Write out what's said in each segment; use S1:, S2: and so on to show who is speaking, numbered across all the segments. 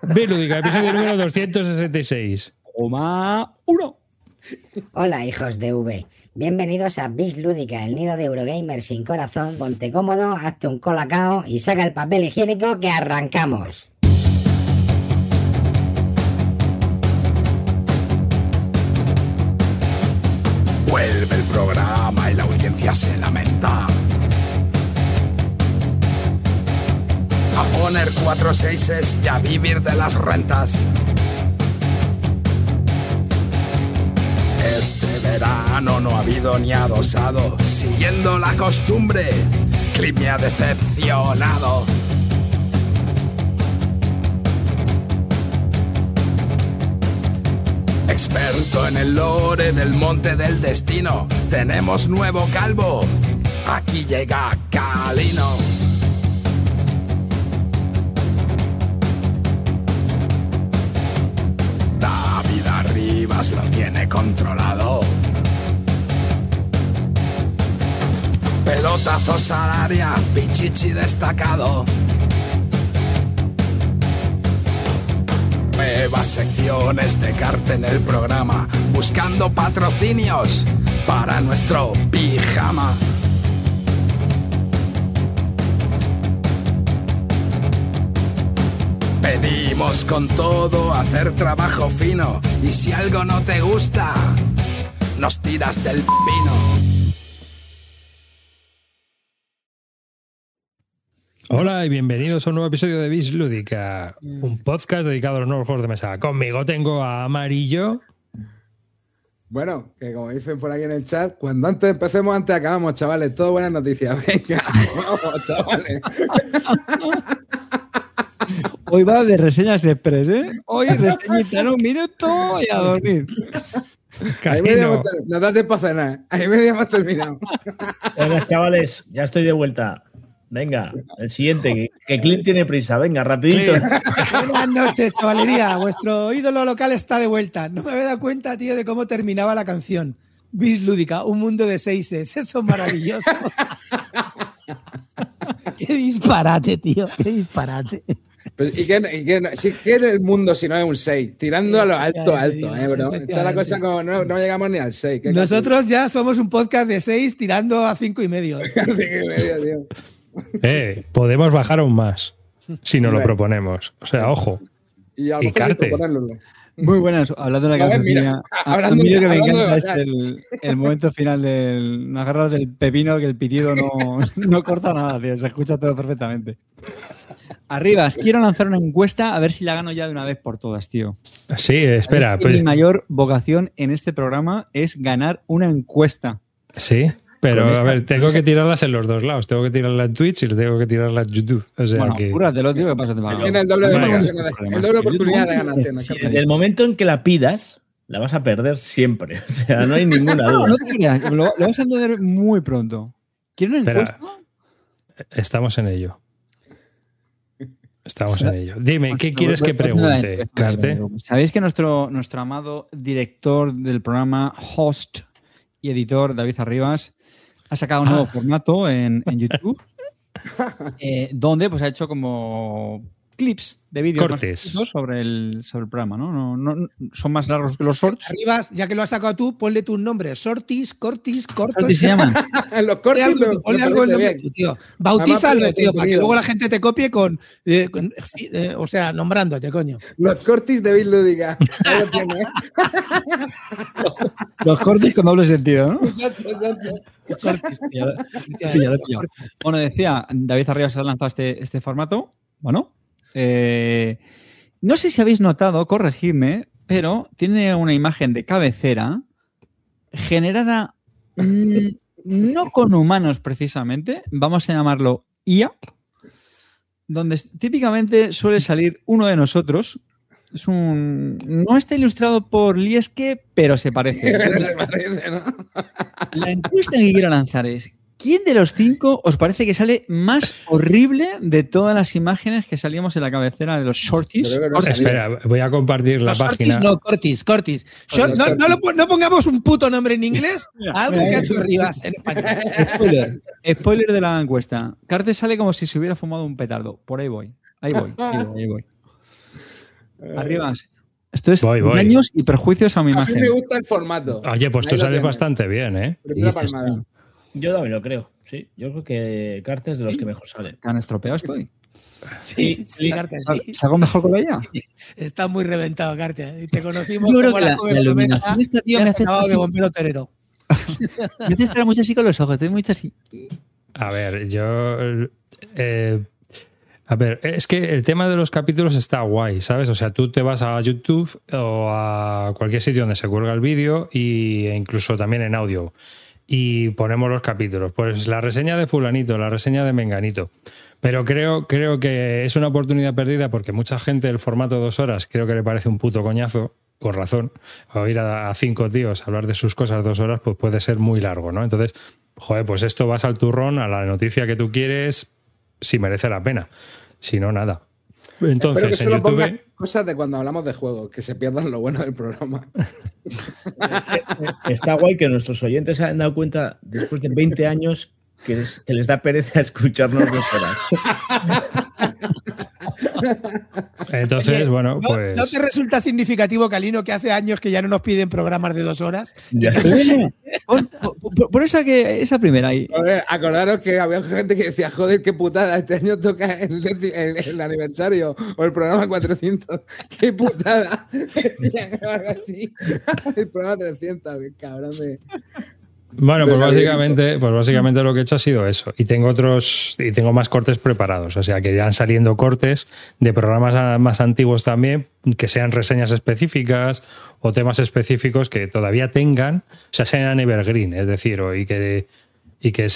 S1: Bilúdica, episodio número 266.
S2: ¡Oma 1!
S3: Hola, hijos de V. Bienvenidos a Bislúdica, el nido de Eurogamer sin corazón. Ponte cómodo, hazte un colacao y saca el papel higiénico que arrancamos.
S4: Vuelve el programa y la audiencia se lamenta. A poner 4 seises y a vivir de las rentas. Este verano no ha habido ni adosado. Siguiendo la costumbre, Clip me ha decepcionado. Experto en el lore del monte del destino. Tenemos nuevo calvo. Aquí llega Calino. David Arribas lo tiene controlado. Pelotazos al área, Pichichi destacado. Nuevas secciones de carta en el programa, buscando patrocinios para nuestro pijama. Pedimos con todo hacer trabajo fino, y si algo no te gusta, nos tiras del pino.
S1: Hola y bienvenidos a un nuevo episodio de Bislúdica, un podcast dedicado a los nuevos juegos de mesa. Conmigo tengo a Amarillo.
S2: Bueno, que como dicen por ahí en el chat, cuando antes empecemos, antes acabamos, chavales. Todo buenas noticias. Venga, vamos, chavales.
S5: Hoy va de reseñas express, ¿eh? Hoy reseñita en un minuto y a dormir.
S2: Ahí media no da tiempo a cenar. Ahí media hemos terminado.
S6: Venga, chavales, ya estoy de vuelta. Venga, el siguiente, que Clint tiene prisa. Venga, rapidito.
S7: Buenas noches, chavalería. Vuestro ídolo local está de vuelta. No me había dado cuenta, tío, de cómo terminaba la canción. Bislúdica, un mundo de seises. Eso es maravilloso. Qué disparate, tío. Qué disparate.
S2: Pero, si quiere el mundo si no es un 6, tirando a lo alto, bro. Está la cosa como no llegamos ni al 6.
S7: Nosotros ya somos un podcast de 6 tirando a 5,5.
S2: 5,5, tío.
S1: Podemos bajar aún más si nos lo proponemos. O sea, ojo.
S2: Y a lo mejor
S5: Muy buenas. Hablando de la canción, a mí lo que me encanta es el momento final del agarrar del pepino, que el pitido no corta nada, tío. Se escucha todo perfectamente. Arribas, quiero lanzar una encuesta a ver si la gano ya de una vez por todas, tío.
S1: Sí, espera.
S5: Mi mayor vocación en este programa es ganar una encuesta.
S1: Sí, pero a ver, tengo que tirarlas en los dos lados. Tengo que tirarlas en Twitch y tengo que tirarlas en YouTube. O sea,
S5: bueno,
S1: que...
S5: cúratelo, tío, que pasa de mal.
S2: Tiene el doble de oportunidad de ganar.
S6: Desde el momento en que la pidas, la vas a perder siempre. O sea, no hay ninguna duda.
S5: No te creas, lo vas a entender muy pronto. ¿Quieres una encuesta?
S1: Estamos en ello. Estamos en ello. Dime, ¿qué quieres que pregunte, Carte?
S5: Sabéis que nuestro amado director del programa, host y editor, David Arribas, ha sacado un nuevo formato en YouTube, donde pues ha hecho como clips de vídeos sobre el programa, ¿no? No son más largos que los shorts.
S7: Arribas, ya que lo has sacado tú, ponle tus nombres. Sortis, Cortis, Cortos.
S5: ¿Qué se llaman?
S2: Los cortis.
S7: Ponle algo el nombre, tío. Bautízalo, tío, para que luego la gente te copie o sea, nombrándote, coño.
S2: Los cortis de Bislúdica.
S5: Los cortis con doble sentido, ¿no?
S2: Exacto.
S7: Los Cortis, tío.
S5: Bueno, decía, David Arribas ha lanzado este formato. Bueno, no sé si habéis notado, corregidme, pero tiene una imagen de cabecera generada no con humanos precisamente, vamos a llamarlo IA, donde típicamente suele salir uno de nosotros. No está ilustrado por Lieske, pero se parece.
S2: ¿No?
S5: La encuesta que quiero lanzar es: ¿quién de los 5 os parece que sale más horrible de todas las imágenes que salíamos en la cabecera de los shorties?
S1: Espera, voy a compartir la página.
S7: Cortis. No pongamos un puto nombre en inglés a algo que ha hecho Arribas en español.
S5: Spoiler de la encuesta. Carte sale como si se hubiera fumado un petardo. Por ahí voy. Arribas. Esto es
S1: Voy.
S5: daños y perjuicios a mi
S2: A mí
S5: imagen.
S2: me gusta el formato.
S1: Oye, pues
S2: Ahí
S1: tú
S2: lo
S1: sales
S2: tienes.
S1: bastante bien, ¿eh?
S2: Primera
S5: dices,
S2: palmada.
S5: tío?
S6: Yo también lo creo, sí. Yo creo que Carter es de los que mejor salen.
S5: ¿Tan estropeado estoy?
S7: Sí, Carter, sí.
S5: ¿Salgo mejor con la IA?
S7: Está muy reventado, Carter. Y te conocimos
S5: Yo creo
S7: como
S5: que
S7: la
S5: la
S7: joven promesa
S5: iluminación esta, tío,
S7: y
S5: me
S7: has
S5: hace
S7: acabado de
S5: así.
S7: bombero torero.
S5: Me hace estar mucho así con los ojos, estoy mucho así.
S1: A ver, a ver, es que el tema de los capítulos está guay, ¿sabes? O sea, tú te vas a YouTube o a cualquier sitio donde se cuelga el vídeo e incluso también en audio y ponemos los capítulos. Pues la reseña de fulanito, la reseña de menganito. Pero creo que es una oportunidad perdida porque mucha gente el formato de 2 horas creo que le parece un puto coñazo, con razón. Oír a 5 tíos hablar de sus cosas 2 horas pues puede ser muy largo, ¿no? Entonces, joder, pues esto vas al turrón, a la noticia que tú quieres, si merece la pena. Si no, nada. Entonces,
S2: Espero que
S1: en
S2: solo pongas
S1: YouTube...
S2: cosas de cuando hablamos de juegos, que se pierdan lo bueno del programa.
S6: Está guay que nuestros oyentes se hayan dado cuenta después de 20 años que les da pereza escucharnos 2 horas.
S1: Entonces,
S7: Oye,
S1: bueno,
S7: ¿no,
S1: pues...
S7: ¿no te resulta significativo, Calino, que hace años que ya no nos piden programas de 2 horas?
S6: Ya.
S5: Por esa primera ahí.
S2: Joder, acordaros que había gente que decía, joder, qué putada, este año toca el aniversario o el programa 400. ¡Qué putada! Algo así. El programa 300, qué cabrón de...
S1: Bueno, pues
S2: Desabierto.
S1: básicamente lo que he hecho ha sido eso. Y tengo más cortes preparados. O sea, que irán saliendo cortes de programas más antiguos también, que sean reseñas específicas o temas específicos que todavía tengan, o sea, sean evergreen, es decir, y que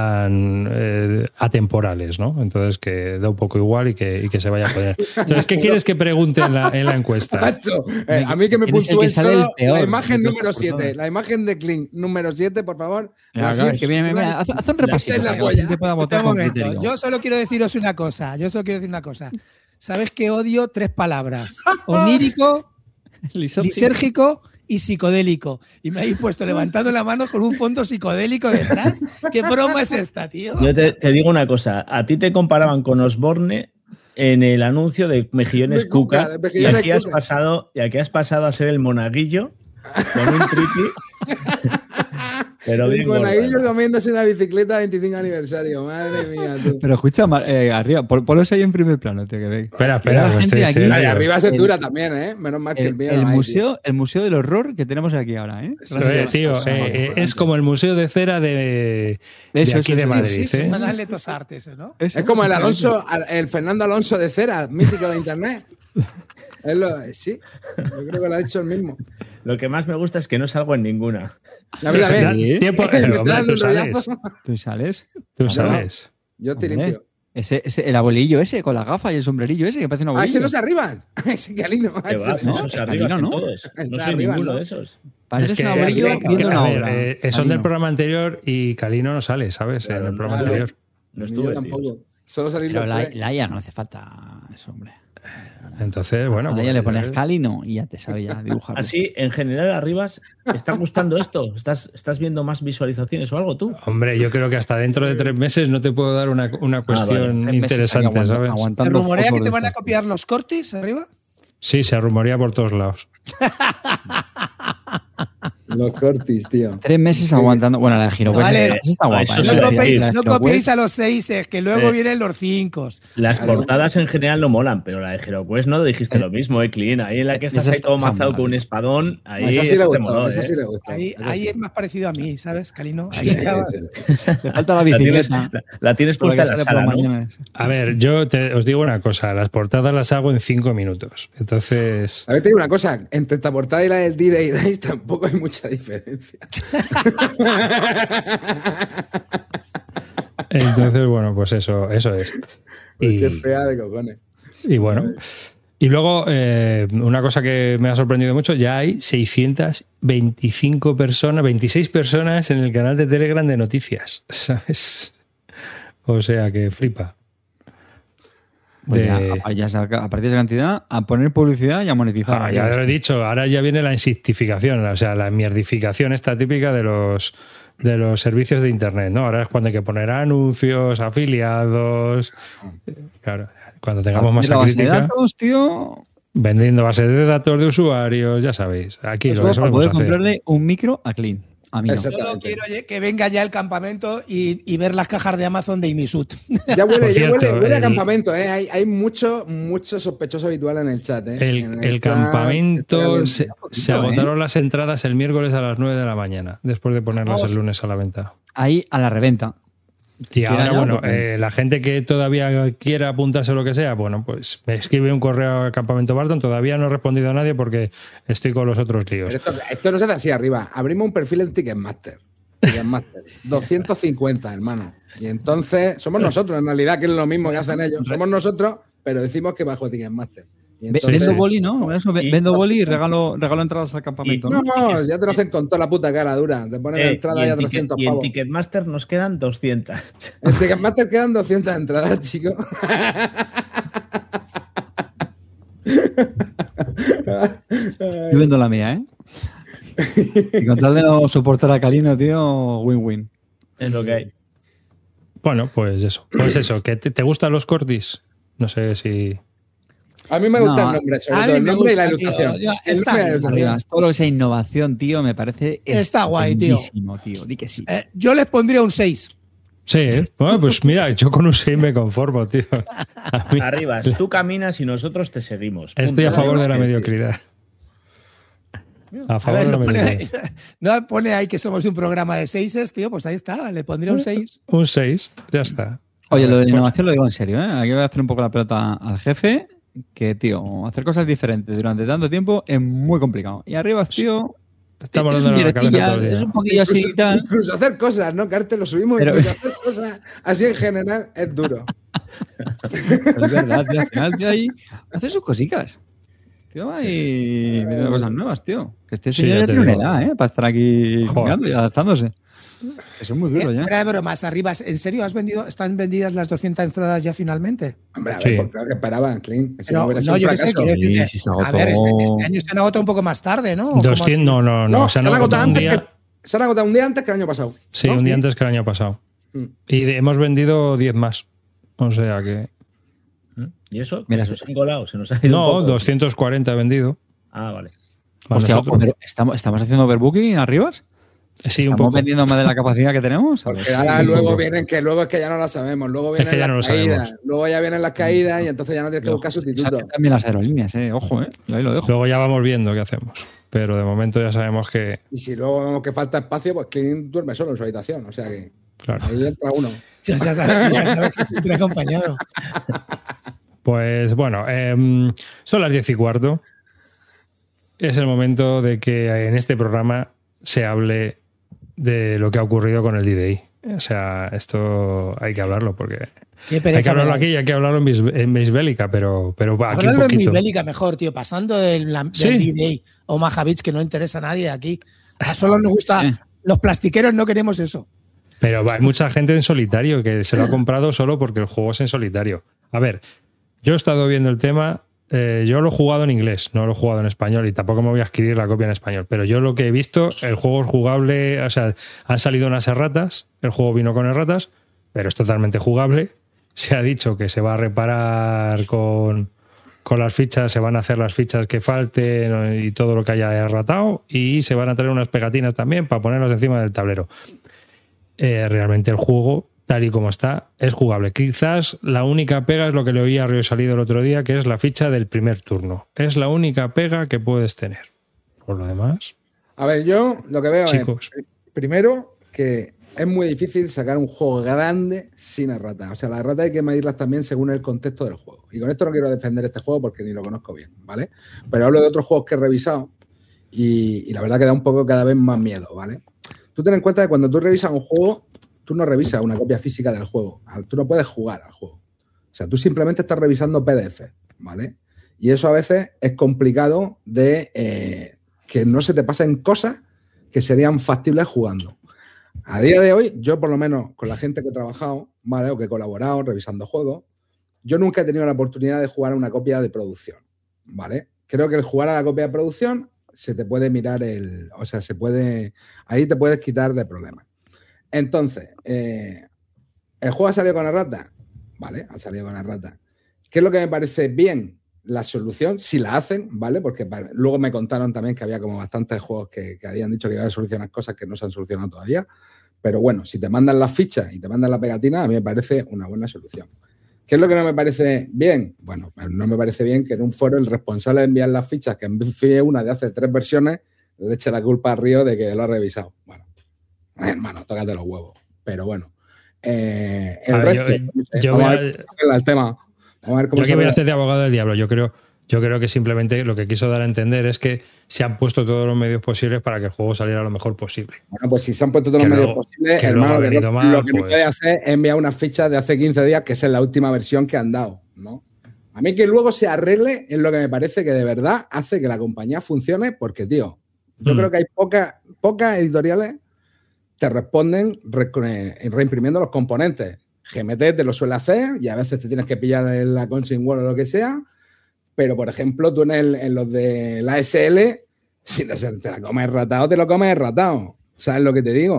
S1: sean atemporales, ¿no? Entonces, que da un poco igual y que se vaya a poder. Entonces, ¿qué quieres que pregunte en la encuesta?
S2: Macho, a mí que me
S5: ¿Quién es el
S2: puntúen
S5: que sale el
S2: solo
S5: peor
S2: la imagen
S5: de
S2: número
S5: estas
S2: 7.
S5: personas?
S2: La imagen de Clint número 7, por favor.
S5: Venga,
S2: Así
S5: claro, es que mira, haz un repasito
S2: la
S5: para que la
S2: polla.
S5: gente pueda votar
S7: Un
S5: con
S7: momento,
S5: criterio.
S7: yo solo quiero deciros una cosa. ¿Sabes que odio 3 palabras? Onírico, lisérgico y psicodélico. Y me habéis puesto levantando la mano con un fondo psicodélico detrás. ¿Qué broma es esta, tío?
S6: Yo te digo una cosa, a ti te comparaban con Osborne en el anuncio de Mejillones
S2: De Cuca,
S6: Cuca,
S2: de Mejillones
S6: y aquí
S2: Cuca.
S6: has pasado a ser el monaguillo con un triqui. Pero bien
S2: El monaguillo
S6: gordo.
S2: comiéndose una bicicleta 25 aniversario. Madre mía, tú.
S5: Pero escucha, arriba, ponlos ahí en primer plano, tío, que ve.
S1: Espera,
S5: la
S1: pues
S5: gente
S1: estoy
S5: aquí-
S1: serio.
S2: Ahí arriba se
S5: El-
S2: dura también, ¿eh? Menos mal que el mío
S5: El
S2: no hay,
S5: museo del horror que tenemos aquí ahora, ¿eh?
S1: Tío, es como el Museo de Cera de
S5: Eso,
S1: aquí
S5: eso,
S1: de
S5: eso.
S1: Madrid.
S7: Sí, sí,
S1: ¿eh?
S7: Manuel de Tosarte, eso, ¿no?
S2: tío. Es como el Alonso, el Fernando Alonso de Cera, mítico de internet. Sí, yo creo que lo ha dicho el mismo.
S6: Lo que más me gusta es que no salgo en ninguna.
S2: La verdad,
S1: Sí.
S2: ¿ves?
S1: Tiempo-
S2: Me está
S1: hombre,
S2: dando
S1: tú
S2: un
S1: sales.
S2: rollazo.
S5: ¿Tú sales?
S1: Tú
S5: Claro.
S1: sabes.
S2: Yo estoy
S5: Hombre,
S2: limpio.
S5: el abuelillo ese, con la gafa y el sombrerillo ese, que parece un
S2: Ah,
S5: abuelillo.
S2: ese no se arriba. Ese Calino.
S6: Que va,
S5: ¿no?
S6: esos
S5: Aquí
S6: arriba
S5: no,
S6: son
S5: ¿no?
S6: todos.
S2: Está
S6: No soy
S2: arriba,
S6: ninguno
S2: ¿no?
S6: de esos.
S5: Pareces
S1: Es que,
S5: un abuelillo
S2: que-
S5: viendo una
S1: a ver,
S5: obra.
S1: son del
S5: Calino.
S1: programa anterior y Calino no sale, ¿sabes?
S6: Claro,
S1: en el programa
S2: claro.
S1: anterior.
S6: No
S2: Ni
S6: estuve,
S2: yo
S6: tíos.
S2: tampoco. Solo salir
S5: Pero
S2: los tres.
S5: la IA no hace falta eso, hombre.
S1: Entonces, bueno.
S5: A la
S1: pues,
S5: IA le pones Calino y ya te sabe ya dibujar.
S6: Así, en general, Arribas, ¿te está gustando esto? ¿Estás viendo más visualizaciones o algo tú?
S1: Hombre, yo creo que hasta dentro de 3 meses no te puedo dar una cuestión
S5: Tres meses ahí
S1: interesante, ¿sabes?
S7: ¿Se
S5: aguantando
S7: rumorea que
S5: fotos
S7: te
S5: de
S7: van a
S5: estas.
S7: copiar los cortis arriba?
S1: Sí, se rumorea por todos lados.
S2: Los cortis, tío.
S5: 3 meses aguantando. Bueno, la de Giroquest
S7: Vale,
S5: esa está guapa.
S6: eso
S5: ¿eh?
S6: sí
S7: No
S6: lo
S5: La de
S7: copiéis,
S5: Giroquest.
S7: no copiéis a los 6, que luego
S6: Eh.
S7: vienen los 5.
S6: Las portadas en general no molan, pero la de HeroQuest no dijiste lo mismo, Clean. Ahí en la que estás
S5: Esa
S6: ahí
S5: está
S6: todo mazado
S5: mala,
S6: con un
S5: tío.
S6: espadón, ahí
S2: Esa sí le
S6: eso te
S2: gustó.
S6: moló,
S2: Esa
S6: ¿eh?
S2: sí le gustó.
S7: Ahí
S2: Esa sí.
S7: es más parecido a mí, ¿sabes, Calino? Ahí
S2: Sí,
S7: estaba.
S2: sí.
S5: Le falta la
S6: La tienes,
S5: bicicleta.
S6: la tienes
S5: por la
S6: puesta
S5: que
S6: en la
S5: sale por
S6: sala,
S5: las
S6: ¿no?
S5: mañanas.
S1: A ver, os digo una cosa, las portadas las hago en 5 minutos. Entonces,
S2: A ver, te digo una cosa. Entre esta portada y la del D-Day Dice tampoco hay mucha diferencia.
S1: bueno, pues eso es.
S2: Pues
S1: Y,
S2: qué fea de cojones.
S1: y bueno. Y luego, una cosa que me ha sorprendido mucho, ya hay 625 personas, 26 personas en el canal de Telegram de noticias, ¿sabes? O sea, que flipa.
S5: Pues
S1: De-
S5: ya a partir de esa cantidad, a poner publicidad y a monetizar.
S1: Ah, ya lo he dicho, ahora ya viene la insistificación, o sea, la mierdificación esta típica de los servicios de internet, ¿no? Ahora es cuando hay que poner anuncios, afiliados. Claro, cuando tengamos más
S5: la base de
S1: crítica.
S5: datos, tío.
S1: Vendiendo bases de datos de usuarios, ya sabéis. Aquí lo que
S5: Para
S1: solemos
S5: poder
S1: hacer.
S5: comprarle un micro a Clean. A mí no.
S7: Solo quiero que venga ya el campamento y ver las cajas de Amazon de Imisut.
S2: Ya huele,
S1: Por cierto,
S2: huele a
S1: el-
S2: campamento, ¿eh? Hay mucho sospechoso habitual en el chat, ¿eh? En
S1: El
S2: chat
S1: campamento
S2: está
S1: se agotaron las entradas el miércoles a las 9 de la mañana, después de ponerlas el lunes a la venta.
S5: Ahí a la reventa.
S1: Y ahora,
S5: ya,
S1: bueno,
S5: pues.
S1: la gente que todavía quiera apuntarse o lo que sea, bueno, pues me escribe un correo al Campamento Barton. Todavía no he respondido a nadie porque estoy con los otros líos.
S2: Pero esto no se hace así arriba. Abrimos un perfil en Ticketmaster. 250, hermano. Y entonces somos nosotros, en realidad, que es lo mismo que hacen ellos. Somos nosotros, pero decimos que bajo Ticketmaster. Y entonces,
S5: Vendo boli, ¿no? Eso,
S6: Y-
S5: vendo boli y regalo entradas al campamento.
S2: no,
S5: ¿no?
S2: ya te lo hacen con toda la puta cara dura. Te ponen la entrada
S6: y
S2: ya
S6: en
S2: 300
S6: y en
S2: pavos.
S6: Ticketmaster nos quedan 200.
S2: En Ticketmaster quedan 200 entradas, chicos.
S5: Yo vendo la mía, ¿eh? Y con tal de no soportar a Calino, tío, win-win.
S6: Es lo que hay.
S1: Bueno, pues eso. Pues eso, ¿que te gustan los cortis? No sé si...
S2: A mí me gusta
S5: No,
S2: el nombre, sobre
S7: a
S2: todo
S7: mí
S2: el
S7: me
S2: nombre y la
S7: gusta, tío.
S2: ilustración.
S7: Ya,
S2: El
S7: está
S2: nombre y la
S7: bien.
S2: ilustración.
S5: Arriba, todo lo que sea innovación, tío, me parece
S7: Está guay, tío.
S5: estupendísimo, tío. Di que sí.
S7: Yo les pondría un 6.
S1: Sí, ¿eh? Bueno, pues mira, yo con un 6 me conformo, tío. A mí-
S6: Arribas, tú caminas y nosotros te seguimos.
S1: Estoy a
S6: Punto.
S1: favor de la mediocridad. A
S7: A
S1: favor
S7: ver,
S1: de la
S7: no pone,
S1: mediocridad.
S7: ahí, no pone ahí que somos un programa de 6, tío, pues ahí está, le pondría un 6.
S1: Un 6, ya está.
S5: Oye, lo de la
S1: Pues-
S5: innovación lo digo en serio, ¿eh? Aquí voy a hacer un poco la pelota al jefe, que, tío, hacer cosas diferentes durante tanto tiempo es muy complicado. Y arriba, tío,
S1: Estamos
S5: tienes
S1: dándole
S5: un
S1: la cabeza
S5: directilla,
S1: todo el día.
S5: es un poquillo así y tal.
S2: Incluso hacer cosas, ¿no? Que arte lo subimos,
S5: Pero-
S2: incluso hacer cosas así en general es duro.
S5: Es verdad, tío, al final, tío, ahí hace sus cositas. Tío, va y metiendo cosas nuevas, tío. Que este
S1: Sí,
S5: señor
S1: ya
S5: ya
S1: te
S5: tiene una
S1: digo.
S5: edad, ¿eh? Para estar aquí
S1: Joder.
S5: jugando y adaptándose. Eso es muy duro ya.
S7: Fuera de bromas, arriba, ¿en serio están vendidas las 200 entradas ya finalmente?
S2: Hombre, a
S1: Sí.
S2: ver, porque claro que esperaban, Clint. Que si
S7: Pero,
S2: no hubiera sido
S7: no,
S2: un
S7: yo qué sé,
S2: fracaso.
S7: quiero decir,
S5: Sí, se
S7: a
S5: agotó.
S7: ver, este año se han agotado un poco más tarde, ¿no? ¿O cómo
S1: 200, no,
S2: No,
S1: se
S2: se han agotado
S1: un
S2: antes
S1: día.
S2: se han agotado un día antes que el año pasado.
S1: Sí,
S2: ¿no?
S1: un día antes que el año pasado.
S2: Mm.
S1: Y hemos vendido 10 más. O sea que.
S6: ¿Y eso?
S5: Mira,
S6: ¿Se nos han colado? ¿Se nos ha ido un
S1: No,
S6: poco?
S1: 240 he vendido.
S6: Ah, vale.
S1: A
S5: Hostia,
S1: nosotros.
S5: pero ¿estamos haciendo overbooking arribas?
S1: Sí, un
S5: ¿Estamos
S1: poco.
S5: vendiendo más de la capacidad que tenemos? A ver,
S2: Porque ahora
S5: sí,
S2: luego
S5: un poco.
S2: vienen, que luego es que ya no la sabemos. Luego
S1: Es
S2: vienen
S1: que ya no
S2: las
S1: lo
S2: caídas.
S1: sabemos.
S2: Luego ya vienen las caídas y entonces ya no tienes que
S5: Pero,
S2: buscar
S5: se
S2: sustitutos.
S5: hacen también las aerolíneas, ojo, yo ahí lo dejo.
S1: Luego ya vamos viendo qué hacemos. Pero de momento ya sabemos que.
S2: Y si luego vemos que falta espacio, pues Clint duerme solo en su habitación. O sea que
S1: Claro.
S2: ahí entra uno.
S7: Ya sabes que siempre acompañado.
S1: Pues bueno, son las 10:15. Es el momento de que en este programa se hable de lo que ha ocurrido con el D-Day. O sea, esto hay que hablarlo porque
S7: Qué
S1: hay
S7: pereza
S1: que hablarlo
S7: me da.
S1: aquí y hay que hablarlo en Base Bélica, pero aquí un
S7: Hablarlo en mi
S1: poquito.
S7: bélica mejor, tío, pasando del
S1: Sí.
S7: D-Day o Maja Beach, que no interesa a nadie de aquí. A solo nos gusta.
S5: Sí.
S7: Los plastiqueros no queremos eso.
S1: Pero hay mucha gente en solitario que se lo ha comprado solo porque el juego es en solitario. A ver, yo he estado viendo el tema, yo lo he jugado en inglés, no lo he jugado en español y tampoco me voy a adquirir la copia en español, pero yo lo que he visto, el juego es jugable, o sea, han salido unas erratas, el juego vino con erratas, pero es totalmente jugable. Se ha dicho que se va a reparar con las fichas, se van a hacer las fichas que falten y todo lo que haya erratado y se van a traer unas pegatinas también para ponerlas encima del tablero. Realmente el juego, tal y como está, es jugable. Quizás la única pega es lo que le oí a Río Salido el otro día, que es la ficha del primer turno. Es la única pega que puedes tener. Por lo demás,
S2: A ver, yo lo que veo
S1: chicos,
S2: es, primero, que es muy difícil sacar un juego grande sin erratas. O sea, las erratas hay que medirlas también según el contexto del juego. Y con esto no quiero defender este juego porque ni lo conozco bien, ¿vale? Pero hablo de otros juegos que he revisado y la verdad que da un poco cada vez más miedo, ¿vale? Tú ten en cuenta que cuando tú revisas un juego, tú no revisas una copia física del juego. Tú no puedes jugar al juego. O sea, tú simplemente estás revisando PDF, ¿vale? Y eso a veces es complicado de que no se te pasen cosas que serían factibles jugando. A día de hoy, yo por lo menos con la gente que he trabajado, ¿vale? O que he colaborado revisando juegos, yo nunca he tenido la oportunidad de jugar a una copia de producción, ¿vale? Creo que el jugar a la copia de producción se te puede mirar o sea, ahí te puedes quitar de problemas. Entonces, ¿el juego ha salido con errata? Vale, ha salido con errata. ¿Qué es lo que me parece bien? la solución, si la hacen, ¿vale? Porque luego me contaron también que había como bastantes juegos que habían dicho que iban a solucionar cosas que no se han solucionado todavía. Pero bueno, si te mandan las fichas y te mandan la pegatina, a mí me parece una buena solución. ¿Qué es lo que no me parece bien? Bueno, no me parece bien que en un foro el responsable de enviar las fichas, que envíe una de hace 3 versiones, le eche la culpa a Río de que lo ha revisado. Bueno, hermano, tócate los huevos. Pero bueno. Vamos a ver el tema. Vamos a ver cómo
S1: yo voy a hacer de abogado del diablo. Yo creo que simplemente lo que quiso dar a entender es que se han puesto todos los medios posibles para que el juego saliera lo mejor posible.
S2: Bueno, pues si se han puesto todos los medios posibles, hermano, lo que no puede hacer es enviar unas fichas de hace 15 días, que es la última versión que han dado, ¿no? A mí que luego se arregle es lo que me parece que de verdad hace que la compañía funcione, porque, tío, yo creo que hay pocas editoriales te responden reimprimiendo los componentes. GMT te lo suele hacer y a veces te tienes que pillar en la Consing World o lo que sea, pero por ejemplo tú en los de la SL, si te la comes ratado, te lo comes ratado. ¿Sabes lo que te digo?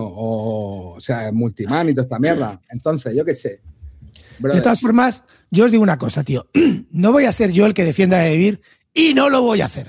S2: O sea, Multiman y toda esta mierda. Entonces, yo qué sé.
S7: Brother. De todas formas, yo os digo una cosa, tío. No voy a ser yo el que defienda de vivir y no lo voy a hacer.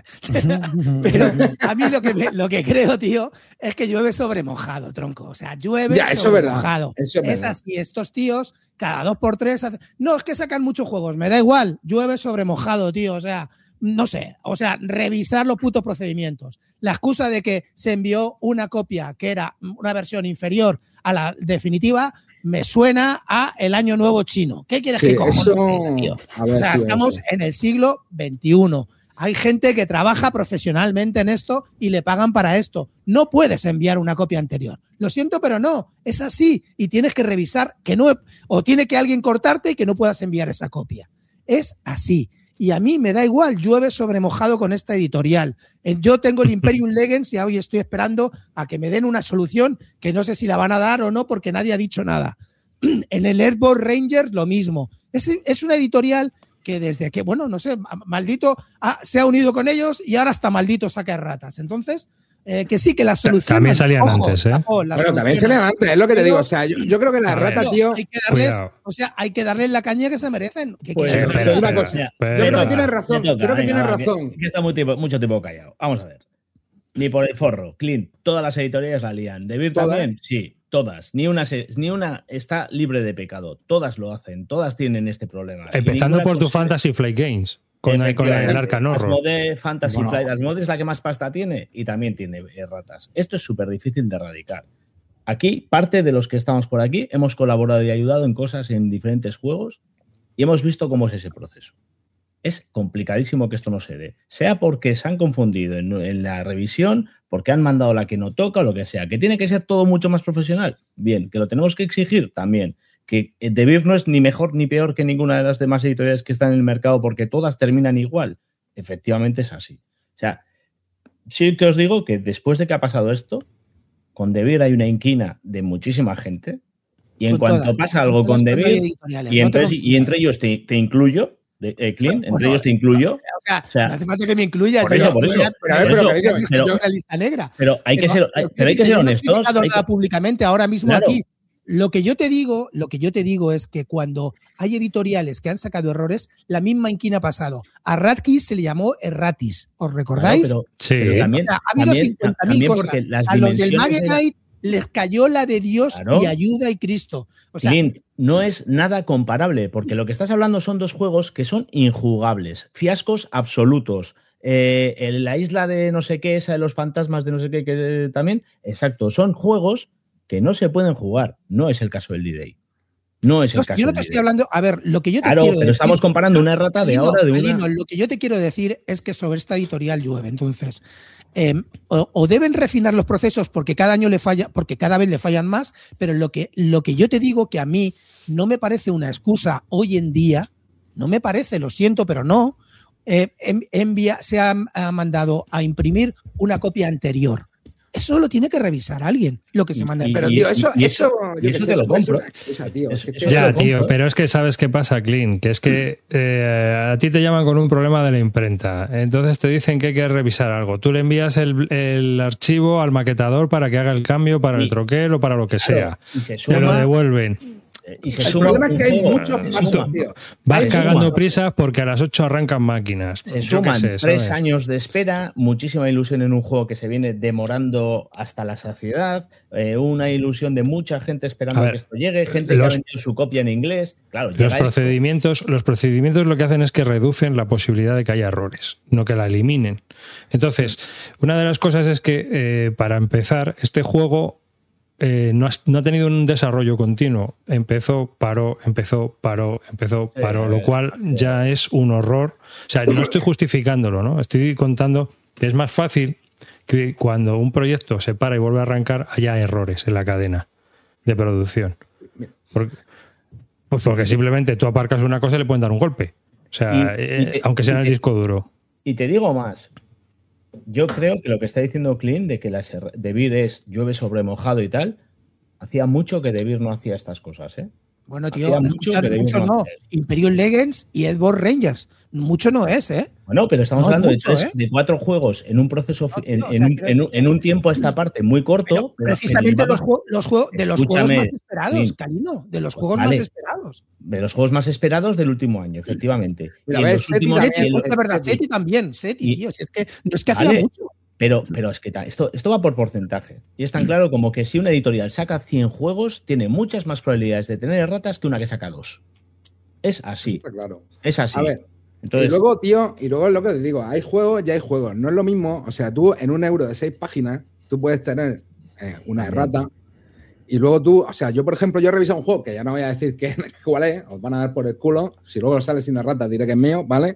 S7: Pero a mí lo que creo, tío, es que llueve sobre mojado, tronco. O sea, llueve sobre mojado. Es así, estos tíos, cada 2x3... No, es que sacan muchos juegos, me da igual. Llueve sobre mojado, tío. O sea, no sé. O sea, revisar los putos procedimientos. La excusa de que se envió una copia que era una versión inferior a la definitiva me suena a el Año Nuevo chino. ¿Qué quieres que cojones diga, tío? O sea, estamos en el siglo XXI. Hay gente que trabaja profesionalmente en esto y le pagan para esto. No puedes enviar una copia anterior. Lo siento, pero no. Es así. Y tienes que revisar que no... O tiene que alguien cortarte y que no puedas enviar esa copia. Es así. Y a mí me da igual. Llueve sobre mojado con esta editorial. Yo tengo el Imperium Legends y hoy estoy esperando a que me den una solución que no sé si la van a dar o no porque nadie ha dicho nada. En el Airborne Rangers lo mismo. Es una editorial que desde que, bueno, no sé, maldito se ha unido con ellos y ahora hasta maldito saca de ratas. Entonces, que sí, que las soluciones...
S1: También salían antes, ¿eh?
S2: Bueno, también salían antes, es lo que te digo. O sea, yo creo que las ratas, tío...
S7: Hay que darles la caña que se merecen.
S2: Yo creo que tienes razón.
S6: Que está mucho tiempo callado. Vamos a ver. Ni por el forro, Clint, todas las editoriales la lían. ¿De Vir también? Sí. Todas, ni una está libre de pecado. Todas lo hacen, todas tienen este problema.
S1: Empezando por tu Fantasy Flight Games, con el Arkham Horror.
S6: Asmodee Fantasy Flight, Asmodee es la que más pasta tiene y también tiene ratas. Esto es súper difícil de erradicar. Aquí, parte de los que estamos por aquí, hemos colaborado y ayudado en cosas en diferentes juegos y hemos visto cómo es ese proceso. Es complicadísimo que esto no se dé. Sea porque se han confundido en la revisión, porque han mandado la que no toca o lo que sea. ¿Que tiene que ser todo mucho más profesional? Bien. ¿Que lo tenemos que exigir? También. ¿Que The Vir no es ni mejor ni peor que ninguna de las demás editoriales que están en el mercado porque todas terminan igual? Efectivamente es así. O sea, sí que os digo que después de que ha pasado esto, con The Vir hay una inquina de muchísima gente y en cuanto pasa algo con The Vir, y entre ellos te incluyo, Clint, entre ellos te incluyo.
S7: O sea, no hace falta que me incluyas.
S6: Por eso.
S7: Una lista negra.
S6: Pero hay que ser honestos.
S7: No he públicamente ahora mismo aquí. Lo que yo te digo es que cuando hay editoriales que han sacado errores, la misma inquina ha pasado. A Radkiss se le llamó Erratis. ¿Os recordáis?
S6: Pero también,
S7: ha habido 50.000 cosas. A los del Magenite les cayó la de Dios y ayuda y Cristo. O sea,
S6: Clint, no es nada comparable, porque lo que estás hablando son dos juegos que son injugables, fiascos absolutos. La isla de no sé qué, esa de los fantasmas de no sé qué, que también, exacto, son juegos que no se pueden jugar. No es el caso del D-Day. No es el caso.
S7: Yo no te estoy hablando. A ver, lo que yo te quiero decir.
S6: Pero estamos comparando una errata de ahora de una.
S7: Lo que yo te quiero decir es que sobre esta editorial llueve. Entonces, o deben refinar los procesos porque cada año le falla, porque cada vez le fallan más. Pero lo que yo te digo que a mí no me parece una excusa hoy en día. No me parece, lo siento, pero no. Se ha mandado a imprimir una copia anterior. Eso lo tiene que revisar alguien, lo que se manda.
S2: Pero, tío, eso
S6: te lo compro.
S1: Pero es que ¿sabes qué pasa, Clint? Que es que a ti te llaman con un problema de la imprenta. Entonces te dicen que hay que revisar algo. Tú le envías el archivo al maquetador para que haga el cambio para el troquel o para lo que sea. Te lo devuelven.
S6: Y se
S2: El
S6: suma
S2: problema es que hay
S6: un juego,
S2: muchos
S6: se
S2: pasos,
S6: suma.
S2: tío.
S1: Vas
S6: Hay
S1: cagando
S6: sumas.
S1: prisas porque a las 8 arrancan máquinas.
S6: Se
S1: Yo qué
S6: suman
S1: sé,
S6: 3
S1: ¿sabes?
S6: años de espera, muchísima ilusión en un juego que se viene demorando hasta la saciedad, una ilusión de mucha gente esperando
S1: A ver,
S6: que esto llegue, gente que ha vendido su copia en inglés. Claro,
S1: Los
S6: llega esto.
S1: procedimientos lo que hacen es que reducen la posibilidad de que haya errores, no que la eliminen. Entonces, una de las cosas es que, para empezar, este juego no ha tenido un desarrollo continuo. Empezó, paró, lo cual ya es un horror. O sea, no estoy justificándolo, ¿no? Estoy contando que es más fácil que cuando un proyecto se para y vuelve a arrancar haya errores en la cadena de producción. Porque simplemente tú aparcas una cosa y le pueden dar un golpe. O sea, aunque sea en el disco duro.
S6: Y te digo más. Yo creo que lo que está diciendo Clint de que Debir es llueve sobre mojado y tal, hacía mucho que Debir no hacía estas cosas, ¿eh?
S7: Bueno, tío,
S6: Hacía mucho que Debir
S7: mucho no.
S6: hacía.
S7: Imperial Legends y Edward Rangers. Mucho no es, ¿eh?
S6: Bueno, pero estamos
S7: No,
S6: hablando
S7: mucho,
S6: de 4 juegos en un proceso,
S7: No, tío, o sea,
S6: en un tiempo a esta parte muy corto.
S7: Pero precisamente
S6: pero
S7: los juegos
S6: Escúchame,
S7: más esperados,
S6: Clint.
S7: Calino, de los juegos
S6: Vale.
S7: más esperados.
S6: De los juegos más esperados del último año, efectivamente.
S2: Mira,
S6: Y en
S2: ves,
S6: los
S2: Seti
S6: últimos-
S2: también,
S6: y en los-
S7: Es verdad,
S2: Seti.
S7: Seti también, Seti,
S6: Y-
S7: tío. Si es que no es que hacía
S6: Vale.
S7: mucho.
S6: Pero es que esto va por porcentaje. Y es tan claro como que si una editorial saca 100 juegos, tiene muchas más probabilidades de tener erratas que una que saca 2. Es así.
S2: Está claro.
S6: Es así.
S2: A ver,
S6: Entonces,
S2: y luego, tío, es lo que te digo, hay juegos y hay juegos. No es lo mismo, o sea, tú en un euro de 6 páginas, tú puedes tener una errata. Y luego tú, o sea, yo por ejemplo, yo he revisado un juego que ya no voy a decir cuál es, os van a dar por el culo. Si luego sale sin errata, diré que es mío, ¿vale?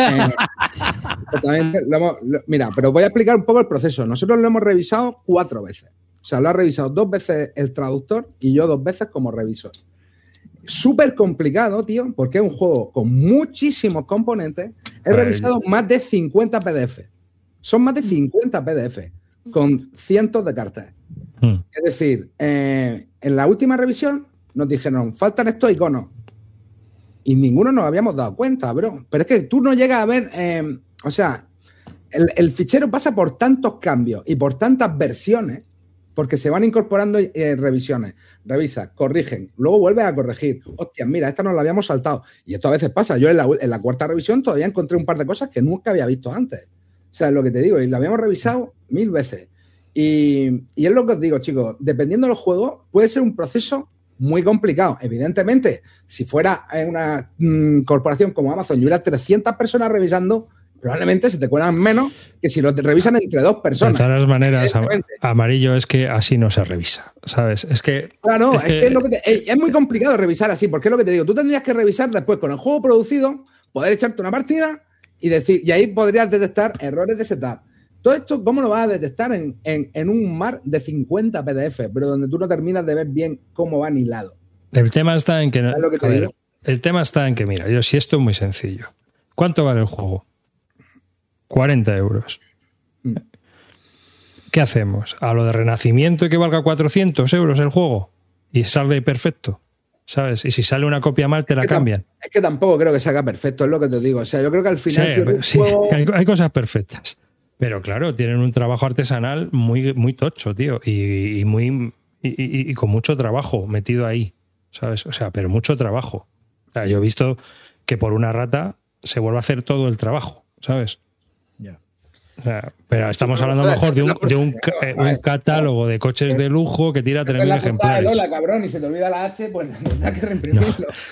S2: Exactamente, mira, pero voy a explicar un poco el proceso. Nosotros lo hemos revisado 4 veces. O sea, lo ha revisado 2 veces el traductor y yo 2 veces como revisor. Súper complicado, tío, porque es un juego con muchísimos componentes. He revisado más de 50 PDF. Son más de 50 PDF con cientos de cartas. Es decir, en la última revisión nos dijeron, faltan estos iconos. Y ninguno nos habíamos dado cuenta, bro. Pero es que tú no llegas a ver, o sea, el fichero pasa por tantos cambios y por tantas versiones, porque se van incorporando revisiones. Revisas, corrigen, luego vuelves a corregir. Hostia, mira, esta nos la habíamos saltado. Y esto a veces pasa. Yo en la cuarta revisión todavía encontré un par de cosas que nunca había visto antes. O sea, es lo que te digo. Y la habíamos revisado 1000 veces. Y es lo que os digo, chicos. Dependiendo del juego, puede ser un proceso muy complicado. Evidentemente, si fuera una corporación como Amazon y hubiera 300 personas revisando, probablemente se te cuelan menos que si lo revisan entre 2 personas.
S1: De todas maneras, Amarillo, es que así no se revisa, ¿sabes? Es que...
S2: Claro, es muy complicado revisar así, porque es lo que te digo. Tú tendrías que revisar después con el juego producido, poder echarte una partida y decir, y ahí podrías detectar errores de setup. Todo esto, ¿cómo lo vas a detectar en un mar de 50 PDF, pero donde tú no terminas de ver bien cómo van hilados?
S1: El tema está en que...
S2: ¿Sabes lo que te digo?
S1: El tema está en que, mira, si esto es muy sencillo. ¿Cuánto vale el juego? 40 euros. ¿Qué hacemos? ¿A lo de Renacimiento y que valga 400 euros el juego? Y sale perfecto, ¿sabes? Y si sale una copia mal, te la cambian.
S2: Es que tampoco creo que salga perfecto, es lo que te digo. O sea, yo creo que al final...
S1: Sí, hay cosas perfectas. Pero claro, tienen un trabajo artesanal muy, muy tocho, tío. Y con mucho trabajo metido ahí, ¿sabes? O sea, pero mucho trabajo. O sea, yo he visto que por una rata se vuelve a hacer todo el trabajo, ¿sabes?
S6: Ya.
S1: O sea, pero estamos hablando a lo mejor de un catálogo de coches de lujo que tira 3.000 ejemplares.
S2: Lola, cabrón, y se te olvida la H, pues tendrás que reimprimirlo.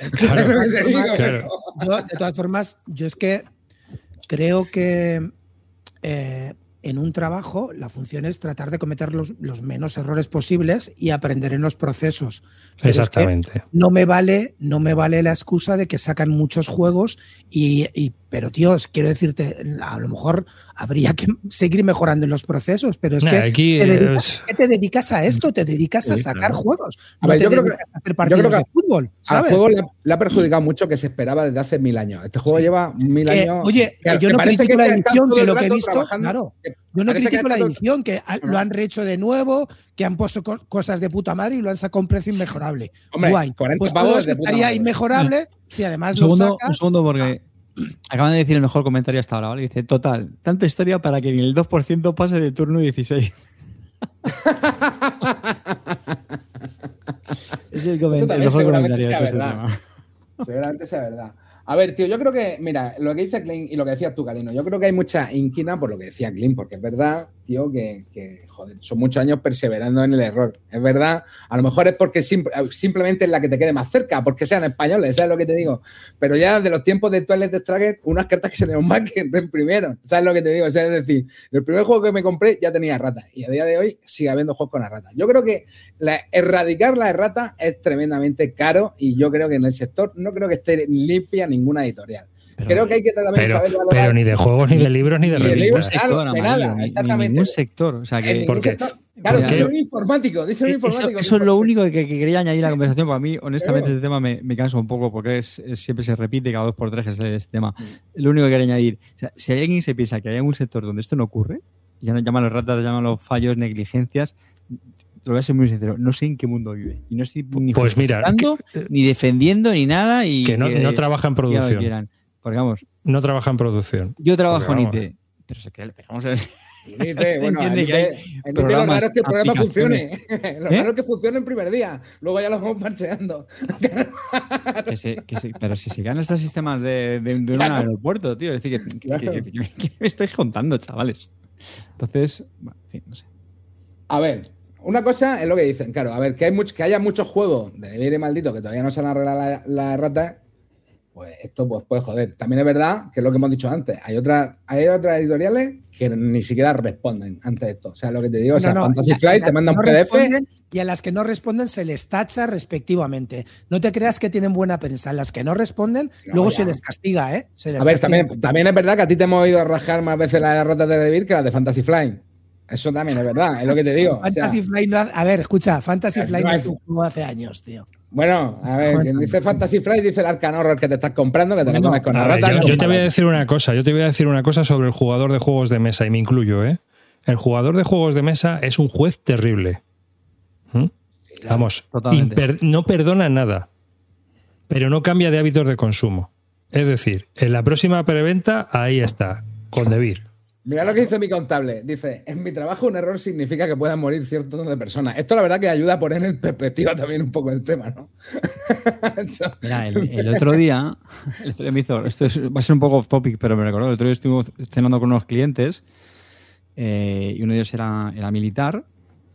S7: Yo, de todas formas, yo es que creo que en un trabajo la función es tratar de cometer los menos errores posibles y aprender en los procesos. Pero
S1: exactamente.
S7: Es que no me vale la excusa de que sacan muchos juegos pero tío, quiero decirte, a lo mejor habría que seguir mejorando en los procesos, pero es que
S1: aquí
S7: te dedicas a esto, te dedicas a sacar juegos.
S2: A ver, yo creo que
S7: a hacer partidos de fútbol, ¿sabes?
S2: Al juego le ha perjudicado mucho que se esperaba desde hace 1000 años. Este juego lleva 1000 años.
S7: Oye, yo no critico la edición, que lo que he visto,
S2: claro.
S7: Yo no critico la edición, que lo han rehecho de nuevo, que han puesto cosas de puta madre y lo han sacado a un precio inmejorable.
S2: Hombre,
S7: guay.
S2: 40
S7: pues
S2: pavos
S7: todo eso
S2: de puta
S7: estaría
S2: madre.
S7: inmejorable si además
S5: un segundo, porque acaban de decir el mejor comentario hasta ahora, ¿vale? Dice, total, tanta historia para que ni el 2% pase de turno 16. Es el
S2: Eso también seguramente sea
S5: de este
S2: verdad.
S5: tema.
S2: Seguramente sea verdad. A ver, tío, yo creo que, mira, lo que dice Clint y lo que decías tú, Calino, yo creo que hay mucha inquina por lo que decía Clint, porque es verdad, tío, que joder, son muchos años perseverando en el error. Es verdad, a lo mejor es porque simplemente es la que te quede más cerca, porque sean españoles, ¿sabes lo que te digo? Pero ya de los tiempos de Twilight Struggle, unas cartas que se le más que el primero, ¿sabes lo que te digo? O sea, es decir, el primer juego que me compré ya tenía ratas y a día de hoy sigue habiendo juegos con las ratas. Yo creo que erradicar las ratas es tremendamente caro y yo creo que en el sector no creo que esté limpia ninguna editorial. Creo que hay que también saber valorar.
S1: Pero ni de juegos, ni de libros, ni de revistas.
S2: Claro, de nada, exactamente.
S5: Ni ningún sector. O sea, que,
S2: claro, dice un informático.
S5: Eso es lo único que quería añadir a la conversación. Para mí, honestamente, este tema me cansa un poco porque siempre se repite cada 2x3 que sale este tema. Lo único que quería añadir. O sea, si alguien se piensa que hay algún sector donde esto no ocurre, ya no llaman los ratas, llaman los fallos, negligencias. Lo voy a ser muy sincero, no sé en qué mundo vive. Y no estoy ni justificando, ni defendiendo, ni nada. Y
S1: que no trabaja en producción.
S5: Porque vamos.
S1: No trabaja en producción.
S5: Yo trabajo en IT. Pero se cree, vamos a ver.
S2: Bueno, entiende que hay lo raro es que el programa funcione. Lo raro es que funcione el primer día. Luego ya lo vamos parcheando.
S5: Pero si se ganan estos sistemas de un aeropuerto, tío. Es decir, que me estoy contando, chavales. Entonces, bueno, en fin, no sé.
S2: A ver, una cosa es lo que dicen, claro. A ver, que haya muchos juegos de Libre Maldito que todavía no se han arreglado la rata. Pues esto pues puede joder. También es verdad que es lo que hemos dicho antes. Hay otras editoriales que ni siquiera responden ante esto. O sea, lo que te digo, Fantasy Flight te manda un PDF.
S7: Y a las que no responden se les tacha respectivamente. No te creas que tienen buena prensa. A las que no responden, luego se les castiga, ¿eh?
S2: A ver, también es verdad que a ti te hemos oído rajar más veces las derrotas de Devir que las de Fantasy Flight. Eso también es verdad, es lo que te digo.
S7: Fantasy Flight no a ver, escucha, Fantasy Flight no es un juego hace años, tío.
S2: Bueno, a ver, quien dice Fantasy Flight dice el Arcan Horror que te estás comprando, que te lo comes con la rata.
S1: Yo te voy a decir una cosa, sobre el jugador de juegos de mesa, y me incluyo, ¿eh? El jugador de juegos de mesa es un juez terrible. Vamos, no perdona nada, pero no cambia de hábitos de consumo. Es decir, en la próxima preventa, ahí está, con Devir.
S2: Mira lo que dice mi contable. Dice, en mi trabajo un error significa que puedan morir cierto número de personas. Esto la verdad que ayuda a poner en perspectiva también un poco el tema, ¿no?
S5: Mira, el otro día, me hizo, esto va a ser un poco off topic, pero me recordó, el otro día estuvimos cenando con unos clientes y uno de ellos era militar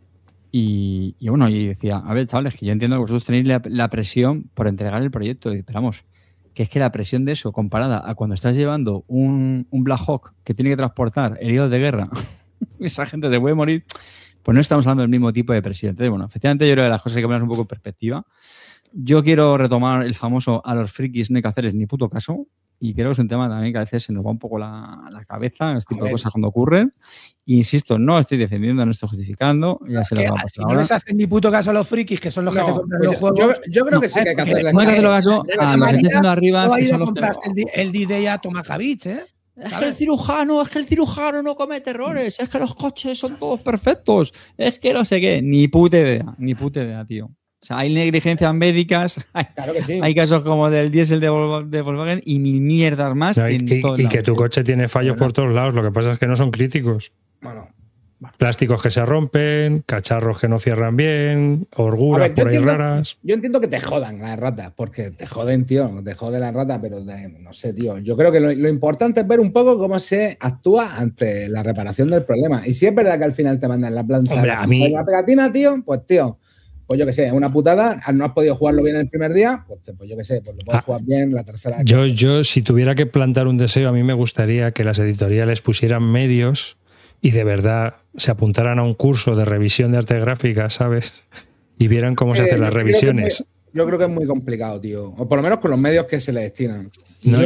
S5: y bueno, y decía, a ver, chavales, que yo entiendo que vosotros tenéis la presión por entregar el proyecto. Y esperamos. Que es que la presión de eso comparada a cuando estás llevando un Black Hawk que tiene que transportar heridos de guerra, esa gente se puede morir, pues no estamos hablando del mismo tipo de presión. Entonces, bueno, efectivamente yo creo que las cosas hay que poner un poco en perspectiva. Yo quiero retomar el famoso a los frikis no hay que hacerles ni puto caso, y creo que es un tema también que a veces se nos va un poco la cabeza, este tipo de cosas cuando ocurren. E insisto, no estoy defendiendo, no estoy justificando. Ya se lo va a pasar
S7: si no les hacen ni puto caso a los frikis, que son los que te compran los juegos.
S2: Yo creo que sí que hay que hacerles
S5: no hay que hacerlo caso a los que están haciendo arriba.
S7: No hay a comprar el D-Day a Tomajavich, ¿eh?
S5: Es que el cirujano no comete errores, es que los coches son todos perfectos, es que no sé qué. Ni puta idea, tío. O sea, hay negligencias médicas,
S2: claro que sí.
S5: Hay casos como del diésel de Volkswagen y mil mierdas más.
S1: Y que tu coche tiene fallos por todos lados, lo que pasa es que no son críticos.
S2: Bueno.
S1: Plásticos que se rompen, cacharros que no cierran bien, orguras por ahí raras.
S2: Yo entiendo que te jodan las ratas, porque te joden, tío, te joden las ratas, pero no sé, tío. Yo creo que lo importante es ver un poco cómo se actúa ante la reparación del problema. Y si es verdad que al final te mandan la plancha la pegatina, tío, pues yo que sé, es una putada, no has podido jugarlo bien el primer día, pues yo que sé, pues lo puedes jugar bien la tercera.
S1: Yo si tuviera que plantar un deseo, a mí me gustaría que las editoriales pusieran medios y de verdad se apuntaran a un curso de revisión de arte gráfica, ¿sabes? Y vieran cómo se hacen las revisiones.
S2: Yo creo que es muy complicado, tío. O por lo menos con los medios que se le destinan.
S1: No,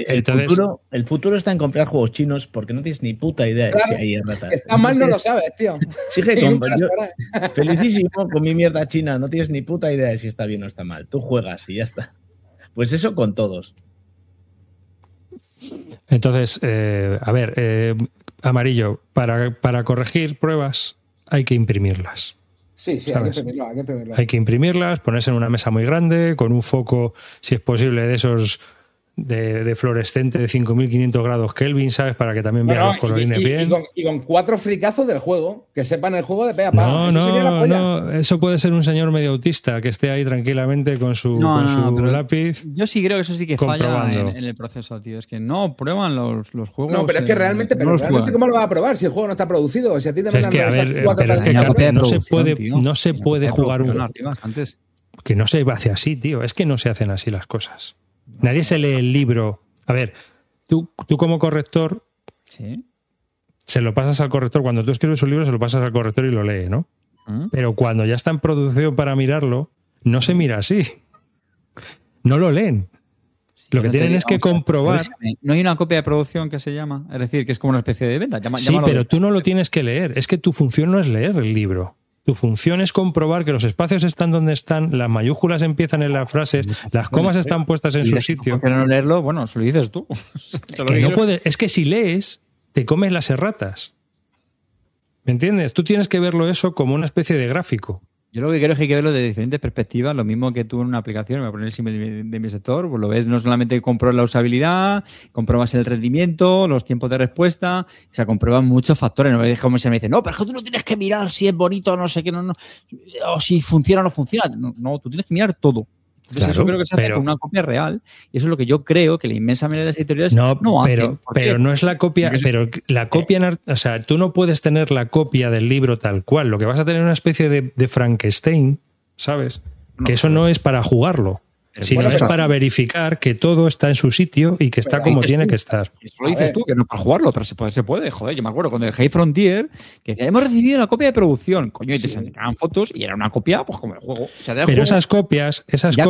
S6: el futuro está en comprar juegos chinos porque no tienes ni puta idea de si hay ratas.
S2: Está mal, no lo sabes, tío.
S6: Felicísimo con mi mierda china. No tienes ni puta idea de si está bien o está mal. Tú juegas y ya está. Pues eso con todos.
S1: Entonces, Amarillo, para corregir pruebas hay que imprimirlas.
S2: Sí, ¿sabes? hay que imprimirlas.
S1: Hay que imprimirlas, ponerse en una mesa muy grande, con un foco, si es posible, de esos de fluorescente de 5500 grados Kelvin, ¿sabes? Para que también vean los colorines bien.
S2: Y con 4 fricazos del juego, que sepan el juego de pe a pa.
S1: No, eso puede ser un señor medio autista que esté ahí tranquilamente con su lápiz.
S5: Yo sí creo que eso sí que falla en el proceso, tío. Es que no prueban los juegos.
S2: No, pero es que realmente ¿cómo lo vas a probar si el juego no está producido? Si a ti también
S1: no se puede jugar un antes. Que no se hace así, tío. Es que no se hacen así las cosas. Nadie se lee el libro. A ver, tú como corrector,
S5: ¿sí?
S1: Se lo pasas al corrector. Cuando tú escribes un libro, se lo pasas al corrector y lo lee, ¿no? Pero cuando ya está en producción para mirarlo, no se mira así. No lo leen. Sí, lo que tienen es que comprobar.
S5: No hay una copia de producción que se llama. Es decir, que es como una especie de venta.
S1: Sí, pero tú no lo tienes que leer. Es que tu función no es leer el libro. Tu función es comprobar que los espacios están donde están, las mayúsculas empiezan en las frases, las comas están puestas en su sitio.
S5: ¿Por qué no leerlo? Bueno, eso lo dices tú.
S1: Es que si lees, te comes las erratas. ¿Me entiendes? Tú tienes que verlo eso como una especie de gráfico.
S5: Yo lo que creo es que hay que verlo de diferentes perspectivas, lo mismo que tú en una aplicación, me voy a poner el símil de mi sector, pues lo ves no solamente compruebas la usabilidad, compruebas el rendimiento, los tiempos de respuesta, o sea, compruebas muchos factores, no es como si me dicen, no, pero es que tú no tienes que mirar si es bonito o no sé qué, no, o si funciona o no funciona, no, tú tienes que mirar todo. Entonces eso creo que se hace con una copia real y eso es lo que yo creo que la inmensa mayoría de las editoriales no hacen.
S1: Pero no es la copia, pero la copia, o sea, tú no puedes tener la copia del libro tal cual, lo que vas a tener es una especie de Frankenstein, ¿sabes? Que eso no es para jugarlo, sino es para verificar que todo está en su sitio y que está como tiene que estar.
S5: Eso lo dices tú, que no es para jugarlo, pero se puede, joder, yo me acuerdo con el Hey Frontier, que decía, hemos recibido la copia de producción, coño, y te sacaban fotos y era una copia, pues como el juego. O sea,
S1: pero esas copias,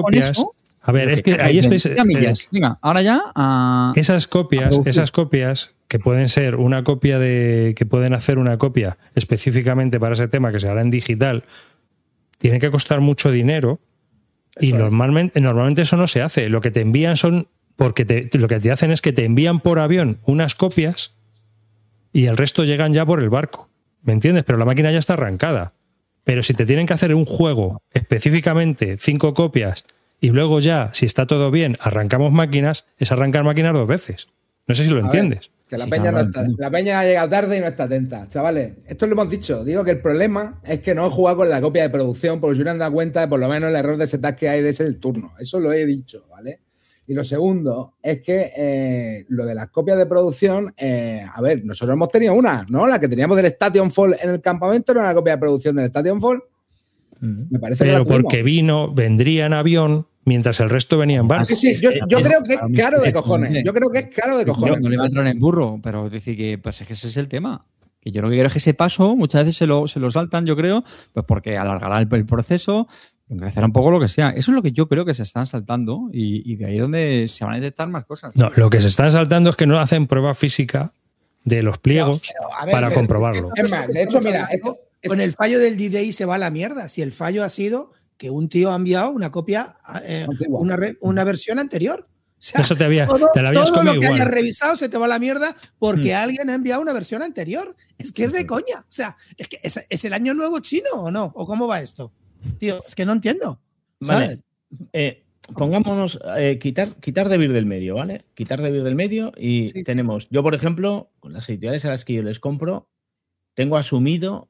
S1: a ver, es que ahí estáis...
S5: Venga, ahora ya...
S1: Esas copias que pueden ser una copia que pueden hacer una copia específicamente para ese tema que se hará en digital, tienen que costar mucho dinero. Y normalmente eso no se hace. Lo que te envían lo que te hacen es que te envían por avión unas copias y el resto llegan ya por el barco. ¿Me entiendes? Pero la máquina ya está arrancada. Pero si te tienen que hacer un juego específicamente 5 copias y luego ya, si está todo bien, arrancamos máquinas, es arrancar máquinas 2 veces. No sé si lo entiendes.
S2: Que la peña la peña ha llegado tarde y no está atenta. Chavales, esto lo hemos dicho. Digo que el problema es que no he jugado con la copia de producción porque yo no he dado cuenta de por lo menos el error de setup que hay de ese del turno. Eso lo he dicho, ¿vale? Y lo segundo es que lo de las copias de producción, a ver, nosotros hemos tenido una, ¿no? La que teníamos del Station Fall en el campamento era una copia de producción del Station Fall. Me parece
S1: pero porque vendría en avión mientras el resto venía en barco.
S2: Sí, yo creo que es caro de cojones. Yo creo que es caro de cojones.
S5: No le va a entrar en burro, pero decir que pues es que ese es el tema. Que yo lo que quiero es que ese paso muchas veces se lo saltan, yo creo, pues porque alargará el proceso, encarecerá un poco lo que sea. Eso es lo que yo creo que se están saltando y de ahí es donde se van a detectar más cosas.
S1: No, lo que se están saltando es que no hacen prueba física de los pliegos para comprobarlo.
S2: Es más, de hecho, mira,
S7: con el fallo del D-Day se va a la mierda. Si el fallo ha sido que un tío ha enviado una copia, una versión anterior. O sea,
S1: eso te la habías
S7: todo
S1: comido
S7: lo que
S1: igual.
S7: hayas revisado se te va a la mierda porque alguien ha enviado una versión anterior. Es que es de coña. O sea, es que ¿es el año nuevo chino o no? ¿O cómo va esto? Tío, es que no entiendo.
S6: ¿Sabes? Vale. Pongámonos, quitar Devir del medio, ¿vale? Quitar Devir del medio y tenemos, yo por ejemplo, con las editoriales a las que yo les compro, tengo asumido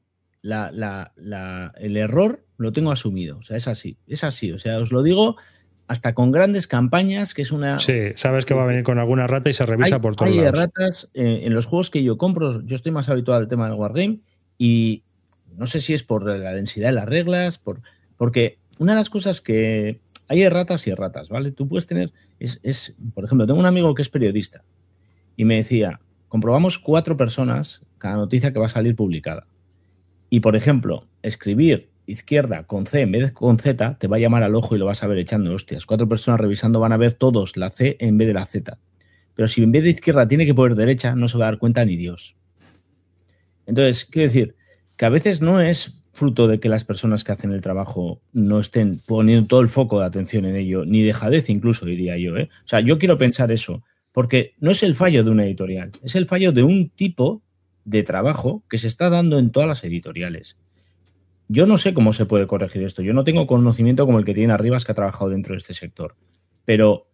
S6: el error, lo tengo asumido. O sea, es así. O sea, os lo digo hasta con grandes campañas, que es una...
S1: Sí, sabes que va a venir con alguna rata y se revisa por todos lados.
S6: Hay ratas en los juegos que yo compro, yo estoy más habituado al tema del Wargame y no sé si es por la densidad de las reglas, porque una de las cosas que... Hay erratas y erratas, ¿vale? Tú puedes tener... por ejemplo, tengo un amigo que es periodista y me decía, comprobamos 4 personas cada noticia que va a salir publicada. Y, por ejemplo, escribir izquierda con C en vez de con Z te va a llamar al ojo y lo vas a ver echando hostias. 4 personas revisando van a ver todos la C en vez de la Z. Pero si en vez de izquierda tiene que poner derecha, no se va a dar cuenta ni Dios. Entonces, quiero decir que a veces no es fruto de que las personas que hacen el trabajo no estén poniendo todo el foco de atención en ello, ni dejadez incluso, diría yo, ¿eh? O sea, yo quiero pensar eso, porque no es el fallo de una editorial, es el fallo de un tipo de trabajo que se está dando en todas las editoriales. Yo no sé cómo se puede corregir esto. Yo no tengo conocimiento como el que tiene Arribas, que ha trabajado dentro de este sector. Pero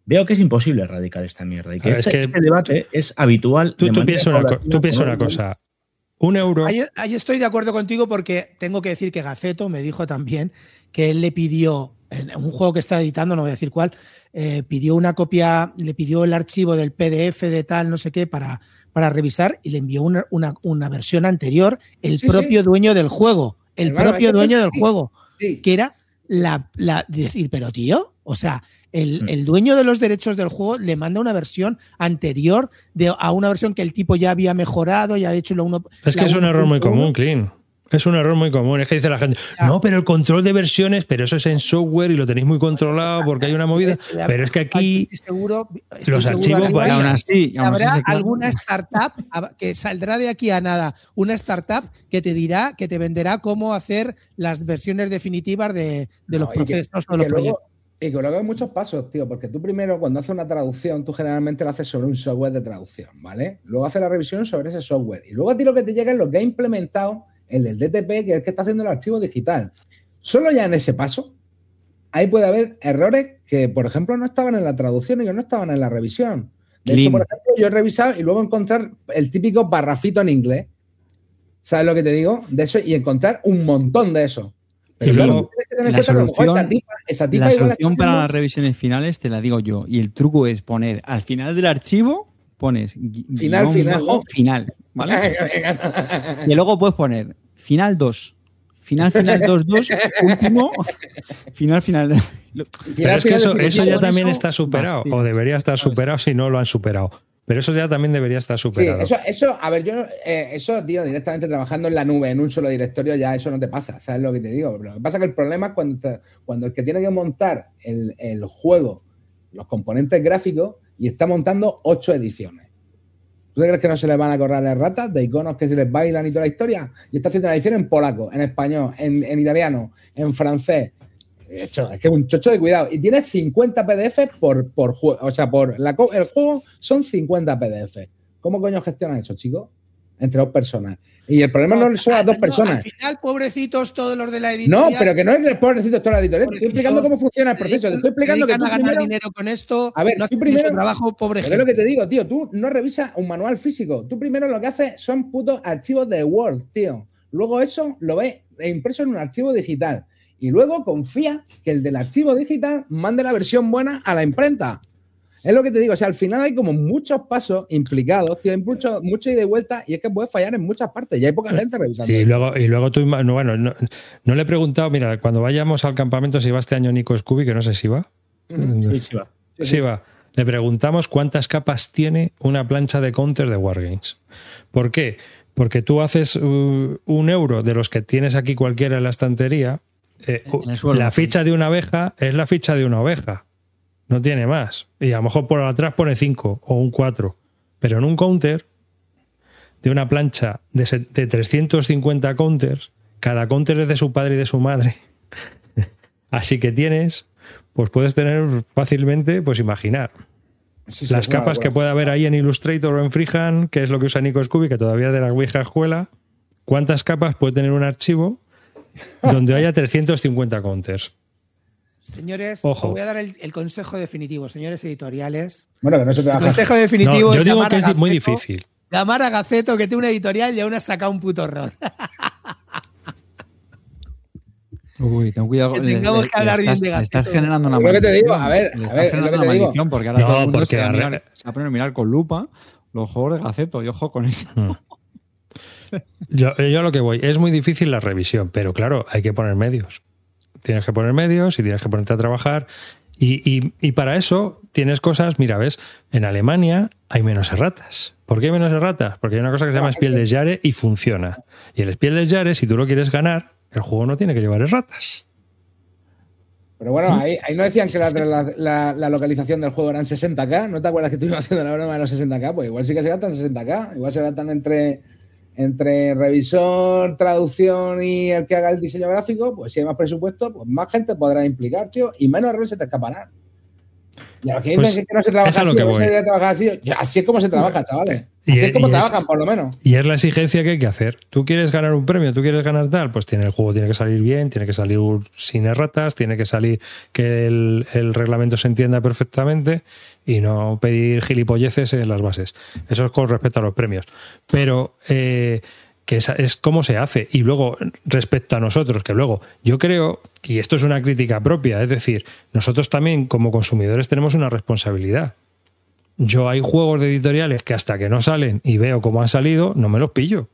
S6: Veo que es imposible erradicar esta mierda y que este debate es habitual.
S1: Tú piensas una cosa. €1.
S7: Ahí estoy de acuerdo contigo porque tengo que decir que Gaceto me dijo también que él le pidió, en un juego que está editando, no voy a decir cuál, pidió una copia, le pidió el archivo del PDF de tal, no sé qué, para revisar y le envió una versión anterior, el propio dueño del juego. El propio dueño del juego. Sí. Que era decir, pero tío, o sea, el dueño de los derechos del juego le manda una versión anterior a una versión que el tipo ya había mejorado, ya ha hecho lo uno.
S1: Es que es un error muy común, Clean. Es un error muy común. Es que dice la gente, no, pero el control de versiones, pero eso es en software y lo tenéis muy controlado porque hay una movida. Pero es que aquí los archivos
S7: vayan. Habrá alguna startup que saldrá de aquí a nada. Una startup que te dirá, que te venderá cómo hacer las versiones definitivas de los procesos o los proyectos.
S2: Y que luego hay muchos pasos, tío, porque tú primero cuando haces una traducción, tú generalmente lo haces sobre un software de traducción, ¿vale? Luego haces la revisión sobre ese software. Y luego a ti lo que te llega es lo que ha implementado el del DTP, que es el que está haciendo el archivo digital. Solo ya en ese paso, ahí puede haber errores que, por ejemplo, no estaban en la traducción y que no estaban en la revisión. De hecho, por ejemplo, yo he revisado y luego encontrar el típico parrafito en inglés. ¿Sabes lo que te digo? De eso y encontrar un montón de eso.
S5: Pero luego, la solución para las revisiones finales te la digo yo. Y el truco es poner al final del archivo, pones final, ¿vale? Y luego puedes poner final 2, final 2, último, final.
S1: Pero es que eso ya también está superado, o debería estar superado si no lo han superado. Pero eso ya también debería estar superado.
S2: Sí, eso, a ver, eso, tío, directamente trabajando en la nube, en un solo directorio, ya eso no te pasa, ¿sabes lo que te digo? Lo que pasa es que el problema es cuando el que tiene que montar el juego, los componentes gráficos, y está montando 8 ediciones. ¿Tú crees que no se les van a correr las ratas de iconos que se les bailan y toda la historia? Y está haciendo una edición en polaco, en español, en italiano, en francés. Es que es un chocho de cuidado. Y tiene 50 PDF por juego. O sea, el juego son 50 PDF. ¿Cómo coño gestionan eso, chicos? Entre 2 personas. Y el problema no son las 2 personas.
S7: Al final, pobrecitos todos los de la editorial.
S2: No, pero que no es pobrecitos todos los editoriales. Te estoy explicando cómo funciona el proceso. Te estoy explicando que tú
S7: ganar
S2: primero,
S7: dinero con esto.
S2: A ver,
S7: no
S2: tú primero
S7: trabajo, pobre gente.
S2: Es lo que te digo, tío. Tú no revisas un manual físico. Tú primero lo que haces son putos archivos de Word, tío. Luego eso lo ves impreso en un archivo digital. Y luego confía que el del archivo digital mande la versión buena a la imprenta. Es lo que te digo. O sea, al final hay como muchos pasos implicados, tío, hay mucho ida y vuelta, y es que puedes fallar en muchas partes. Y hay poca gente revisando.
S1: Y luego tú, bueno, no le he preguntado, mira, cuando vayamos al campamento, si va este año Nico Scooby, que no sé si va.
S6: Sí va.
S1: Sí va. Le preguntamos cuántas capas tiene una plancha de counter de Wargames. ¿Por qué? Porque tú haces €1 de los que tienes aquí cualquiera en la estantería. La ficha de una abeja es la ficha de una oveja. No tiene más. Y a lo mejor por atrás pone 5 o un 4. Pero en un counter de una plancha de 350 counters, cada counter es de su padre y de su madre. Así que puedes tener fácilmente, pues imaginar. Las capas que puede haber ahí en Illustrator o en Freehand, que es lo que usa Nico Scooby, que todavía es de la vieja escuela. ¿Cuántas capas puede tener un archivo donde haya 350 counters?
S7: Señores, os voy a dar el consejo definitivo, señores editoriales.
S2: Bueno, que no se trabaja.
S7: El consejo definitivo
S1: yo digo que es muy difícil.
S7: Llamar a Gaceto, que tiene una editorial y aún has sacado un puto error.
S5: Uy, ten cuidado.
S7: Que tengamos que hablar bien de Gaceto.
S5: Estás generando una
S2: maldición. Lo que te digo, a ver,
S5: estás generando una maldición, porque ahora todo el mundo se va a poner a mirar con lupa los juegos de Gaceto. Y ojo con eso.
S1: Yo lo que voy, es muy difícil la revisión, pero claro, hay que poner medios. Tienes que poner medios y tienes que ponerte a trabajar. Y para eso tienes cosas, mira, ves, en Alemania hay menos erratas. ¿Por qué hay menos erratas? Porque hay una cosa que se llama Spiel des Jahres y funciona. Y el Spiel des Jahres, si tú lo quieres ganar, el juego no tiene que llevar erratas.
S2: Pero bueno, ahí no decían que la localización del juego eran 60K. ¿No te acuerdas que estuvimos haciendo la broma de los 60K? Pues igual sí que se gastan 60K. Igual se gastan entre revisor, traducción y el que haga el diseño gráfico. Pues si hay más presupuesto, pues más gente podrá implicar, tío, y menos errores se te escaparán. Y a los que dicen que no se trabaja así, no se debe trabajar así, así es como se trabaja, chavales. Así es como trabajan, por lo menos.
S1: Y es la exigencia que hay que hacer. Tú quieres ganar un premio, tú quieres ganar tal, pues el juego tiene que salir bien, tiene que salir sin erratas, tiene que salir que el reglamento se entienda perfectamente y no pedir gilipolleces en las bases. Eso es con respecto a los premios. Pero que es como se hace. Y luego, respecto a nosotros, que luego yo creo, y esto es una crítica propia, es decir, nosotros también como consumidores tenemos una responsabilidad. Yo hay juegos de editoriales que hasta que no salen y veo cómo han salido, no me los pillo.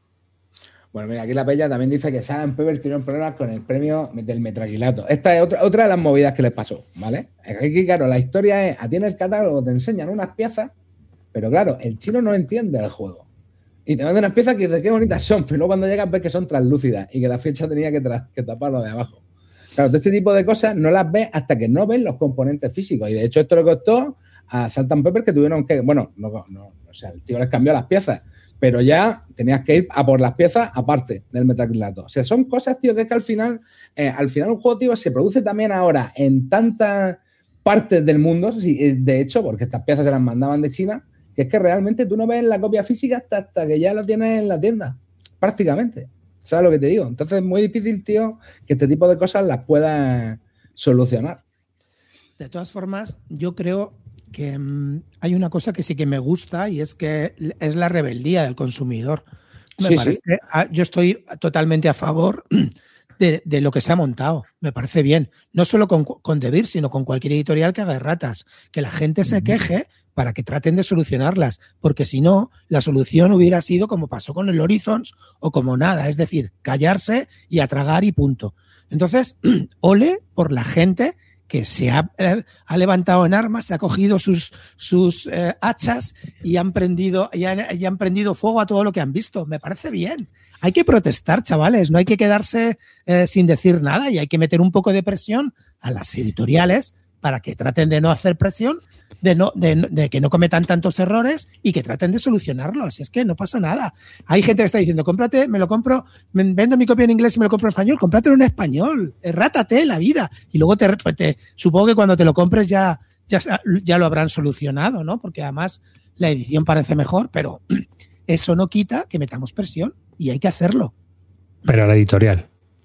S2: Bueno, mira, aquí la Pella también dice que Salt & Pepper tuvieron problemas con el premio del Metraquilato. Esta es otra de las movidas que les pasó, ¿vale? Aquí, claro, la historia es, a ti en el catálogo te enseñan unas piezas, pero claro, el chino no entiende el juego. Y te mandan unas piezas que dices qué bonitas son, pero luego cuando llegas ves que son translúcidas y que la fecha tenía que taparlo de abajo. Claro, todo este tipo de cosas no las ves hasta que no ves los componentes físicos. Y de hecho esto le costó a Salt & Pepper que tuvieron que... Bueno, o sea, el tío les cambió las piezas, pero ya tenías que ir a por las piezas aparte del metacrilato. O sea, son cosas, tío, que es que al final un juego, tío, se produce también ahora en tantas partes del mundo, de hecho, porque estas piezas se las mandaban de China, que es que realmente tú no ves la copia física hasta que ya lo tienes en la tienda, prácticamente. ¿Sabes lo que te digo? Entonces es muy difícil, tío, que este tipo de cosas las puedas solucionar.
S7: De todas formas, yo creo que hay una cosa que sí que me gusta y es que es la rebeldía del consumidor. Me parece, yo estoy totalmente a favor de lo que se ha montado. Me parece bien. No solo con DeVir, sino con cualquier editorial que haga erratas. Que la gente se queje para que traten de solucionarlas. Porque si no, la solución hubiera sido como pasó con el Horizons o como nada. Es decir, callarse y a tragar y punto. Entonces, ole por la gente que se ha levantado en armas, se ha cogido sus hachas y han prendido fuego a todo lo que han visto. Me parece bien. Hay que protestar, chavales, no hay que quedarse sin decir nada y hay que meter un poco de presión a las editoriales para que traten de no hacer presión, de que no cometan tantos errores y que traten de solucionarlos. Es que no pasa nada. Hay gente que está diciendo, cómprate, me lo compro, vendo mi copia en inglés y me lo compro en español, cómpratelo en español, errátate la vida. Y luego supongo que cuando te lo compres ya lo habrán solucionado, ¿no? Porque además la edición parece mejor, pero eso no quita que metamos presión y hay que hacerlo.
S1: Pero a la editorial.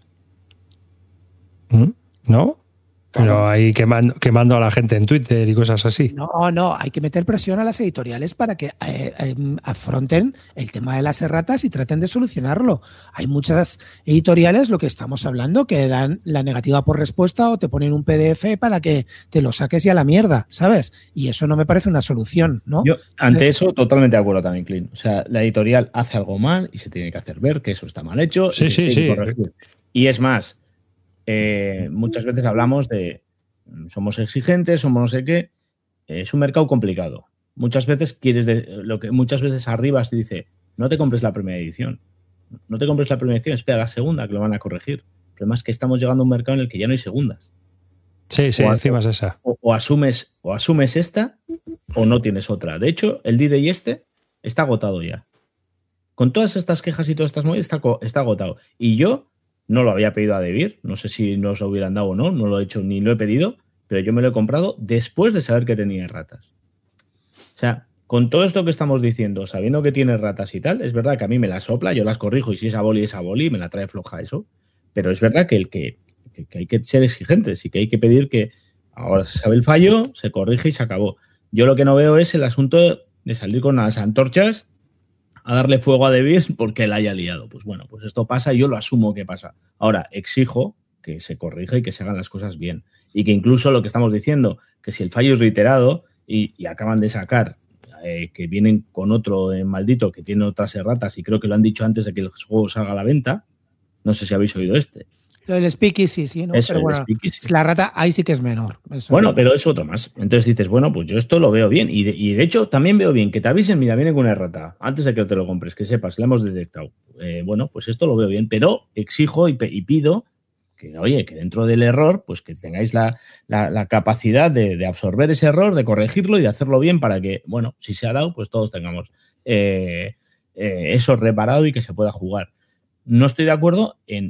S1: ¿No? Pero ahí quemando a la gente en Twitter y cosas así.
S7: No, hay que meter presión a las editoriales para que afronten el tema de las erratas y traten de solucionarlo. Hay muchas editoriales, lo que estamos hablando, que dan la negativa por respuesta o te ponen un PDF para que te lo saques y a la mierda, ¿sabes? Y eso no me parece una solución, ¿no?
S6: Yo, ante eso, totalmente de acuerdo también, Clint. O sea, la editorial hace algo mal y se tiene que hacer ver que eso está mal hecho.
S1: Sí.
S6: Y es más, muchas veces hablamos de somos exigentes, somos no sé qué. Es un mercado complicado. Muchas veces muchas veces arriba se dice, no te compres la primera edición. No te compres la primera edición, espera la segunda que lo van a corregir. El problema es que estamos llegando a un mercado en el que ya no hay segundas.
S1: Sí, encima es esa.
S6: O asumes esta o no tienes otra. De hecho, el D-Day está agotado ya. Con todas estas quejas y todas estas movidas está agotado. Y yo no lo había pedido a DeVir, no sé si nos lo hubieran dado o no lo he hecho ni lo he pedido, pero yo me lo he comprado después de saber que tenía ratas. O sea, con todo esto que estamos diciendo, sabiendo que tiene ratas y tal, es verdad que a mí me la sopla, yo las corrijo y si es a boli, me la trae floja eso, pero es verdad que hay que ser exigentes y que hay que pedir que ahora se sabe el fallo, se corrige y se acabó. Yo lo que no veo es el asunto de salir con las antorchas a darle fuego a DeVir porque la haya liado. Pues bueno, pues esto pasa y yo lo asumo que pasa. Ahora, exijo que se corrija y que se hagan las cosas bien. Y que incluso lo que estamos diciendo, que si el fallo es reiterado y acaban de sacar que vienen con otro maldito que tiene otras erratas y creo que lo han dicho antes de que el juego salga a la venta, no sé si habéis oído este.
S7: Lo del Speakeasy, sí, ¿no?
S6: Eso,
S7: pero bueno, la rata ahí sí que es menor.
S6: Bueno, pero es otro más. Entonces dices, bueno, pues yo esto lo veo bien. Y de hecho también veo bien que te avisen, mira, viene con una errata. Antes de que te lo compres, que sepas, la hemos detectado. Bueno, pues esto lo veo bien, pero exijo y pido que, oye, que dentro del error, pues que tengáis la capacidad de absorber ese error, de corregirlo y de hacerlo bien para que, bueno, si se ha dado, pues todos tengamos eso reparado y que se pueda jugar. No estoy de acuerdo en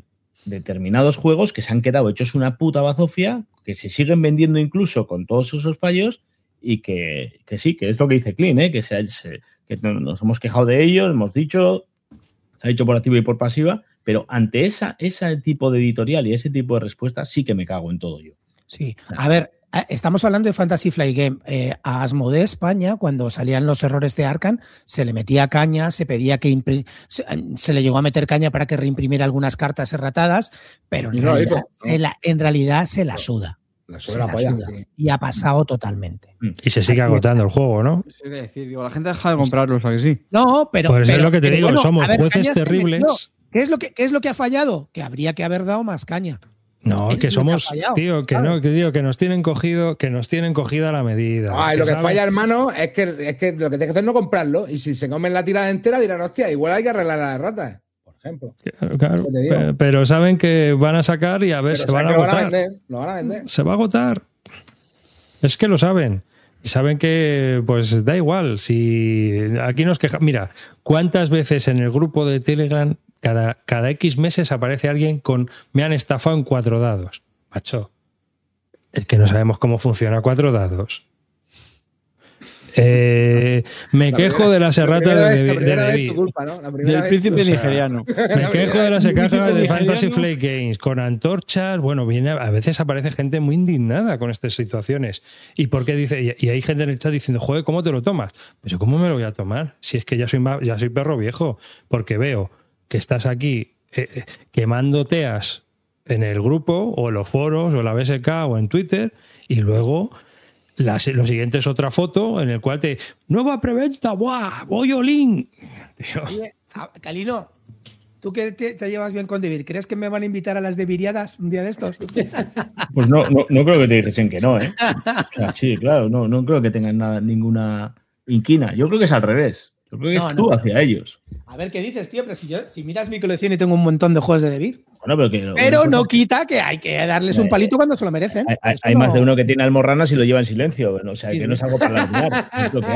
S6: determinados juegos que se han quedado hechos una puta bazofia, que se siguen vendiendo incluso con todos esos fallos y que sí, que es lo que dice Clean, que nos hemos quejado de ellos, hemos dicho, se ha dicho por activa y por pasiva, pero ante ese tipo de editorial y ese tipo de respuestas sí que me cago en todo yo.
S7: Sí, a ver, estamos hablando de Fantasy Flight Game. A Asmodee España, cuando salían los errores de Arkham, se le metía caña, se pedía que se le llegó a meter caña para que reimprimiera algunas cartas erratadas, pero en realidad se la suda. Y ha pasado totalmente.
S1: Y se sigue agotando el juego, ¿no?
S5: Es decir, la gente deja de comprarlos, ¿a que sí?
S7: No, pero...
S1: Pues es lo que te digo,
S7: bueno,
S1: somos
S7: ver,
S1: jueces terribles.
S7: ¿Qué es lo que ha fallado? Que habría que haber dado más caña.
S1: No, es que somos, tío, que no, que digo, que nos tienen cogida la medida.
S2: Y lo que falla, hermano, es que lo que tienes que hacer es no comprarlo. Y si se comen la tirada entera, dirán, hostia, igual hay que arreglar a las ratas, por ejemplo.
S1: Claro, pero saben que van a sacar y a ver, se van a agotar.
S2: Lo van a vender.
S1: Se va a agotar. Es que lo saben. Y saben que, pues da igual. Si aquí nos quejamos. Mira, ¿cuántas veces en el grupo de Telegram cada X meses aparece alguien con me han estafado en 4 dados? Macho, es que no sabemos cómo funciona 4 dados. Me quejo de las erratas de David.
S5: Del príncipe nigeriano.
S1: Me quejo de las erratas de Fantasy Flight Games con antorchas. Bueno, a veces aparece gente muy indignada con estas situaciones. ¿Y por qué dice? Y hay gente en el chat diciendo, joder, ¿cómo te lo tomas? Pues ¿cómo me lo voy a tomar? Si es que ya soy perro viejo, porque veo que estás aquí quemando teas en el grupo o en los foros o en la BSK o en Twitter y luego lo siguiente es otra foto en el cual nueva preventa, ¡buah! ¡Voy Olin!
S7: Oye, Calino, tú que te llevas bien con David, ¿crees que me van a invitar a las de Viriadas un día de estos?
S6: Pues no creo que te dijesen que no, ¿eh? O sea, sí, claro, no creo que tengan ninguna inquina. Yo creo que es al revés. Yo creo que es tú hacia ellos.
S7: A ver qué dices, tío, pero si miras mi colección y tengo un montón de juegos de David.
S6: Bueno,
S7: pero no quita que hay que darles un palito cuando se lo merecen.
S6: Hay más de uno que tiene almorranas y lo lleva en silencio. O sea, que no es algo para alardear. Es lo que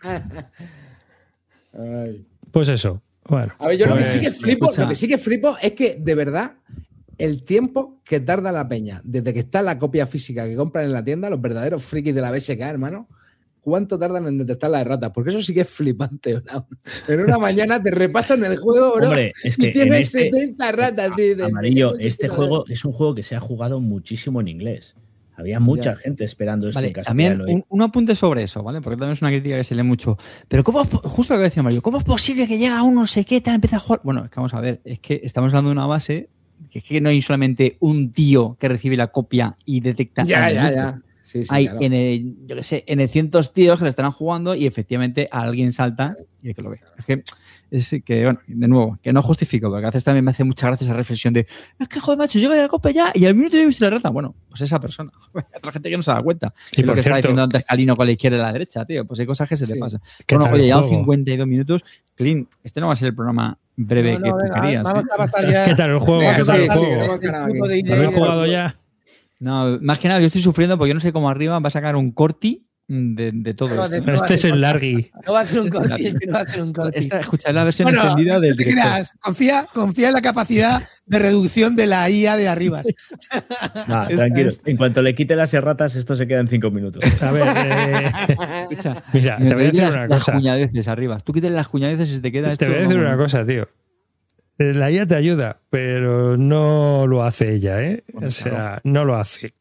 S6: hay.
S1: Pues eso. Bueno,
S2: a ver, yo lo que sí que flipo es que, de verdad, el tiempo que tarda la peña, desde que está la copia física que compran en la tienda, los verdaderos frikis de la BSK, hermano, ¿cuánto tardan en detectar las erratas? Porque eso sí que es flipante, ¿no? En una mañana te repasan el juego, bro.
S6: Hombre, es que
S2: y tienes 70 ratas, tío.
S6: Amarillo, este juego es un juego que se ha jugado muchísimo en inglés. Había mucha gente esperando esto en castellano.
S5: También un apunte sobre eso, ¿vale? Porque también es una crítica que se lee mucho. Pero justo lo que decía Mario, ¿cómo es posible que llega uno no sé qué, tal, empieza a jugar? Bueno, es que vamos a ver, es que estamos hablando de una base que es que no hay solamente un tío que recibe la copia y detecta.
S2: Ya. Sí,
S5: hay
S2: claro.
S5: en cientos tíos que le estarán jugando y efectivamente alguien salta y hay que lo ve. Es que, bueno, de nuevo, que no justifico, porque a veces también me hace mucha gracia esa reflexión de es que, joder, macho, llega la copa ya y al minuto yo he visto la rata. Bueno, pues esa persona. Otra gente que no se da cuenta.
S1: Y
S5: es lo
S1: por
S5: que
S1: cierto,
S5: estaba diciendo antes Calino con la izquierda y la derecha, tío. Pues hay cosas que se te pasan.
S1: ¿Qué
S5: Bueno,
S1: tal
S5: oye,
S1: el
S5: ya
S1: juego?
S5: 52 minutos. Clean, este no va a ser el programa breve que tú querías.
S1: ¿Qué tal el juego? ¿Qué tal el juego? ¿Habéis jugado ya?
S5: No, más que nada yo estoy sufriendo porque yo no sé cómo arriba va a sacar un corti de todo
S7: No,
S5: esto.
S1: Este es el largui.
S7: No va a ser un corti, no va a ser un corti.
S5: Escuchad la versión extendida del director.
S7: Confía en la capacidad de reducción de la IA de Arribas.
S6: Nah, tranquilo. En cuanto le quite las erratas, esto se queda en 5 minutos.
S1: A ver,
S5: Escucha,
S1: mira, te voy a decir una
S5: las
S1: cosa.
S5: cuñadeces arriba. Tú quitas las cuñadeces y se te queda esto.
S1: Te voy a decir una cosa, tío. La IA te ayuda, pero no lo hace ella, ¿eh? O sea, no lo hace.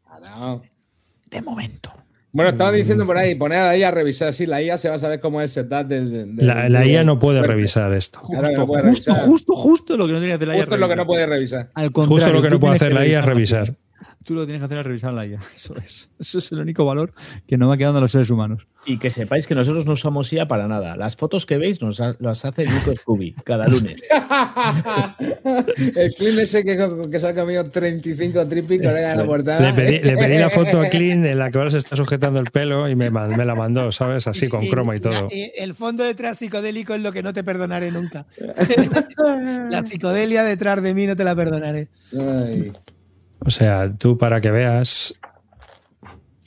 S5: De momento.
S2: Bueno, estaban diciendo por ahí, poner a la IA a revisar. Sí, la IA se va a saber cómo es el setup
S1: La IA no puede revisar esto.
S5: Justo lo que no tiene que hacer la IA.
S2: Justo es lo que no puede revisar.
S5: Al contrario,
S1: Justo lo que no
S5: tú
S1: puede
S5: tienes
S1: hacer la IA es revisar.
S5: Tú lo tienes que hacer es revisar la IA. Eso es el único valor que nos va quedando a los seres humanos.
S6: Y que sepáis que nosotros no usamos IA para nada. Las fotos que veis las hace Nico Scooby cada lunes.
S2: El Clean ese que se ha comido 35 tripping con ella en la portada.
S1: Le pedí la foto a Clean en la que ahora se está sujetando el pelo y me la mandó, ¿sabes? Así con croma y todo.
S7: El fondo detrás psicodélico es lo que no te perdonaré nunca. La psicodelia detrás de mí no te la perdonaré.
S2: Ay.
S1: O sea, tú para que veas.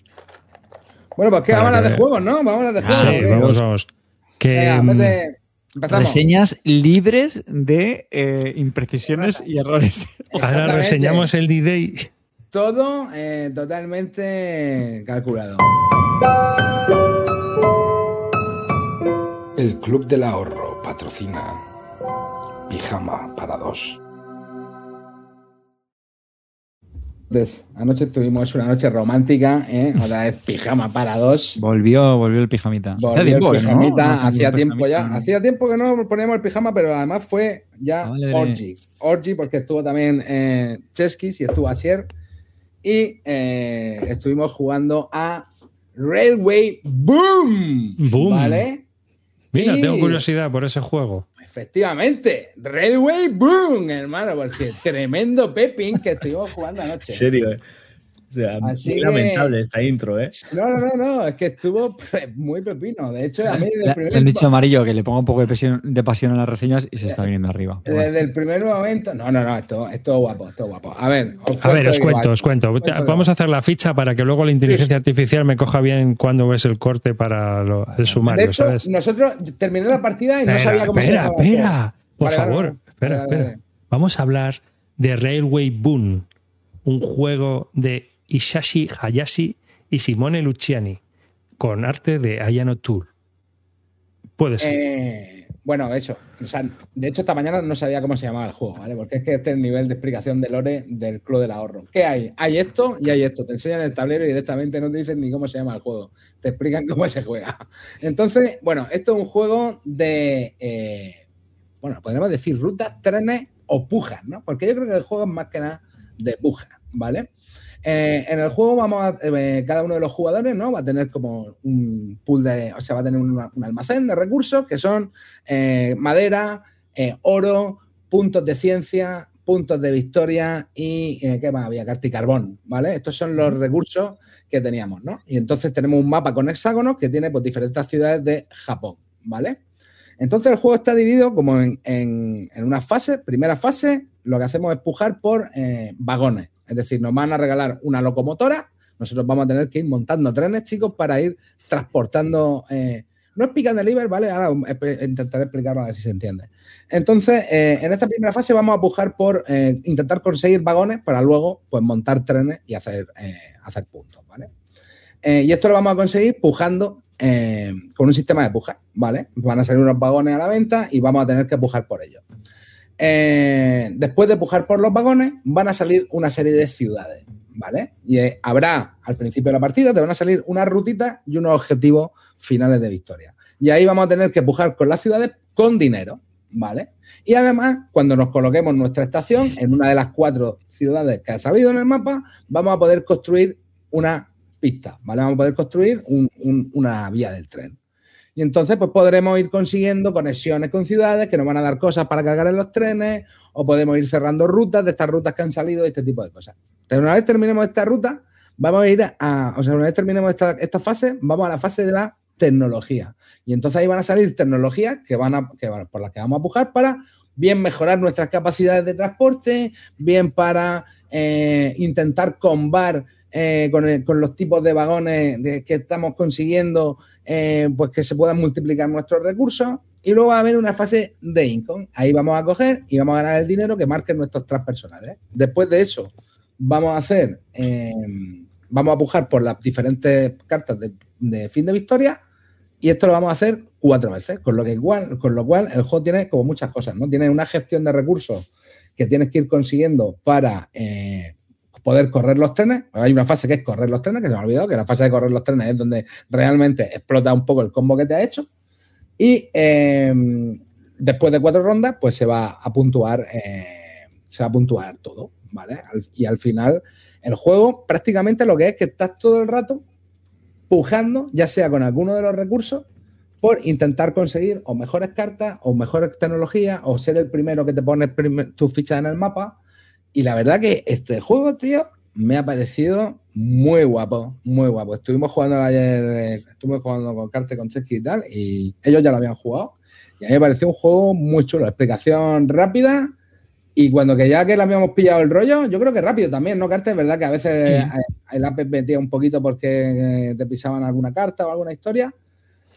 S2: Bueno, pues que
S1: Para
S2: vamos a
S1: que
S2: de juegos, ¿no? Vamos a de juegos.
S1: Sí, vamos. Que,
S2: Venga, vete. Empezamos.
S5: Reseñas libres de imprecisiones y errores.
S1: Ahora reseñamos el D-Day.
S2: Todo totalmente calculado.
S4: El Club del Ahorro patrocina Pijama para dos.
S2: Entonces, anoche tuvimos una noche romántica, otra vez pijama para dos.
S5: Volvió el pijamita.
S2: Volvió el pijamita,
S5: ¿no?
S2: hacía tiempo ya. Hacía tiempo que no poníamos el pijama, pero además fue ya Orgy, porque estuvo también Cheskis y estuvo Asier. Y estuvimos jugando a Railway Boom. ¿Vale?
S1: Mira, tengo curiosidad por ese juego.
S2: Efectivamente, Railway Boom, hermano, porque tremendo pepín que estuvimos jugando anoche.
S6: En serio, O sea, muy lamentable esta intro, ¿eh?
S2: No, es que estuvo muy pepino. De hecho, a mí desde el primer
S5: Le han dicho a Amarillo que le ponga un poco de pasión en las reseñas y se está viniendo arriba.
S2: Desde el primer momento. No, esto es guapo, A ver,
S1: os cuento. Vamos a hacer la ficha para que luego la inteligencia artificial me coja bien cuando ves el corte para el sumario,
S2: de hecho,
S1: ¿sabes?
S2: Nosotros terminé la partida y no sabía cómo se llamaba.
S1: Espera, por favor. Espera. Vamos a hablar de Railway Boom, un juego de Hisashi Hayashi y Simone Luciani, con arte de Ayano Tour. Puede ser.
S2: Bueno, eso. O sea, de hecho, esta mañana no sabía cómo se llamaba el juego, ¿vale? Porque es que este es el nivel de explicación de lore del Club del Ahorro. ¿Qué hay? Hay esto y hay esto. Te enseñan el tablero y directamente no te dicen ni cómo se llama el juego. Te explican cómo se juega. Entonces, bueno, esto es un juego de, podríamos decir rutas, trenes o pujas, ¿no? Porque yo creo que el juego es más que nada de pujas, ¿vale? En el juego cada uno de los jugadores, ¿no? Va a tener como un pool va a tener un almacén de recursos que son madera, oro, puntos de ciencia, puntos de victoria y ¿qué más había? Carta y carbón, ¿vale? Estos son los recursos que teníamos, ¿no? Y entonces tenemos un mapa con hexágonos que tiene pues diferentes ciudades de Japón, ¿vale? Entonces el juego está dividido como en unas fases. Primera fase, lo que hacemos es pujar por vagones. Es decir, nos van a regalar una locomotora, nosotros vamos a tener que ir montando trenes, chicos, para ir transportando. No es pick and deliver, ¿vale? Ahora intentaré explicarlo a ver si se entiende. Entonces, en esta primera fase vamos a pujar por intentar conseguir vagones para luego pues, montar trenes y hacer puntos, ¿vale? Y esto lo vamos a conseguir pujando con un sistema de puja, ¿vale? Van a salir unos vagones a la venta y vamos a tener que pujar por ellos. Después de pujar por los vagones, van a salir una serie de ciudades, ¿vale? Y habrá, al principio de la partida, te van a salir unas rutitas y unos objetivos finales de victoria. Y ahí vamos a tener que pujar con las ciudades con dinero, ¿vale? Y además, cuando nos coloquemos nuestra estación en una de las 4 ciudades que ha salido en el mapa, vamos a poder construir una pista, ¿vale? Vamos a poder construir una vía del tren. Y entonces pues podremos ir consiguiendo conexiones con ciudades que nos van a dar cosas para cargar en los trenes o podemos ir cerrando rutas de estas rutas que han salido y este tipo de cosas. Pero una vez terminemos esta ruta, vamos a ir una vez terminemos esta fase, vamos a la fase de la tecnología. Y entonces ahí van a salir tecnologías por las que vamos a pujar para bien mejorar nuestras capacidades de transporte, bien para intentar combar con los tipos de vagones que estamos consiguiendo, pues que se puedan multiplicar nuestros recursos. Y luego va a haber una fase de income. Ahí vamos a coger y vamos a ganar el dinero que marquen nuestros tracks personales. Después de eso, vamos a pujar por las diferentes cartas de fin de victoria. Y esto lo vamos a hacer 4 veces, con lo cual el juego tiene como muchas cosas, ¿no? Tiene una gestión de recursos que tienes que ir consiguiendo para poder correr los trenes. Hay una fase que es correr los trenes, que se me ha olvidado, que la fase de correr los trenes es donde realmente explota un poco el combo que te ha hecho. Y después de 4 rondas, pues se va a puntuar todo, ¿vale? Y al final, el juego prácticamente lo que es que estás todo el rato pujando, ya sea con alguno de los recursos, por intentar conseguir o mejores cartas, o mejores tecnologías, o ser el primero que te pone tus fichas en el mapa. Y la verdad que este juego, tío, me ha parecido muy guapo, muy guapo. Estuvimos jugando con Carte, con Chesky y tal, y ellos ya lo habían jugado. Y a mí me pareció un juego muy chulo, explicación rápida. Y cuando que ya que le habíamos pillado el rollo, yo creo que rápido también, ¿no, Carte? Es verdad que a veces el app metía un poquito porque te pisaban alguna carta o alguna historia.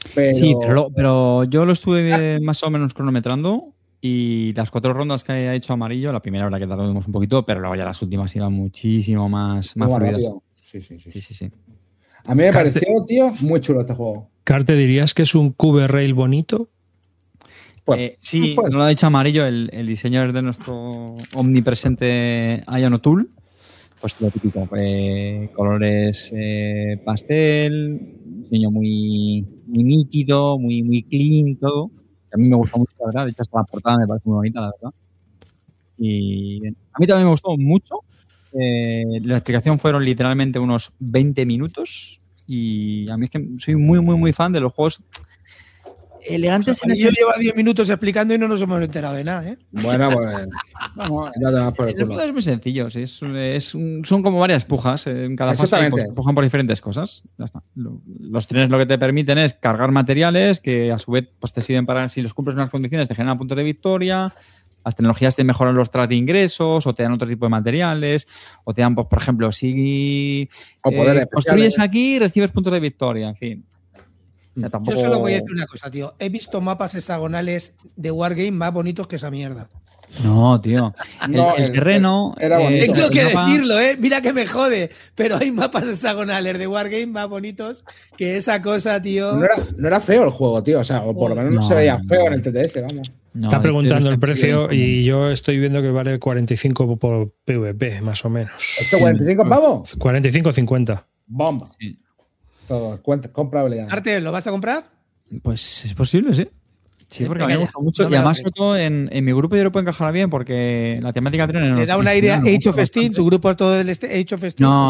S5: Sí, pero yo lo estuve más o menos cronometrando y las 4 rondas que ha hecho Amarillo, la primera verdad que tardamos un poquito, pero luego ya las últimas iban muchísimo más fluidas. Sí.
S2: A mí me pareció, tío, muy chulo este juego.
S1: ¿Carte dirías que es un Cube Rail bonito?
S5: Sí, nos lo ha dicho Amarillo, el diseño es de nuestro omnipresente Ion O'Toole. Pues lo típico, colores pastel, diseño muy nítido, muy clean, todo. A mí me gustó mucho, la verdad. De hecho, hasta la portada me parece muy bonita, la verdad. Y a mí también me gustó mucho. La explicación fueron literalmente unos 20 minutos. Y a mí es que soy muy fan de los juegos elegantes.
S7: O sea, yo llevo 10 minutos explicando y no nos hemos enterado de nada, ¿eh?
S2: Bueno, pues vamos, ya te vas por el culo.
S5: Es muy sencillo, sí. Son como varias pujas. En cada fase pujan por diferentes cosas. Ya está. Los trenes lo que te permiten es cargar materiales que a su vez pues, te sirven para, si los cumples unas condiciones, te generan puntos de victoria. Las tecnologías te mejoran los tracks de ingresos o te dan otro tipo de materiales o te dan, pues, por ejemplo, si construyes aquí, recibes puntos de victoria, en fin. O sea, tampoco...
S7: Yo solo voy a decir una cosa, tío. He visto mapas hexagonales de Wargame más bonitos que esa mierda.
S5: No, tío. El terreno...
S2: Era bonito.
S7: Tengo que decirlo, ¿eh? Mira que me jode. Pero hay mapas hexagonales de Wargame más bonitos que esa cosa, tío.
S2: No era feo el juego, tío. O sea, o por lo menos no se veía feo en el TTS, vamos.
S1: Está preguntando el precio y yo estoy viendo que vale 45 por PvP, más o menos.
S2: ¿Esto 45 pavos?
S1: 45,50.
S2: Bomba. Sí. Todo, comprable ya.
S7: Arte, ¿lo vas a comprar?
S5: Pues es posible, sí. Sí, porque a mí me gusta mucho. Y además, sobre todo en mi grupo yo lo puedo encajar bien porque la temática tiene.
S7: ¿Le da un aire a Age of Steam? ¿Tu grupo es todo el Age of Steam?
S5: No.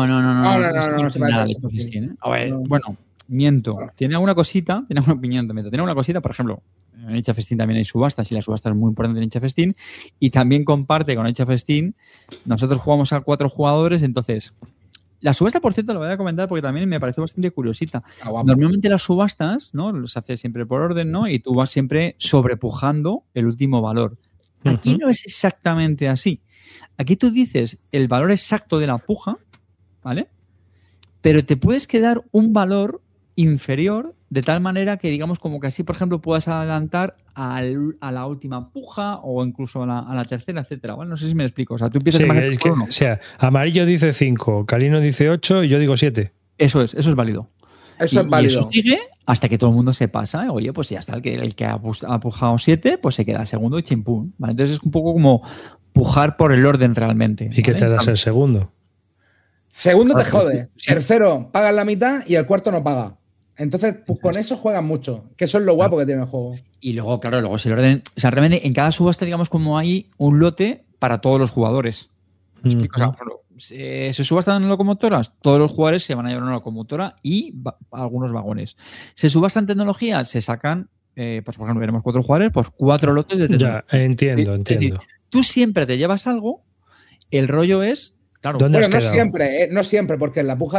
S5: Bueno, miento. Tiene alguna cosita, tiene una cosita, por ejemplo, en Age of Steam también hay subastas y la subasta es muy importante en Age of Steam y también comparte con Age of Steam. Nosotros jugamos a 4 jugadores, entonces. La subasta, por cierto, lo voy a comentar porque también me pareció bastante curiosita. Normalmente las subastas, ¿no? Los hace siempre por orden, ¿no? Y tú vas siempre sobrepujando el último valor. Aquí no es exactamente así. Aquí tú dices el valor exacto de la puja, ¿vale? Pero te puedes quedar un valor inferior de tal manera que, digamos, como que así, por ejemplo, puedas adelantar a la última puja o incluso a la tercera, etcétera. Bueno, no sé si me explico. O sea, tú empiezas
S1: o sea, Amarillo dice 5, Calino dice 8 y yo digo 7.
S5: Eso es válido.
S2: Eso es válido.
S5: Y eso sigue hasta que todo el mundo se pasa. Oye, pues ya está, el que ha pujado 7, pues se queda segundo y chimpún. ¿Vale? Entonces es un poco como pujar por el orden realmente.
S1: ¿Y qué te das el segundo?
S2: Segundo te jode. Tercero pagas la mitad y el cuarto no paga. Entonces, pues con eso juegan mucho, que eso es lo guapo que tiene el juego.
S5: Y luego, claro, es el orden. O sea, realmente en cada subasta, digamos, como hay un lote para todos los jugadores. ¿Me explico? O sea, por ejemplo, se subastan locomotoras, todos los jugadores se van a llevar una locomotora y algunos vagones. Se subastan tecnologías, se sacan, pues por ejemplo, tenemos 4 jugadores, pues 4 lotes de tecnología.
S1: Ya, entiendo.
S5: Es decir, tú siempre te llevas algo, el rollo es. Claro,
S2: bueno, no siempre, porque en la puja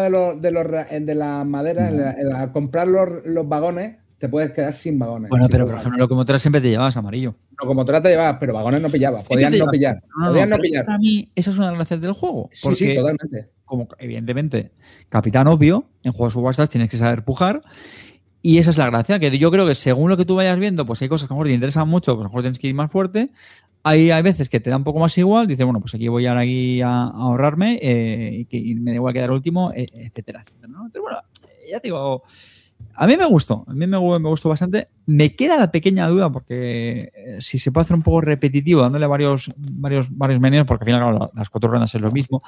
S2: de la madera, al comprar los vagones, te puedes quedar sin vagones.
S5: Bueno, pero por ejemplo, locomotora siempre te llevabas, Amarillo.
S2: Locomotora te llevabas, pero vagones no pillabas. Podían no pillar. Podían no pillar.
S5: Para mí, esa es una de las gracias del juego.
S2: Sí, totalmente.
S5: Como, evidentemente, capitán obvio, en juegos subastas tienes que saber pujar. Y esa es la gracia, que yo creo que según lo que tú vayas viendo, pues hay cosas que a lo mejor te interesan mucho, pues a lo mejor tienes que ir más fuerte. Hay veces que te da un poco más igual, dices, bueno, pues aquí voy a ahorrarme y me da igual quedar último, etcétera, etcétera, ¿no? Entonces, bueno, ya te digo, a mí me gustó bastante. Me queda la pequeña duda porque si se puede hacer un poco repetitivo, dándole varios menús, porque al final, claro, las 4 rondas es lo mismo,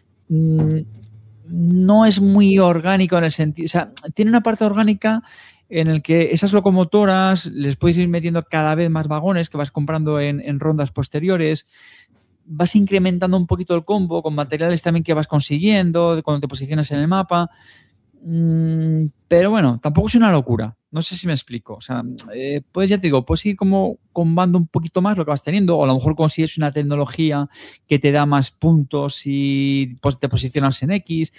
S5: no es muy orgánico en el sentido, o sea, tiene una parte orgánica en el que esas locomotoras les puedes ir metiendo cada vez más vagones que vas comprando en rondas posteriores, vas incrementando un poquito el combo con materiales también que vas consiguiendo cuando te posicionas en el mapa, pero bueno, tampoco es una locura, no sé si me explico, o sea, pues ya te digo, puedes ir como combando un poquito más lo que vas teniendo, o a lo mejor consigues una tecnología que te da más puntos y pues te posicionas en X.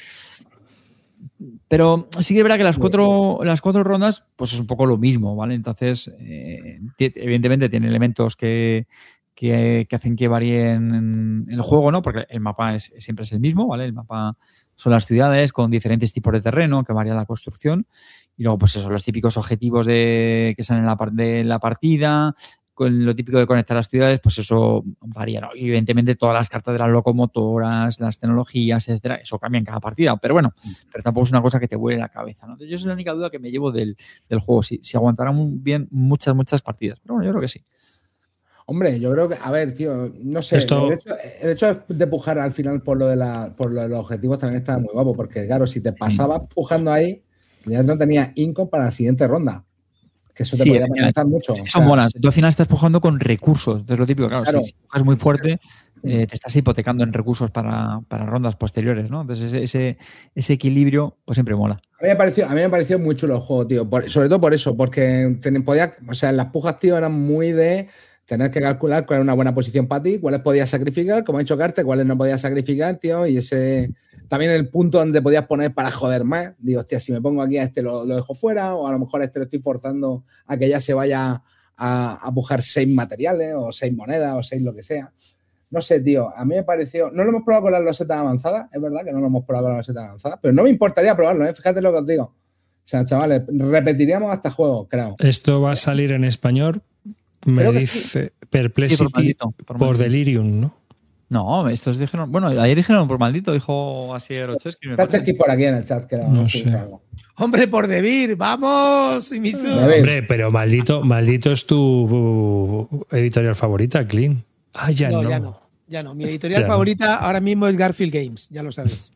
S5: Pero sí que es verdad que las cuatro rondas, pues es un poco lo mismo, ¿vale? Entonces, evidentemente tiene elementos que que hacen que varíen el juego, ¿no? Porque el mapa siempre es el mismo, ¿vale? El mapa son las ciudades con diferentes tipos de terreno que varía la construcción. Y luego, pues eso, los típicos objetivos que salen de la partida, con lo típico de conectar las ciudades, pues eso varía, ¿no? Y evidentemente todas las cartas de las locomotoras, las tecnologías, etcétera, eso cambia en cada partida. Pero bueno, pero tampoco es una cosa que te vuele la cabeza, ¿no? Yo esa es la única duda que me llevo del juego, si aguantarán bien muchas partidas. Pero bueno, yo creo que sí.
S2: Hombre, yo creo que, a ver, tío, no sé, el hecho de pujar al final por lo de los objetivos también estaba muy guapo, porque claro, si te pasabas pujando ahí, ya no tenías income para la siguiente ronda. Que eso te podía penalizar mucho.
S5: Son molas. Tú al final estás pujando con recursos. Entonces lo típico, claro. Si pujas muy fuerte, te estás hipotecando en recursos para rondas posteriores, ¿no? Entonces ese equilibrio pues siempre mola.
S2: A mí me pareció muy chulo el juego, tío. Sobre todo por eso, porque las pujas, tío, eran muy de tener que calcular cuál era una buena posición para ti, cuáles podías sacrificar, como ha dicho Carte, cuáles no podías sacrificar, tío, y ese también el punto donde podías poner para joder más. Digo, hostia, si me pongo aquí a este lo dejo fuera, o a lo mejor a este lo estoy forzando a que ya se vaya a pujar 6 materiales, o 6 monedas, o 6 lo que sea. No sé, tío, a mí me pareció... No lo hemos probado con las losetas avanzadas, es verdad que no lo hemos probado con las losetas avanzadas, pero no me importaría probarlo, ¿eh? Fíjate lo que os digo. O sea, chavales, repetiríamos hasta juego, creo.
S1: Esto va a salir en español, me dice sí. Perplexity por Delirium, ¿no?
S5: No, estos dijeron... Bueno, ayer dijeron por maldito, dijo así Erocheski.
S2: Está Cheski por aquí en el chat, creo.
S1: No sé.
S7: Hombre, por Debir, ¡vamos!
S1: Hombre, pero maldito es tu editorial favorita, Clean. Ah, ya no.
S7: Mi editorial favorita ahora mismo es Garfield Games, ya lo sabéis.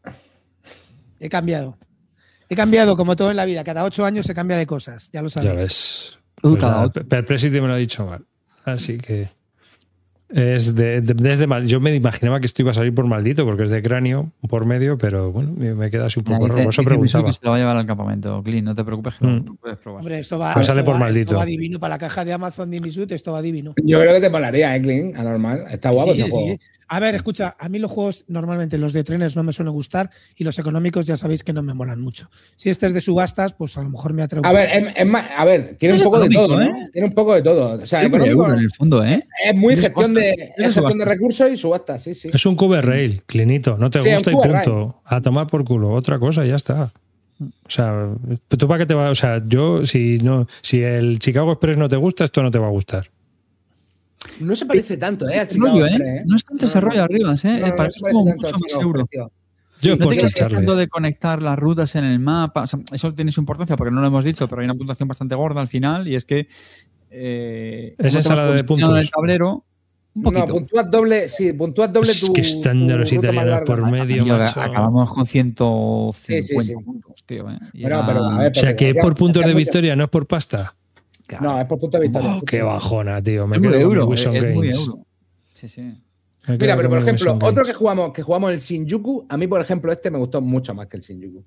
S7: He cambiado como todo en la vida. Cada 8 años se cambia de cosas, ya lo sabéis.
S1: Ya ves. Pues Perplexity me lo ha dicho mal. Así que es desde mal. Yo me imaginaba que esto iba a salir por maldito porque es de cráneo por medio, pero bueno, me queda así un poco raro. Eso preguntaba.
S5: Que se lo va a llevar al campamento, Clean, no te preocupes que no puedes probar.
S7: Hombre, esto va,
S1: pues sale por maldito.
S7: Esto va divino para la caja de Amazon de Misut, esto va divino.
S2: Yo creo que te molaría, Clean, anormal. Está guapo ese juego.
S7: A ver, escucha, a mí los juegos normalmente los de trenes no me suelen gustar y los económicos ya sabéis que no me molan mucho. Si este es de subastas, pues a lo mejor me atrae
S2: un poco. Tiene un poco de todo, ¿eh? Tiene un poco de todo. O sea,
S5: económico, en el fondo, ¿eh?
S2: Es muy gestión de recursos y subastas, sí.
S1: Es un cover rail, Clinito. No te gusta y punto. A tomar por culo. Otra cosa y ya está. O sea, ¿tú para qué te va? O sea, yo, si el Chicago Express no te gusta, esto no te va a gustar.
S2: No se parece tanto, ¿eh?
S5: No es tanto desarrollo arriba, ¿eh? Parece como mucho más seguro.
S1: Yo
S5: no tengas que estar de conectar las rutas en el mapa. O sea, eso tiene su importancia porque no lo hemos dicho, pero hay una puntuación bastante gorda al final y es que
S1: es ensalada de puntos.
S5: En el tablero, un poquito.
S2: No, puntúas doble
S1: es que están de los italianos por medio, macho.
S5: Acabamos con 150 puntos, tío.
S2: Pero, a ver,
S1: o sea, que es por puntos de victoria, no es por pasta.
S2: Claro. No, es por punto de victoria.
S1: Qué bajona, tío.
S5: Me quedo euro. Es muy euro. Sí.
S2: Mira, pero por ejemplo, otro que jugamos el Shinjuku, a mí, por ejemplo, este me gustó mucho más que el Shinjuku.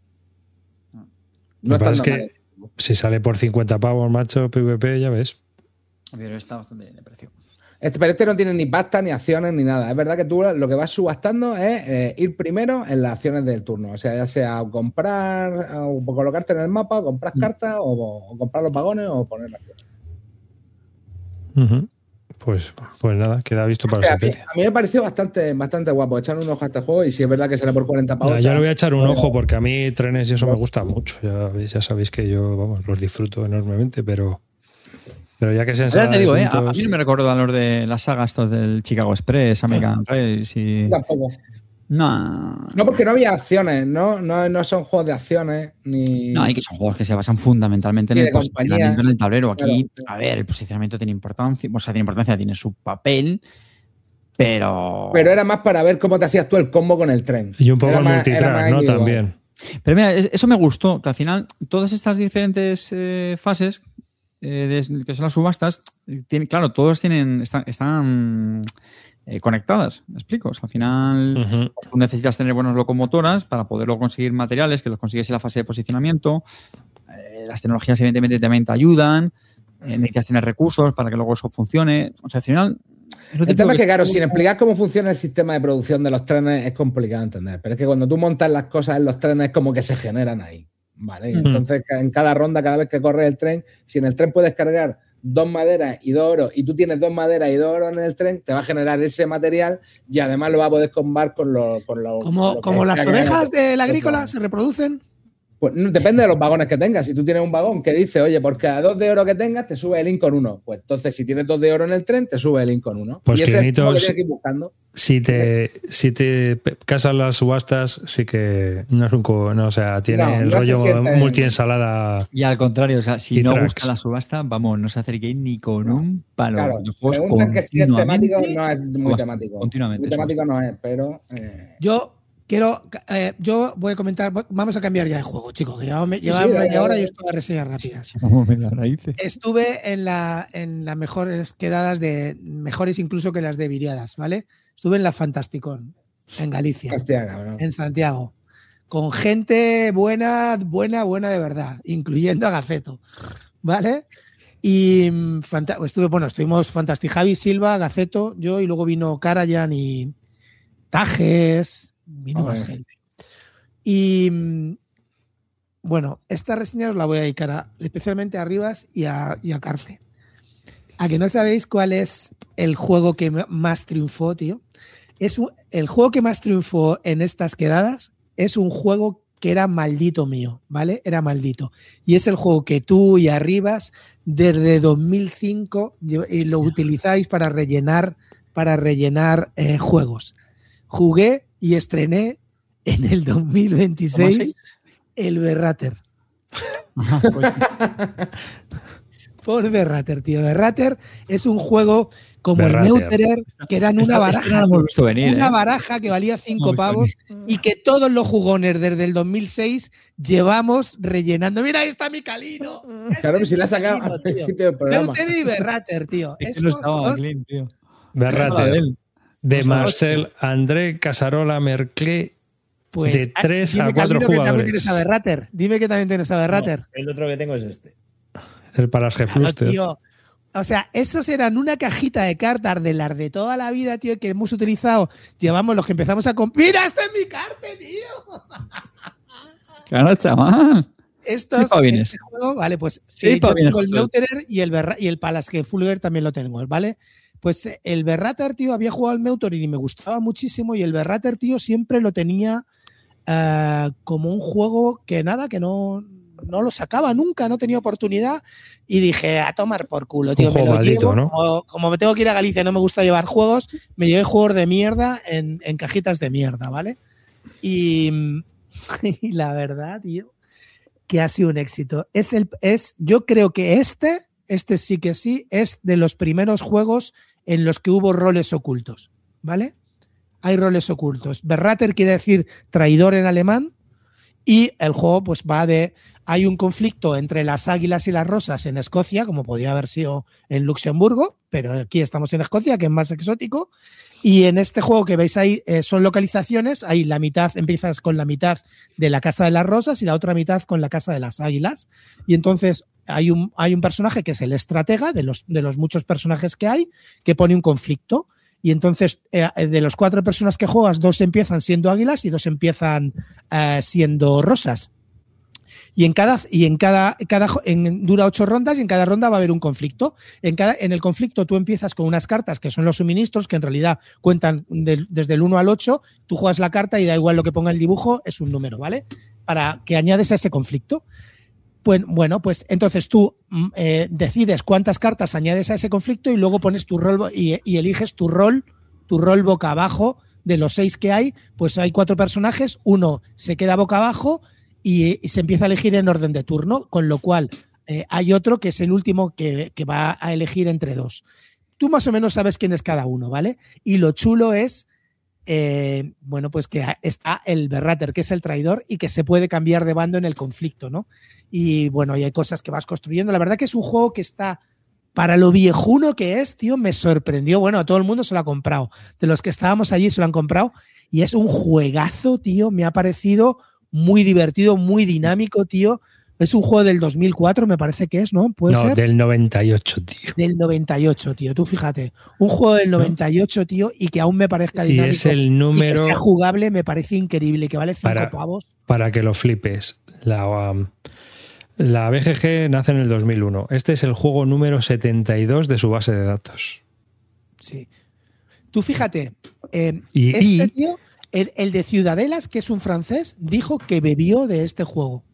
S1: No es que si sale por 50 pavos, macho, PvP, ya ves.
S5: Pero está bastante bien de precio.
S2: Pero este no tiene ni pasta, ni acciones, ni nada. Es verdad que tú lo que vas subastando es ir primero en las acciones del turno. O sea, ya sea comprar, o colocarte en el mapa, o comprar cartas, o comprar los vagones, o poner acciones.
S1: Pues nada, queda visto para
S2: a mí me pareció bastante guapo. Echar un ojo a este juego y si es verdad que sale por 40 pavos.
S1: Ya le voy a echar un ojo porque a mí trenes y eso me gusta mucho. Ya sabéis que yo los disfruto enormemente, pero ya que se
S5: ya te digo, a mí no me recuerdo a los de las sagas estos del Chicago Express, American Race y...
S2: Tampoco.
S5: No,
S2: porque no había acciones, no son juegos de acciones ni...
S5: No, y que son juegos que se basan fundamentalmente en el posicionamiento en el tablero. Aquí, a ver, el posicionamiento tiene importancia, tiene su papel, pero
S2: era más para ver cómo te hacías tú el combo con el tren.
S1: Y un poco el multitrack, ¿no? También.
S5: Pero mira, eso me gustó, que al final todas estas diferentes fases que son las subastas, todas están conectadas, ¿me explico? O sea, al final pues tú necesitas tener buenas locomotoras para poderlo conseguir materiales, que los consigues en la fase de posicionamiento. Las tecnologías evidentemente también te ayudan, necesitas tener recursos para que luego eso funcione. O sea, al final...
S2: El tema es que, claro, sin explicar cómo funciona el sistema de producción de los trenes es complicado de entender, pero es que cuando tú montas las cosas en los trenes es como que se generan ahí. Vale, entonces en cada ronda, cada vez que corre el tren, si en el tren puedes cargar 2 maderas y 2 oro, y tú tienes 2 maderas y 2 oro en el tren, te va a generar ese material y además lo va a poder combar con lo
S7: Como las ovejas del agrícola se reproducen.
S2: Pues depende de los vagones que tengas. Si tú tienes un vagón que dice, oye, por cada 2 de oro que tengas, te sube el Lincoln 1. Pues entonces, si tienes 2 de oro en el tren, te sube el Lincoln 1.
S1: Pues
S2: y ese es lo que tienes que ir buscando.
S1: Si te casas las subastas, sí que no es o sea, tiene el rollo multi-ensalada.
S5: Y al contrario, o sea, si no
S1: tracks.
S5: gusta la subasta, vamos, no se acerquéis ni con un palo.
S2: Claro, preguntan que si es temático, no es muy temático.
S5: Continuamente.
S2: Muy temático no es, pero...
S7: Yo voy a comentar, vamos a cambiar ya de juego, chicos, que llevamos media hora y esto es reseñas rápidas. Estuve en las mejores quedadas mejores incluso que las de Viriadas, ¿vale? Estuve en la Fantasticón, en Galicia, en Santiago, con gente buena de verdad, incluyendo a Gaceto, ¿vale? Y estuvimos Fantastijavi, Silva, Gaceto, yo, y luego vino Karajan y Tajes, vino más gente. Y bueno, esta reseña os la voy a dedicar especialmente a Rivas y a Carte. A que no sabéis cuál es el juego que más triunfó, tío. El juego que más triunfó en estas quedadas es un juego que era maldito mío, ¿vale? Era maldito. Y es el juego que tú y Arribas desde 2005 lo utilizáis para rellenar juegos. Jugué y estrené en el 2026 el Berrater. Por Berrater, tío. Berrater es un juego como el Meuterer, que eran una baraja. Una baraja que valía 5 pavos y que todos los jugones desde el 2006 llevamos rellenando. Mira, ahí está mi Calino.
S2: Claro, que si la has sacado al principio del programa.
S7: Meuterer y Berrater, tío.
S5: No estaba clean, tío.
S1: Berrater. De Marcel André Casarola Merclé, pues, de 3 a 4 jugadores.
S7: Que también tienes a Berrater. Dime que también tienes a Berrater.
S6: No, el otro que tengo es este.
S1: El Parasgefluster.
S7: Tío. O sea, esos eran una cajita de cartas de las de toda la vida, tío, que hemos utilizado. Llevamos los que empezamos a comprar. ¡Mira, este es mi carte, tío!
S5: Claro, chaval.
S7: Este juego, vale, pues
S5: sí,
S7: yo tengo el Meuterer y el Parasgefluster también lo tengo, ¿vale? Pues el Berrater, tío, había jugado al Meuterer y me gustaba muchísimo, y el Berrater, tío, siempre lo tenía como un juego que no lo sacaba nunca, no tenía oportunidad, y dije, a tomar por culo, tío, me lo llevo, ¿no? Como me tengo que ir a Galicia y no me gusta llevar juegos, me llevé juegos de mierda en cajitas de mierda, ¿vale? Y la verdad, tío, que ha sido un éxito. Yo creo que este sí que sí, es de los primeros juegos en los que hubo roles ocultos, ¿vale? Hay roles ocultos. Berrater quiere decir traidor en alemán, y el juego pues va de... Hay un conflicto entre las águilas y las rosas en Escocia, como podría haber sido en Luxemburgo, pero aquí estamos en Escocia, que es más exótico. Y en este juego que veis ahí son localizaciones. Hay la mitad, empiezas con la mitad de la Casa de las Rosas y la otra mitad con la Casa de las Águilas. Y entonces hay un personaje que es el estratega de los muchos personajes que hay, que pone un conflicto. Y entonces, de los 4 personas que juegas, 2 empiezan siendo águilas y 2 empiezan siendo rosas. Y dura 8 rondas, y en cada ronda va a haber un conflicto. En el conflicto tú empiezas con unas cartas que son los suministros, que en realidad cuentan desde el 1 al 8. Tú juegas la carta y da igual lo que ponga el dibujo, es un número, ¿vale? Para que añades a ese conflicto. Pues bueno, pues entonces tú decides cuántas cartas añades a ese conflicto, y luego pones tu rol y eliges tu rol boca abajo. De los 6 que hay, pues hay 4 personajes, uno se queda boca abajo y se empieza a elegir en orden de turno, con lo cual hay otro que es el último que va a elegir entre 2. Tú más o menos sabes quién es cada uno, ¿vale? Y lo chulo es, bueno, pues que está el Berrater, que es el traidor, y que se puede cambiar de bando en el conflicto, ¿no? Y bueno, y hay cosas que vas construyendo. La verdad que es un juego que está, para lo viejuno que es, tío, me sorprendió. Bueno, a todo el mundo se lo ha comprado. De los que estábamos allí se lo han comprado, y es un juegazo, tío. Me ha parecido muy divertido, muy dinámico, tío. Es un juego del 2004, me parece que es, ¿no? ¿Puede ser?
S1: Del 98, tío.
S7: Del 98, tío. Tú fíjate. Un juego del 98, tío, y que aún me parezca dinámico.
S1: Y es el número...
S7: Y que sea jugable, me parece increíble, que vale 5 pavos.
S1: Para que lo flipes. La BGG nace en el 2001. Este es el juego número 72 de su base de datos.
S7: Sí. Tú fíjate,
S1: Y-
S7: tío, el de Ciudadelas, que es un francés, dijo que bebió de este juego.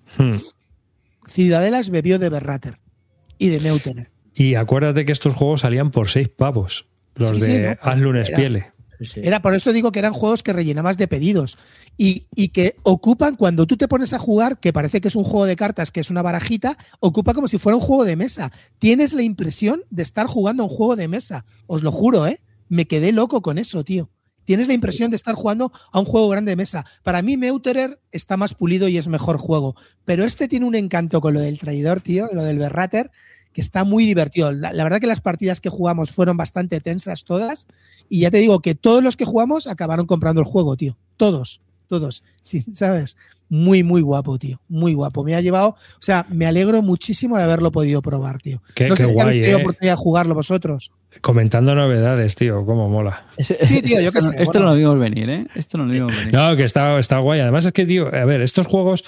S7: Ciudadelas bebió de Berrater y de Meuterer.
S1: Y acuérdate que estos juegos salían por 6 pavos. Los
S7: Sí,
S1: de
S7: sí, ¿no?
S1: Hazle un espiele.
S7: Era por eso digo que eran juegos que rellenabas de pedidos y que ocupan, cuando tú te pones a jugar, que parece que es un juego de cartas, que es una barajita, ocupa como si fuera un juego de mesa. Tienes la impresión de estar jugando a un juego de mesa. Os lo juro, ¿eh? Me quedé loco con eso, tío. Tienes la impresión de estar jugando a un juego grande de mesa. Para mí, Meuterer está más pulido y es mejor juego. Pero este tiene un encanto con lo del traidor, tío, lo del Berrater, que está muy divertido. La verdad que las partidas que jugamos fueron bastante tensas todas. Y ya te digo que todos los que jugamos acabaron comprando el juego, tío. Todos. Sí, ¿sabes? Muy, muy guapo, tío. Muy guapo. Me ha llevado... O sea, me alegro muchísimo de haberlo podido probar, tío.
S1: Qué
S7: No sé si
S1: guay,
S7: habéis tenido oportunidad de jugarlo vosotros.
S1: Comentando novedades, tío, cómo mola.
S7: Sí, tío, yo qué sé.
S5: Esto no lo vimos venir, ¿eh? Esto no lo vimos venir.
S1: No, que está guay. Además es que, tío, a ver, estos juegos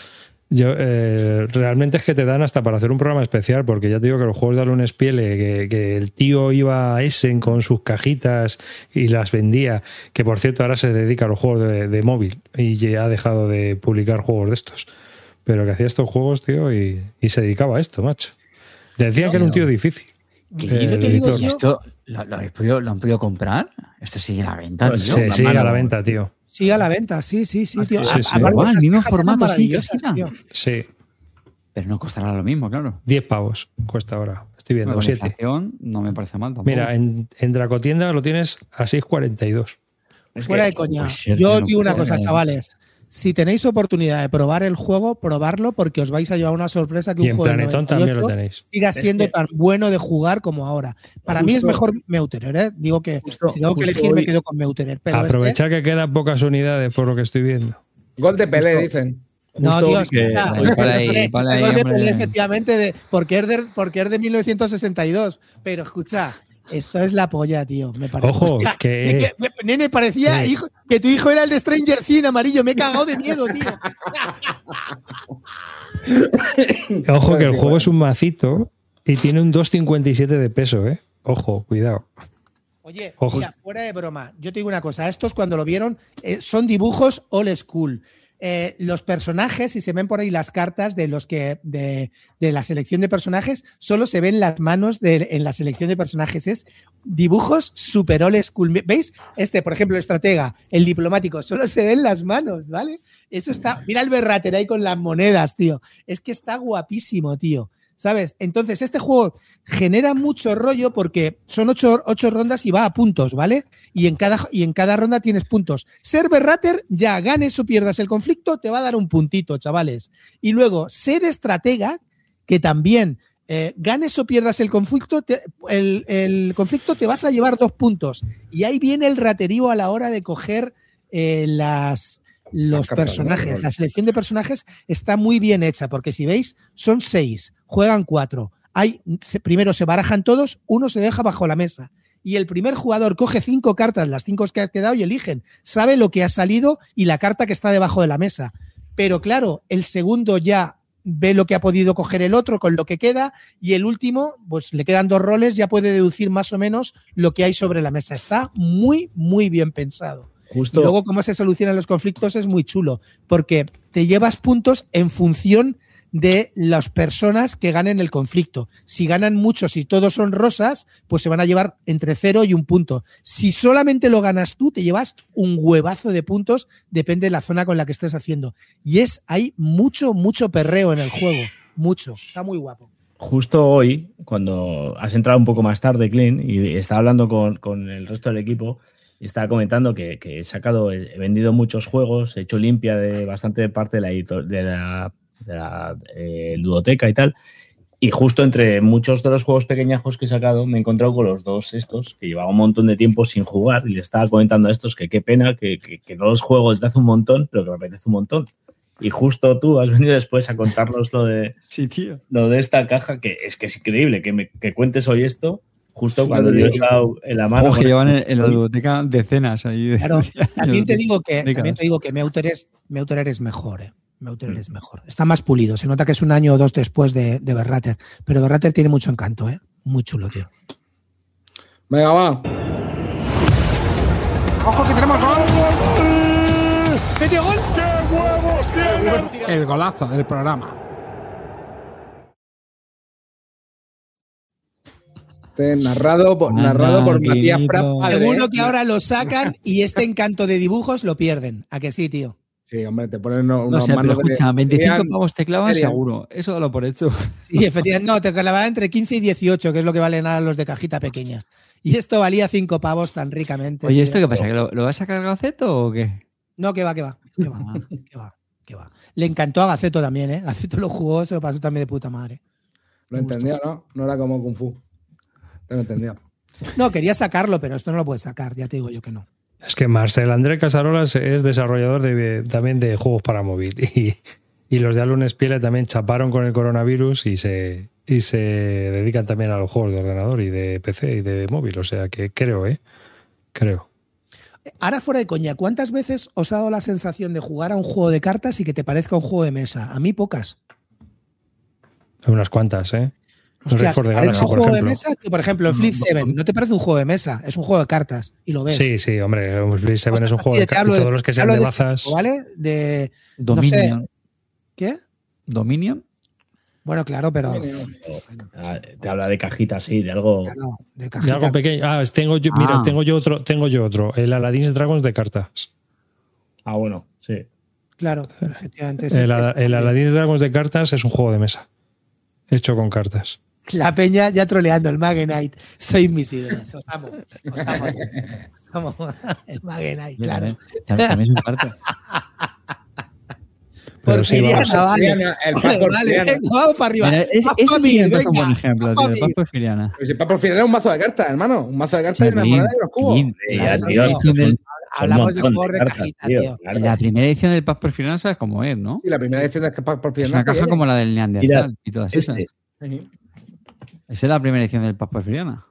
S1: realmente es que te dan hasta para hacer un programa especial, porque ya te digo que los juegos de Hazle un espiele, que el tío iba a Essen con sus cajitas y las vendía, que por cierto ahora se dedica a los juegos de móvil y ya ha dejado de publicar juegos de estos, pero que hacía estos juegos, tío, y se dedicaba a esto, macho. Decían que era un tío difícil.
S7: Yo te digo,
S1: editor.
S7: tío,
S5: ¿Esto lo han podido comprar? ¿Esto sigue a la venta, tío?
S1: Sí, sigue a la venta, tío.
S7: sigue a la venta, sí, tío.
S1: sí.
S7: Aparte,
S5: Igual,
S7: esas
S5: mismo
S7: cajas eran
S5: formato, sí,
S7: maravillosas,
S5: cajita.
S7: tío.
S1: Sí,
S5: Pero no costará lo mismo, claro.
S1: 10 pavos cuesta ahora. Estoy viendo,
S5: Con
S1: 7.
S5: inflación no me parece mal tampoco.
S1: Mira, en Dracotienda lo tienes a 6,42.
S7: Fuera de coña.
S5: puede ser,
S7: Yo
S5: no
S7: digo una
S5: puede
S7: cosa,
S5: ser.
S7: chavales. Si tenéis oportunidad de probar el juego, probarlo, porque os vais a llevar una sorpresa que
S1: Y
S7: un
S1: en
S7: juego del
S1: Planetón también lo
S7: 98
S1: tenéis.
S7: siga siendo
S6: que-
S7: tan bueno de jugar como ahora. Para mí es mejor Meuterer, ¿eh? Digo que
S6: Justo-
S7: si tengo que
S6: justo
S7: elegir me
S6: hoy-
S7: quedo con Meuterer. Pero
S1: Aprovechar que quedan pocas unidades por lo que estoy viendo.
S2: Gol de Pelé, dicen.
S7: No,
S6: Justo
S7: tío,
S6: que-
S7: escucha,
S5: Vale, vale ahí,
S7: ese
S5: vale ahí,
S7: gol de
S5: hombre.
S7: Pelé, efectivamente, porque es de 1962. Pero escucha, esto es la polla, tío. Me parece.
S1: Ojo,
S7: Hostia,
S1: que-
S7: nene, parecía
S1: Sí.
S7: que tu hijo era el de Stranger Things amarillo. Me he cagado de miedo, tío.
S1: Ojo que el juego es un macito y tiene un 2,57 de peso, ¿eh? Ojo, cuidado.
S7: Oye,
S1: Ojo.
S7: mira, fuera de broma, yo te digo una cosa, estos cuando lo vieron son dibujos old school. Los personajes, si se ven por ahí las cartas de los que de la selección de personajes, solo se ven las manos en la selección de personajes. Es dibujos super old school. ¿Veis? Este, por ejemplo, el estratega, el diplomático, solo se ven las manos, ¿vale? Eso está. Mira el Berrater ahí con las monedas, tío. Es que está guapísimo, tío. ¿Sabes? Entonces, este juego genera mucho rollo porque son 8 rondas y va a puntos, ¿vale? Y en cada ronda tienes puntos. Ser Berrater, ya ganes o pierdas el conflicto, te va a dar un puntito, chavales. Y luego, ser estratega, que también ganes o pierdas el conflicto, el conflicto te vas a llevar 2 puntos. Y ahí viene el raterío a la hora de coger los personajes. La selección de personajes está muy bien hecha, porque si veis, son 6, juegan 4. Primero se barajan todos, uno se deja bajo la mesa. Y el primer jugador coge 5 cartas, las 5 que ha quedado, y eligen. Sabe lo que ha salido y la carta que está debajo de la mesa. Pero claro, el segundo ya ve lo que ha podido coger el otro con lo que queda, y el último, pues le quedan 2 roles, ya puede deducir más o menos lo que hay sobre la mesa. Está muy, muy bien pensado.
S6: Justo.
S7: Y luego cómo se solucionan los conflictos es muy chulo, porque te llevas puntos en función de las personas que ganen el conflicto. Si ganan muchos y todos son rosas, pues se van a llevar entre 0 y 1 punto. Si solamente lo ganas tú, te llevas un huevazo de puntos, depende de la zona con la que estés haciendo. Y hay mucho, mucho perreo en el juego. Mucho. Está muy guapo.
S6: Justo hoy, cuando has entrado un poco más tarde, Clint, y estaba hablando con el resto del equipo, y estaba comentando que he vendido muchos juegos, he hecho limpia de bastante parte de la ludoteca y tal, y justo entre muchos de los juegos pequeñajos que he sacado me he encontrado con los 2 estos, que llevaba un montón de tiempo sin jugar, y le estaba comentando a estos que qué pena que no los juego desde hace un montón, pero que me apetece un montón. Y justo tú has venido después a contarnos lo de esta caja, que es increíble que cuentes hoy esto, justo cuando yo he estado en la mano.
S5: Juegos que llevan en la biblioteca decenas ahí.
S7: Claro, también te digo que Meuterer es mejor, ¿eh? Meuterer es mejor. Está más pulido. Se nota que es un año o dos después de Berrater. Pero Berrater tiene mucho encanto, ¿eh? Muy chulo, tío.
S2: Venga, va.
S7: ¡Ojo que tenemos gol! ¡Metió gol!
S8: ¡Qué huevos tiene!
S9: El golazo del programa.
S2: Narrado por Matías Prats.
S7: Seguro que ahora lo sacan y este encanto de dibujos lo pierden. ¿A que sí, tío?
S2: Sí, hombre, te ponen
S5: No
S2: unos
S5: sé, pero
S2: manos
S5: escucha, 25
S2: serían-
S5: pavos te clavan
S2: serían-
S5: seguro. Eso dalo por hecho.
S7: Sí, efectivamente. No, te clavarán entre 15 y 18, que es lo que valen ahora los de cajita pequeña. Y esto valía 5 pavos tan ricamente.
S5: Oye,
S7: tío.
S5: ¿esto qué pasa? ¿Que lo vas a sacar Gaceto o qué?
S7: No, que va. Que va. Le encantó a Gaceto también, ¿eh? Gaceto lo jugó, se lo pasó también de puta madre.
S2: Lo entendió, ¿no? No era como Kung Fu. Lo entendió.
S7: No, quería sacarlo, pero esto no lo puedes sacar, ya te digo yo que no.
S1: Es que Marcel André Casarolas es desarrollador también de juegos para móvil. Y los de Alun Spiele también chaparon con el coronavirus y se dedican también a los juegos de ordenador y de PC y de móvil. O sea que creo.
S7: Ahora fuera de coña, ¿cuántas veces os ha dado la sensación de jugar a un juego de cartas y que te parezca un juego de mesa? A mí pocas.
S1: Unas cuantas, ¿eh?
S7: Hostia,
S1: Red Force
S7: ¿te
S1: de
S7: parece
S1: Galaxy,
S7: un
S1: por
S7: juego de
S1: ejemplo.
S7: mesa? Que, por ejemplo, el Flip 7 no te parece un juego de mesa, es un juego de cartas y lo ves.
S1: Sí, hombre, el Flip 7
S7: O sea,
S1: es un juego de
S7: te hablo
S1: cartas. Todos los que sean
S7: hablo
S1: de
S7: este
S1: bazas.
S7: tipo, ¿vale? De
S5: Dominion.
S7: No sé, ¿qué?
S5: ¿Dominion?
S7: Bueno, claro, pero
S6: Te habla de cajitas, sí, de algo.
S7: claro, de
S1: De
S7: cajita.
S1: algo pequeño. Tengo yo otro. El Aladdin's Dragons de cartas.
S6: Ah, bueno, sí.
S7: Claro, efectivamente. sí.
S1: El Aladdin's Dragons de cartas es un juego de mesa. Hecho con cartas.
S7: La peña ya troleando el Magenite. Sois mis ídolos. Os amo. El Magenite,
S5: Mira,
S7: claro.
S5: también es un parte.
S1: Pero sí,
S7: Porfiriana,
S1: vamos.
S7: vale.
S2: El Paz
S7: Vale,
S2: Porfiriana.
S7: venga, vamos para arriba.
S5: Mira, ese sí que me parece un buen ejemplo, tío. El Paz Porfiriana.
S2: Pues el Paz Porfiriana era un mazo de cartas, hermano. Un mazo de cartas
S5: Sí,
S2: y una moneda y unos cubos.
S5: sí.
S6: Ya,
S7: Claro,
S6: tío,
S7: tío.
S6: son
S7: Hablamos
S6: un
S7: de
S6: montón
S7: juegos de
S6: cartas,
S7: cajita, tío.
S6: claro.
S5: La primera edición del Paz Porfiriana sabes cómo es, ¿no?
S2: Y la primera edición de Paz
S5: Es
S2: Porfiriana.
S5: una caja como la del Neandertal
S6: Mira,
S5: y todas esas.
S6: Este,
S5: Esa es la primera edición del Paz Porfiriana.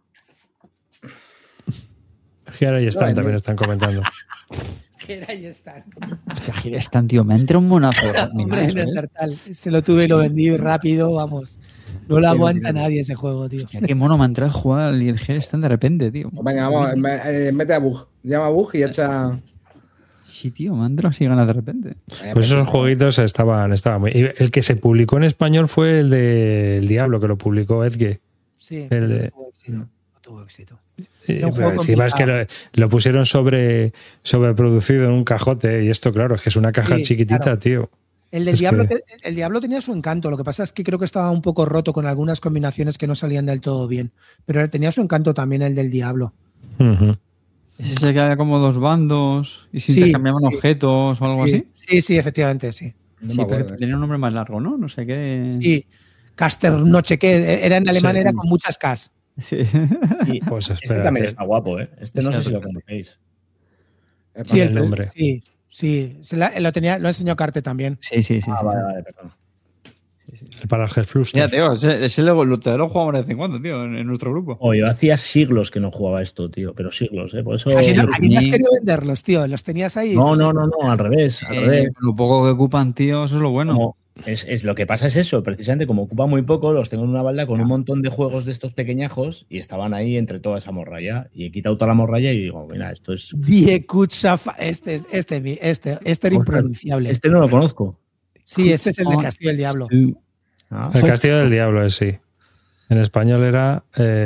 S1: Giara y Stan también están comentando.
S7: Que ahí están.
S5: Hostia, Gil Stan, tío, me entra un monazo.
S7: Hombre, el Neandertal. Se lo tuve y lo vendí rápido, vamos. No lo aguanta nadie ese juego, tío.
S5: Hostia, qué mono me ha entrado a jugar al Gil Stan de repente, tío.
S2: Venga, vamos, mete a Bug. Llama a Bug y echa.
S5: Sí, tío, me ha entrado así ganas de repente.
S1: Pues esos jueguitos estaban muy. Y el que se publicó en español fue el del Diablo, que lo publicó Edge.
S7: Sí,
S1: El de-
S7: no tuvo éxito. Era un
S1: Pero
S7: juego
S1: encima es que
S7: complicado.
S1: lo pusieron sobreproducido en un cajote. Y esto, claro, es que es una caja
S7: Sí,
S1: chiquitita,
S7: claro.
S1: tío.
S7: El del
S1: Es
S7: Diablo,
S1: que-
S7: el Diablo tenía su encanto. Lo que pasa es que creo que estaba un poco roto con algunas combinaciones que no salían del todo bien. Pero tenía su encanto también el del Diablo.
S1: Ujú.
S5: ¿Es ese que había como dos bandos y se
S7: Sí,
S5: intercambiaban
S7: sí.
S5: objetos o algo así?
S7: Sí, efectivamente, sí.
S2: No
S5: Sí,
S2: me
S5: pero
S2: acuerdo,
S5: tenía un nombre más largo, ¿no? No sé qué.
S7: Sí. Caster Noche, que era en alemán,
S1: Sí.
S7: era con muchas Ks.
S5: Sí.
S6: y
S1: Pues
S6: este
S1: espérate.
S6: también está guapo, ¿eh? Este no sé si lo
S5: Espérate.
S6: conocéis.
S7: Sí,
S1: el nombre.
S7: Sí. Lo enseñó Carte también.
S5: Sí.
S6: Ah, vale, perdón.
S1: El para el Hellfluster.
S5: Mira, tío, ese lo jugamos de vez en cuando, tío, en nuestro grupo.
S6: Oh, yo hacía siglos que no jugaba esto, tío, pero siglos, ¿eh? Por eso.
S7: ¿A quién
S5: sí,
S7: a quién has
S5: sí.
S7: querido venderlos, tío? ¿Los tenías ahí?
S6: No, al revés. Al revés.
S5: Lo poco que ocupan, tío, eso es lo bueno.
S6: Como- es lo que pasa es eso, precisamente como ocupa muy poco, los tengo en una balda con un montón de juegos de estos pequeñajos y estaban ahí entre toda esa morralla. Y he quitado toda la morralla y digo, mira, esto es.
S7: Die Kutsafa. Este era impronunciable.
S6: Este no lo conozco.
S7: Sí, este es el de Castillo del Diablo.
S6: Ah,
S1: El Castillo del Diablo, sí. En español era.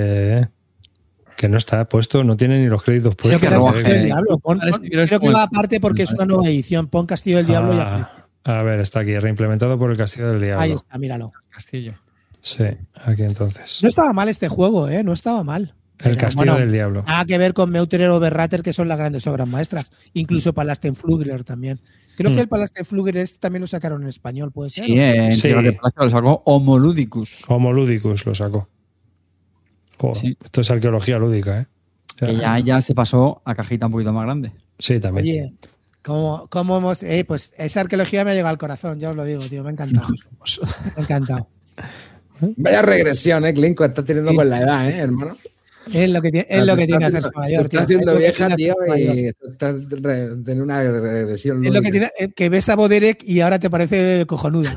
S1: Que no está puesto, no tiene ni los créditos
S7: Sí,
S1: puestos.
S7: pero
S5: no,
S7: es Castillo del
S5: que-
S7: Diablo.
S5: Parece que
S7: Creo
S5: es
S7: que
S5: como
S7: va
S5: el-
S7: aparte porque es una nueva edición. Pon Castillo del Diablo y aparece.
S1: A ver, está aquí, reimplementado por el Castillo del Diablo.
S7: Ahí está, míralo.
S5: Castillo.
S1: Sí, aquí entonces.
S7: No estaba mal este juego, ¿eh? No estaba mal.
S1: El
S7: Pero,
S1: Castillo
S7: bueno,
S1: del Diablo.
S7: Nada que ver con Meuterer o Berrater, que son las grandes obras maestras. Incluso Palastenflugler también. Creo que el Palastenflugler este también lo sacaron en español, ¿puede ser?
S5: Sí, en
S1: Sí.
S5: Tierra de Palacio lo sacó Homo Ludicus.
S1: Homo Ludicus lo sacó. Joder,
S5: Sí.
S1: Esto es arqueología lúdica, ¿eh? O sea,
S5: Que ya se pasó a cajita un poquito más grande.
S1: Sí, también.
S7: Oye, ¿cómo hemos...? Pues esa arqueología me ha llegado al corazón, ya os lo digo, tío. Me ha encantado. Me ha encantado.
S2: Vaya regresión, Clinco, estás teniendo con la edad, hermano.
S7: Es lo que tiene que hacerse mayor,
S2: tío. Estás haciendo vieja, tío, y estás teniendo una regresión.
S7: Es lo que tiene, que ves a Boderek y ahora te parece cojonuda.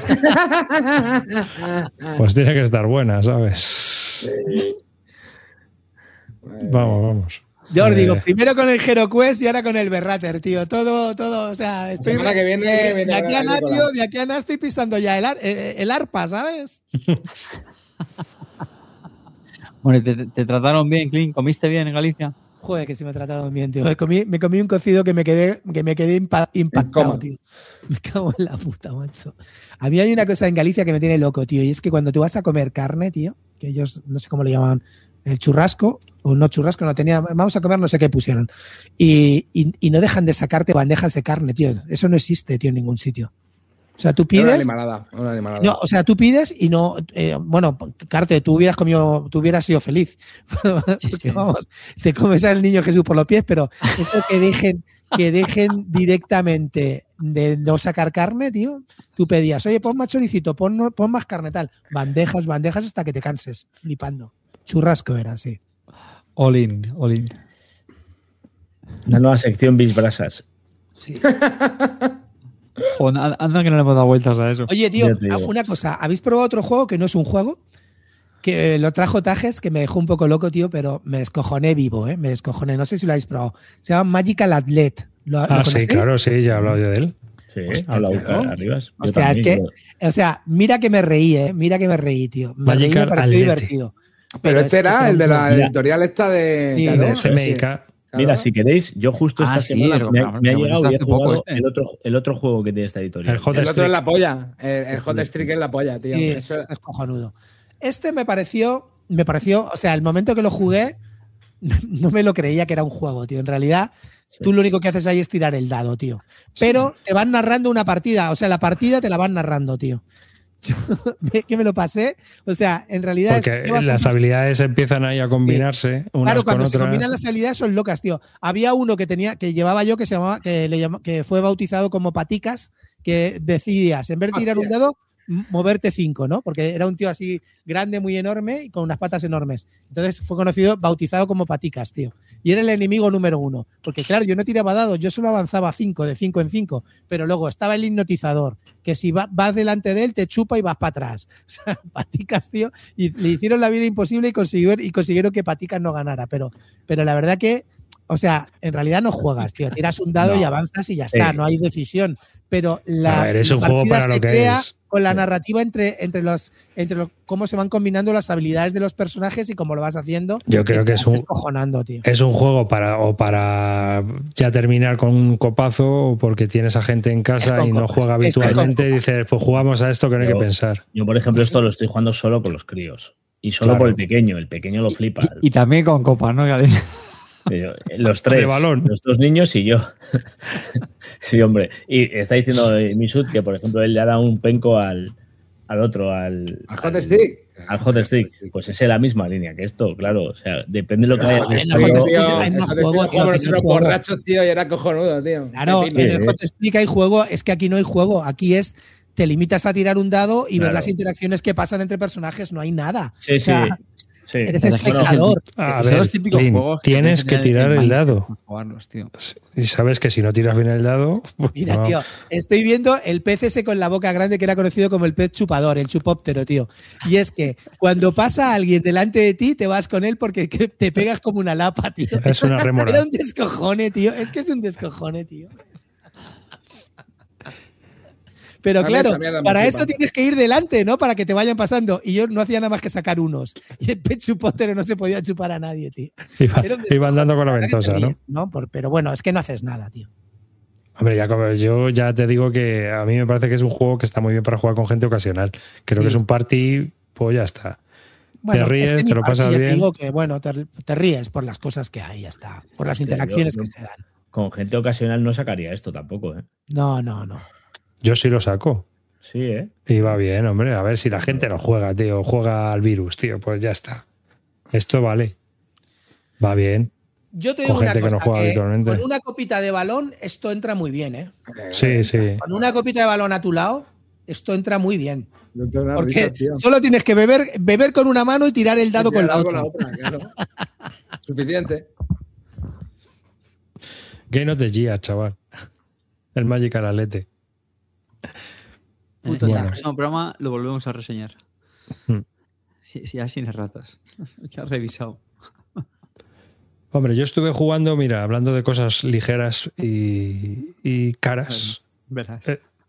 S1: Pues tiene que estar buena, ¿sabes? Vamos.
S7: Yo os digo, primero con el HeroQuest y ahora con el Berrater, tío. Todo, o sea, estoy
S2: la semana que viene
S7: de aquí a nada, tío, de aquí a nada estoy pisando ya el arpa, ¿sabes?
S5: Bueno, ¿te trataron bien, Clint? ¿Comiste bien en Galicia?
S7: Joder, que sí me trataron bien, tío. Me comí un cocido que me quedé impactado, tío. Me cago en la puta, macho. A mí hay una cosa en Galicia que me tiene loco, tío, y es que cuando tú vas a comer carne, tío, que ellos no sé cómo le llamaban, el churrasco, o no churrasco, no tenía, vamos a comer no sé qué pusieron. Y no dejan de sacarte bandejas de carne, tío. Eso no existe, tío, en ningún sitio. O sea, tú pides.
S2: Una animalada.
S7: No, o sea, tú pides y no. Bueno, Carte, tú hubieras sido feliz. Porque vamos, te comes al niño Jesús por los pies, pero eso que dejen directamente de no sacar carne, tío. Tú pedías, oye, pon más choricito, pon más carne, tal. Bandejas hasta que te canses, flipando. Churrasco era, sí.
S5: All in.
S6: La nueva sección Bisbrasas.
S7: Sí.
S5: Joder, anda que no le hemos dado vueltas a eso.
S7: Oye, tío, una cosa. ¿Habéis probado otro juego que no es un juego? Que lo trajo Tajes, que me dejó un poco loco, tío, pero me descojoné vivo, ¿eh? Me descojoné. No sé si lo habéis probado. Se llama Magical Athlete. ¿Lo
S1: sí, claro, sí, ya he hablado yo de él.
S6: Sí, habla arriba.
S7: Hostia, es que, o sea, mira que me reí, ¿eh? Mira que me reí, tío. Me pareció divertido.
S2: Pero este era el de la editorial esta de...
S7: Sí,
S1: de FMK.
S6: Mira, si queréis, yo justo esta semana me ha llegado y he jugado el otro juego que tiene esta editorial.
S2: El otro es la polla. El Hot Streak es la polla, tío.
S7: Sí, eso es cojonudo. Este me pareció, o sea, el momento que lo jugué, no me lo creía que era un juego, tío. En realidad, tú lo único que haces ahí es tirar el dado, tío. Pero te van narrando una partida, o sea, la partida te la van narrando, tío. Que me lo pasé, o sea, en realidad
S1: porque las habilidades empiezan ahí a combinarse unas
S7: claro, cuando
S1: con
S7: se
S1: otras.
S7: combinan las habilidades son locas, tío. Había uno que llevaba yo que se llamaba, que fue bautizado como Paticas, que decidías, en vez de tirar un dado, moverte 5, ¿no? Porque era un tío así grande, muy enorme y con unas patas enormes. Entonces fue bautizado como Paticas, tío. Y era el enemigo número 1. Porque claro, yo no tiraba dados, yo solo avanzaba 5, de 5 en 5. Pero luego estaba el hipnotizador, que si vas delante de él te chupa y vas para atrás. O sea, Paticas, tío. Y le hicieron la vida imposible y consiguieron que Paticas no ganara. Pero la verdad que, o sea, en realidad no juegas, tío. Tiras un dado y avanzas y ya está. No hay decisión. Pero
S1: es un juego para lo que es.
S7: Con la narrativa entre los cómo se van combinando las habilidades de los personajes y cómo lo vas haciendo.
S1: Yo creo que es un juego para ya terminar con un copazo, o porque tienes a gente en casa y no juega habitualmente, y dices, pues jugamos a esto que no hay que pensar.
S6: Yo, por ejemplo, esto lo estoy jugando solo con los críos. Y solo por el pequeño lo flipa.
S5: Y también con copas, ¿no?
S6: Los tres, los dos niños y yo. Sí, hombre. Y está diciendo Misut que, por ejemplo, él le ha dado un penco al otro, al
S2: Hot Stick.
S6: Al Hot Stick. Pues es la misma línea que esto, claro. O sea, depende de lo que hayas
S2: visto. Borrachos, tío, y era cojonudo, tío.
S7: Claro, en el Hot Stick hay juego, es que aquí no hay juego. Aquí te limitas a tirar un dado y ver las interacciones que pasan entre personajes, no hay nada.
S6: Sí, sí.
S7: Eres espectador.
S1: A ver, los típicos juegos tienes que tirar el dado. Y sabes que si no tiras bien el dado. Pues
S7: mira, tío, estoy viendo el pez ese con la boca grande que era conocido como el pez chupador, el chupóptero, tío. Y es que cuando pasa alguien delante de ti, te vas con él porque te pegas como una lapa, tío.
S1: Es una remora.
S7: Era un descojone, tío. Es que es un descojone, tío. Pero claro, para eso tienes que ir delante, ¿no? Para que te vayan pasando. Y yo no hacía nada más que sacar unos. Y el pez chupóptero no se podía chupar a nadie, tío.
S1: Iba andando con la ventosa,
S7: ¿no? Pero bueno, es que no haces nada, tío.
S1: Hombre, yo ya te digo que a mí me parece que es un juego que está muy bien para jugar con gente ocasional. Creo que es un party, pues ya está. Bueno, te ríes, te lo pasas bien.
S7: Te digo que, bueno, te ríes por las cosas que hay, ya está. Por las interacciones que se dan.
S6: Con gente ocasional no sacaría esto tampoco, ¿eh?
S7: No.
S1: Yo sí lo saco.
S6: Sí, ¿eh?
S1: Y va bien, hombre. A ver si la gente no juega, tío. Juega al virus, tío. Pues ya está. Esto vale. Va bien.
S7: Yo te digo
S1: con gente
S7: una cosa,
S1: que no juega habitualmente.
S7: Con una copita de balón esto entra muy bien, ¿eh?
S1: Sí.
S7: Con una copita de balón a tu lado, esto entra muy bien.
S2: No tengo una
S7: Porque
S2: risa, tío.
S7: solo tienes que beber con una mano y tirar el dado con la otra.
S2: Claro. Suficiente.
S1: Game of the Year, chaval. El Magical Alete.
S5: Puto,
S1: Bueno.
S5: el próximo programa lo volvemos a reseñar.
S1: Hmm.
S5: Sí, ya sin ratas. Ya he revisado.
S1: Hombre, yo estuve jugando, mira, hablando de cosas ligeras y caras.
S5: Verás.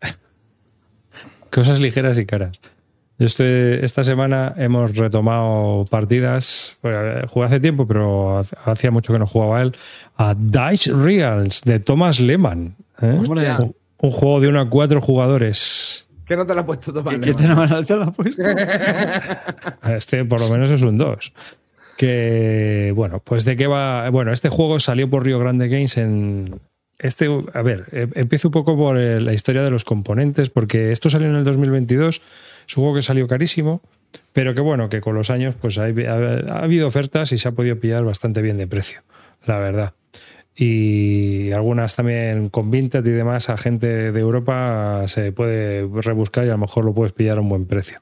S1: Cosas ligeras y caras. Esta semana hemos retomado partidas. Jugué hace tiempo, pero hacía mucho que no jugaba a él. A Dice Reals de Thomas Lehmann.
S2: Hostia.
S1: Un juego de 1 a 4 jugadores.
S2: ¿Qué no te lo has puesto Tomás
S5: ¿Qué
S2: Lehmann?
S5: te lo ha puesto?
S1: Este por lo menos es un 2. Que, bueno, pues de qué va. Bueno, este juego salió por Rio Grande Games en. A ver, empiezo un poco por la historia de los componentes, porque esto salió en el 2022. Es un juego que salió carísimo, pero que bueno, que con los años pues ha habido ofertas y se ha podido pillar bastante bien de precio, la verdad. Y algunas también con Vinted y demás, a gente de Europa se puede rebuscar y a lo mejor lo puedes pillar a un buen precio.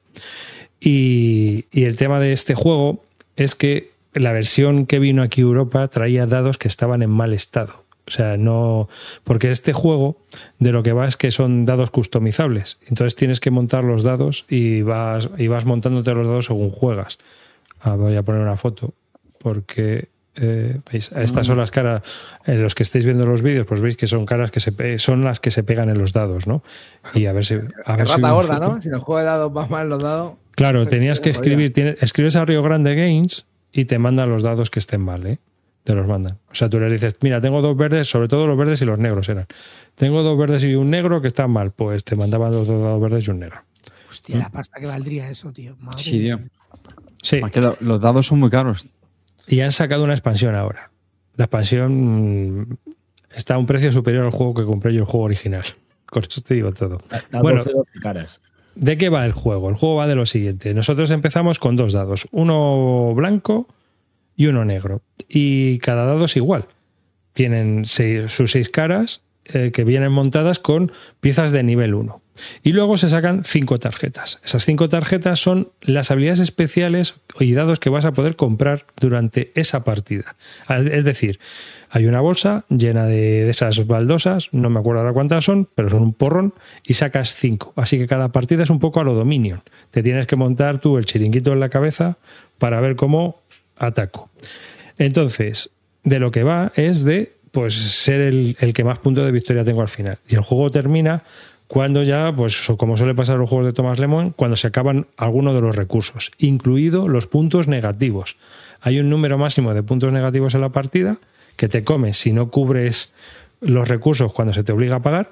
S1: Y el tema de este juego es que la versión que vino aquí a Europa traía dados que estaban en mal estado. O sea, no. Porque este juego de lo que va es que son dados customizables. Entonces tienes que montar los dados y vas montándote los dados según juegas. Voy a poner una foto porque. ¿Veis? Estas son las caras. Los que estáis viendo los vídeos, pues veis que son caras que son las que se pegan en los dados, ¿no? Y a ver si.
S2: Rata gorda, ¿no? Si en el juego de dados va mal los dados.
S1: Claro, tenías que escribir. Escribes a Rio Grande Games y te mandan los dados que estén mal, ¿eh? Te los mandan. O sea, tú les dices, mira, tengo 2 verdes, sobre todo los verdes y los negros eran. Tengo 2 verdes y un negro que están mal. Pues te mandaban los 2 dados verdes y un negro.
S7: Hostia, la pasta que valdría eso, tío. Madre
S5: Sí, tío.
S7: mía.
S1: Sí.
S5: Los dados son muy caros.
S1: Y han sacado una expansión ahora. La expansión está a un precio superior al juego que compré yo, el juego original. Con eso te digo todo. Bueno,
S6: caras.
S1: ¿de qué va el juego? El juego va de lo siguiente. Nosotros empezamos con 2 dados. Uno blanco y uno negro. Y cada dado es igual. Tienen sus 6 caras que vienen montadas con piezas de nivel 1. Y luego se sacan 5 tarjetas. Esas 5 tarjetas son las habilidades especiales y dados que vas a poder comprar durante esa partida. Es decir, hay una bolsa llena de esas baldosas, no me acuerdo ahora cuántas son, pero son un porrón, y sacas 5. Así que cada partida es un poco a lo Dominion. Te tienes que montar tú el chiringuito en la cabeza para ver cómo ataco. Entonces, de lo que va es de pues ser el que más puntos de victoria tengo al final. Y el juego termina cuando ya, pues como suele pasar en los juegos de Thomas Lehmann, cuando se acaban algunos de los recursos, incluido los puntos negativos. Hay un número máximo de puntos negativos en la partida que te comes si no cubres los recursos cuando se te obliga a pagar,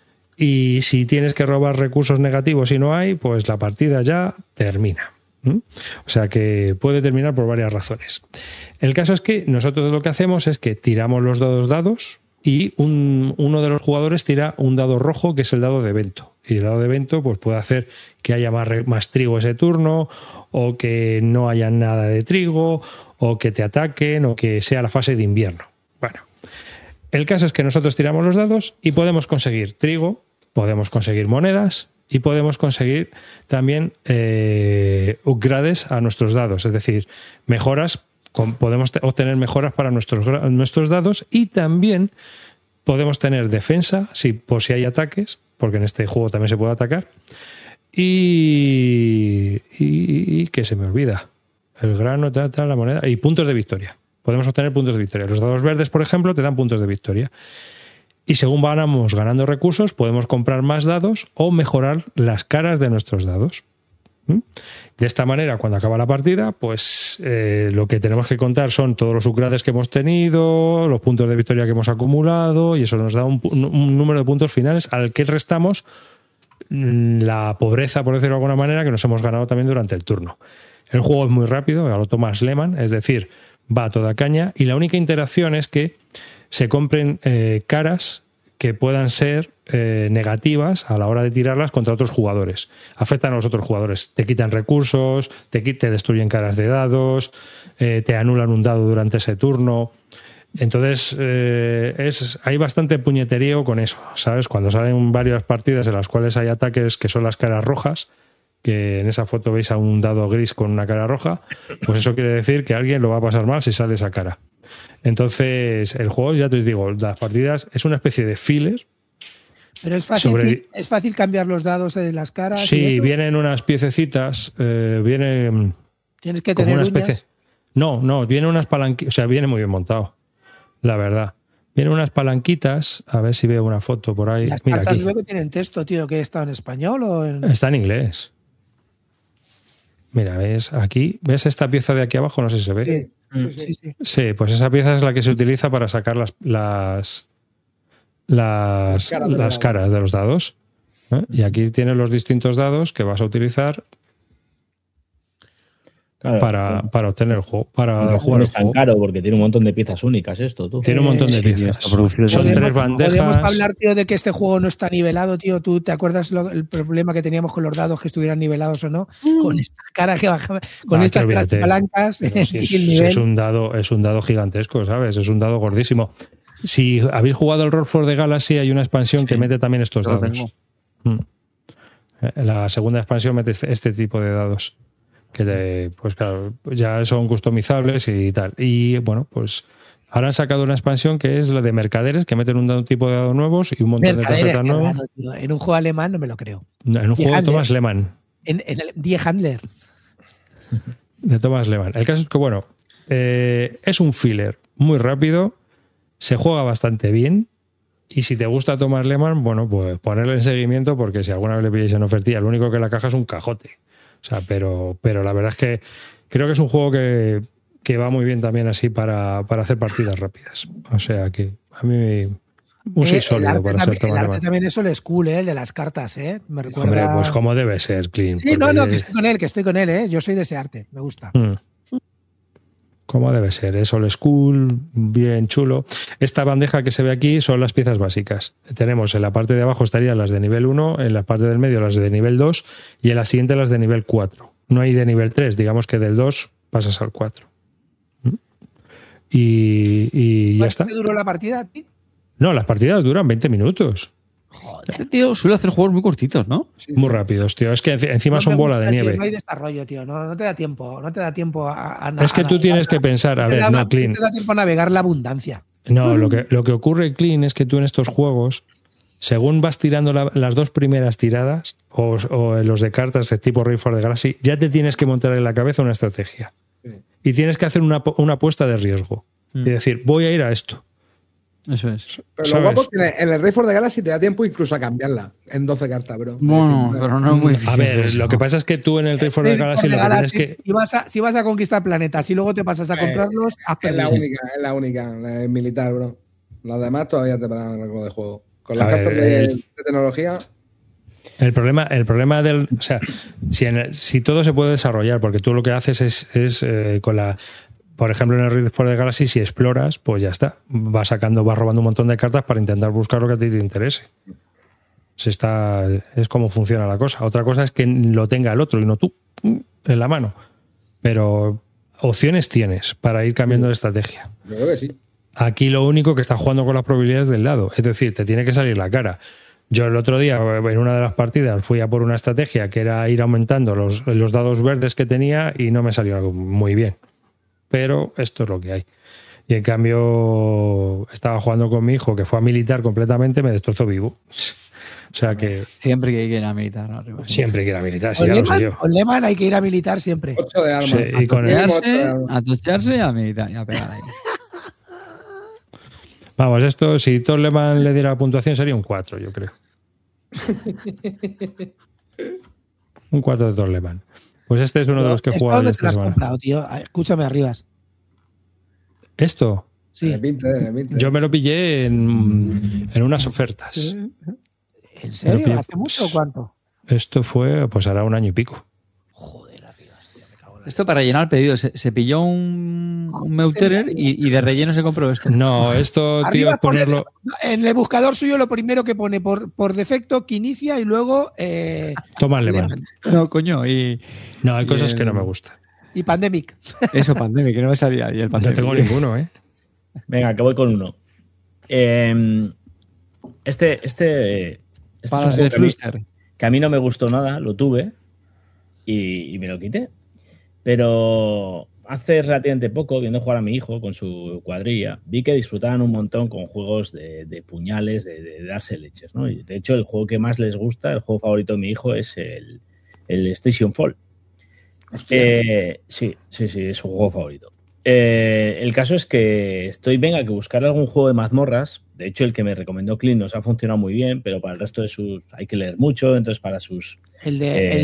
S1: y si tienes que robar recursos negativos y no hay, pues la partida ya termina. O sea que puede terminar por varias razones. El caso es que nosotros lo que hacemos es que tiramos los 2 dados y uno de los jugadores tira un dado rojo, que es el dado de evento. Y el dado de evento pues puede hacer que haya más trigo ese turno, o que no haya nada de trigo, o que te ataquen, o que sea la fase de invierno. Bueno, el caso es que nosotros tiramos los dados y podemos conseguir trigo, podemos conseguir monedas y podemos conseguir también upgrades a nuestros dados, es decir, mejoras. Podemos obtener mejoras para nuestros dados, y también podemos tener defensa por si hay ataques, porque en este juego también se puede atacar. Y que se me olvida. El grano, la moneda. Y puntos de victoria. Podemos obtener puntos de victoria. Los dados verdes, por ejemplo, te dan puntos de victoria. Y según vamos ganando recursos, podemos comprar más dados o mejorar las caras de nuestros dados. De esta manera, cuando acaba la partida, pues lo que tenemos que contar son todos los upgrades que hemos tenido, los puntos de victoria que hemos acumulado, y eso nos da un número de puntos finales al que restamos la pobreza, por decirlo de alguna manera, que nos hemos ganado también durante el turno. El juego es muy rápido, a lo Thomas Lehmann, es decir, va a toda caña, y la única interacción es que se compren caras que puedan ser negativas a la hora de tirarlas contra otros jugadores. Afectan a los otros jugadores. Te quitan recursos, te destruyen caras de dados, te anulan un dado durante ese turno. Entonces, hay bastante puñeterío con eso, ¿sabes? Cuando salen varias partidas en las cuales hay ataques que son las caras rojas, que en esa foto veis a un dado gris con una cara roja, pues eso quiere decir que alguien lo va a pasar mal si sale esa cara. Entonces, el juego, ya te digo, las partidas es una especie de filler.
S7: Pero es fácil cambiar los dados de las caras.
S1: Sí, vienen unas piececitas, viene
S7: tienes que tener
S1: una especie. No, viene unas palanquitas, o sea, viene muy bien montado, la verdad. Vienen unas palanquitas, a ver si veo una foto por ahí.
S7: Las
S1: Mira,
S7: cartas
S1: aquí.
S7: luego tienen texto, tío, que está en español o en...
S1: Está en inglés. Mira, ¿ves aquí? ¿Ves esta pieza de aquí abajo? No sé si se ve.
S7: Sí.
S1: Sí, pues esa pieza es la que se utiliza para sacar las caras de los dados. ¿Eh? Y aquí tienes los distintos dados que vas a utilizar para obtener el juego, para jugar
S6: No
S1: el
S6: es tan
S1: juego.
S6: caro porque tiene un montón de piezas únicas esto, tú.
S1: Tiene un montón de piezas. Son tres bandejas.
S7: Podemos hablar, tío, de que este juego no está nivelado, tío. ¿Tú te acuerdas el problema que teníamos con los dados, que estuvieran nivelados o no? Con estas caras que bajaban, con estas caras palancas.
S1: Si es un dado gigantesco, ¿sabes? Es un dado gordísimo. Si habéis jugado el Roll for the Galaxy, hay una expansión que mete también estos dados. La segunda expansión mete este tipo de dados. Que pues claro, ya son customizables y tal. Y bueno, pues ahora han sacado una expansión que es la de mercaderes, que meten un tipo de dados nuevos y un montón de tarjetas nuevas.
S7: En un juego alemán no me lo creo.
S1: En un juego de Thomas Lehmann.
S7: En el Die Handler.
S1: De Thomas Lehmann. El caso es que, bueno, es un filler muy rápido, se juega bastante bien. Y si te gusta Thomas Lehmann, bueno, pues ponerle en seguimiento, porque si alguna vez le pilláis en ofertilla, lo único que la caja es un cajote. O sea, pero la verdad es que creo que es un juego que va muy bien también así para hacer partidas rápidas. O sea que a mí un 6 sólido para ser Thomas Lehmann.
S7: También es old school, el de las cartas, me recuerda...
S1: Hombre, pues como debe ser, Clint.
S7: Sí, no, que estoy con él, Yo soy de ese arte, me gusta.
S1: Como debe ser, es old school, bien chulo. Esta bandeja que se ve aquí son las piezas básicas. Tenemos en la parte de abajo estarían las de nivel 1, en la parte del medio las de nivel 2 y en la siguiente las de nivel 4. No hay de nivel 3, digamos que del 2 pasas al 4. Y ya está.
S7: ¿Cuánto duró la partida a ti?
S1: No, las partidas duran 20 minutos.
S5: Joder. Este tío suele hacer juegos muy cortitos, ¿no?
S1: Sí. Muy rápidos, tío. Es que encima son bola de nieve.
S7: Tío, no hay desarrollo, tío. No te da tiempo. No te da tiempo a
S1: Es que tú tienes que pensar, a ver, no, Clint.
S7: No te da tiempo a navegar la abundancia.
S1: No, lo que ocurre, Clint, es que tú en estos juegos, según vas tirando las dos primeras tiradas, o los de cartas de tipo Roll for the Galaxy, ya te tienes que montar en la cabeza una estrategia. Y tienes que hacer una apuesta de riesgo. Y decir, voy a ir a esto.
S5: Eso es.
S2: Pero lo guapo es que en el Roll for the Galaxy te da tiempo incluso a cambiarla en 12 cartas, bro.
S5: Bueno, pero no es muy difícil.
S1: A ver, lo que pasa es que tú en el Roll for the Galaxy lo que tienes que...
S7: Si vas a conquistar planetas y luego te pasas a comprarlos,
S2: es la única, la militar, bro. Las demás todavía te dan algo de juego. Con las cartas de tecnología...
S1: El problema del... O sea, si todo se puede desarrollar, porque tú lo que haces es con la... Por ejemplo, en el Roll for the Galaxy, si exploras, pues ya está. Vas robando un montón de cartas para intentar buscar lo que a ti te interese. Es como funciona la cosa. Otra cosa es que lo tenga el otro y no tú en la mano. Pero opciones tienes para ir cambiando de estrategia.
S2: Yo creo que sí.
S1: Aquí lo único que estás jugando con las probabilidades del lado. Es decir, te tiene que salir la cara. Yo el otro día, en una de las partidas, fui a por una estrategia que era ir aumentando los dados verdes que tenía y no me salió muy bien. Pero esto es lo que hay. Y en cambio estaba jugando con mi hijo, que fue a militar completamente, me destrozó vivo. O sea que...
S5: Siempre que hay que ir a militar, ¿no? Arriba.
S1: Siempre hay que ir a militar, si ya lo sé yo.
S7: Con Lehmann hay que ir a militar siempre.
S2: 8 de armas.
S1: Sí, y con
S5: a tucharse y a militar, y a pegar ahí.
S1: Vamos, esto, si Thor Lehmann le diera la puntuación, sería un 4, yo creo. Un 4 de Thor Lehmann. Pues este es uno de los que he jugado esta semana.
S7: Comprado, tío? Escúchame, Arribas.
S1: ¿Esto?
S7: Sí.
S2: En el 20.
S1: Yo me lo pillé en unas ofertas.
S7: ¿En serio? ¿Hace mucho o cuánto?
S1: Esto fue, pues hará un año y pico.
S7: Joder, Arribas, tío, me cago en la...
S5: Esto para llenar el pedido. Se pilló un Meuterer y de relleno se compró esto.
S1: No, esto, tío, es ponerlo...
S7: En el buscador suyo lo primero que pone por defecto que inicia y luego...
S1: Thomas Lehmann.
S5: No, coño.
S1: No, hay cosas que no me gustan.
S7: Y Pandemic.
S5: Eso, Pandemic, que no me salía. Y el Pandemic.
S1: No tengo ninguno, ¿eh?
S6: Venga, que voy con uno. Este
S5: para
S6: es un juego que a mí no me gustó nada, lo tuve. y me lo quité. Pero hace relativamente poco, viendo jugar a mi hijo con su cuadrilla, vi que disfrutaban un montón con juegos de puñales, de darse leches, ¿no? Y de hecho, el juego que más les gusta, el juego favorito de mi hijo, es el Station Fall. Sí, es su juego favorito. El caso es que venga que buscar algún juego de mazmorras. De hecho, el que me recomendó Clint nos ha funcionado muy bien, pero para el resto de sus hay que leer mucho, entonces para sus...
S7: El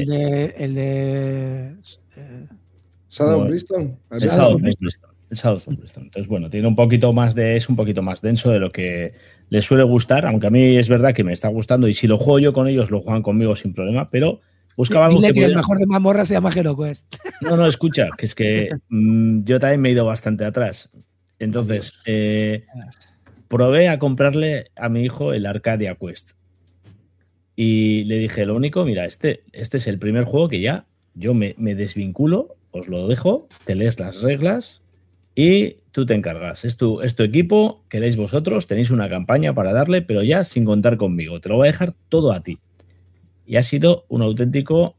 S7: de
S2: Shadow Bristol.
S6: El Shadow Bristol. Entonces, bueno, es un poquito más denso de lo que les suele gustar, aunque a mí es verdad que me está gustando y si lo juego yo con ellos, lo juegan conmigo sin problema, pero buscaba algo
S7: que el mejor de mazmorra se llama HeroQuest.
S6: No, escucha, que es que yo también me he ido bastante atrás. Entonces, probé a comprarle a mi hijo el Arcadia Quest. Y le dije, lo único, mira, este es el primer juego que ya yo me desvinculo, os lo dejo, te lees las reglas y tú te encargas. Es tu equipo, queréis vosotros, tenéis una campaña para darle, pero ya sin contar conmigo. Te lo voy a dejar todo a ti. Y ha sido un auténtico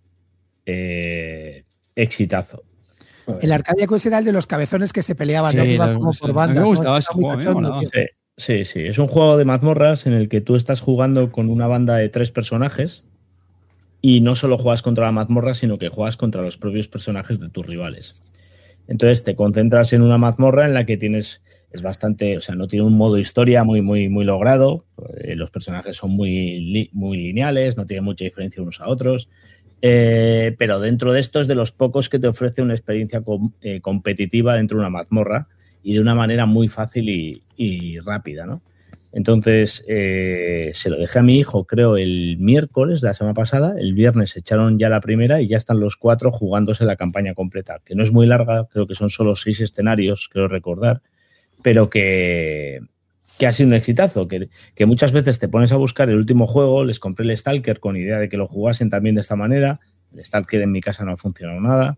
S6: exitazo.
S7: El Arcadia Quest era el de los cabezones que se peleaban,
S5: sí,
S7: ¿no? Que iban como por bandas.
S5: Me gustaba ese juego,
S6: Sí, es un juego de mazmorras en el que tú estás jugando con una banda de 3 personajes y no solo juegas contra la mazmorra, sino que juegas contra los propios personajes de tus rivales. Entonces te concentras en una mazmorra en la que es bastante, o sea, no tiene un modo historia muy logrado, los personajes son muy lineales, no tienen mucha diferencia unos a otros, pero dentro de esto es de los pocos que te ofrece una experiencia competitiva dentro de una mazmorra y de una manera muy fácil y rápida, ¿no? Entonces se lo dejé a mi hijo, creo, el miércoles de la semana pasada. El viernes echaron ya la primera y ya están los 4 jugándose la campaña completa, que no es muy larga, creo que son solo 6 escenarios, creo recordar, pero que ha sido un exitazo, que muchas veces te pones a buscar el último juego. Les compré el Stalker con idea de que lo jugasen también de esta manera. El Stalker en mi casa no ha funcionado nada.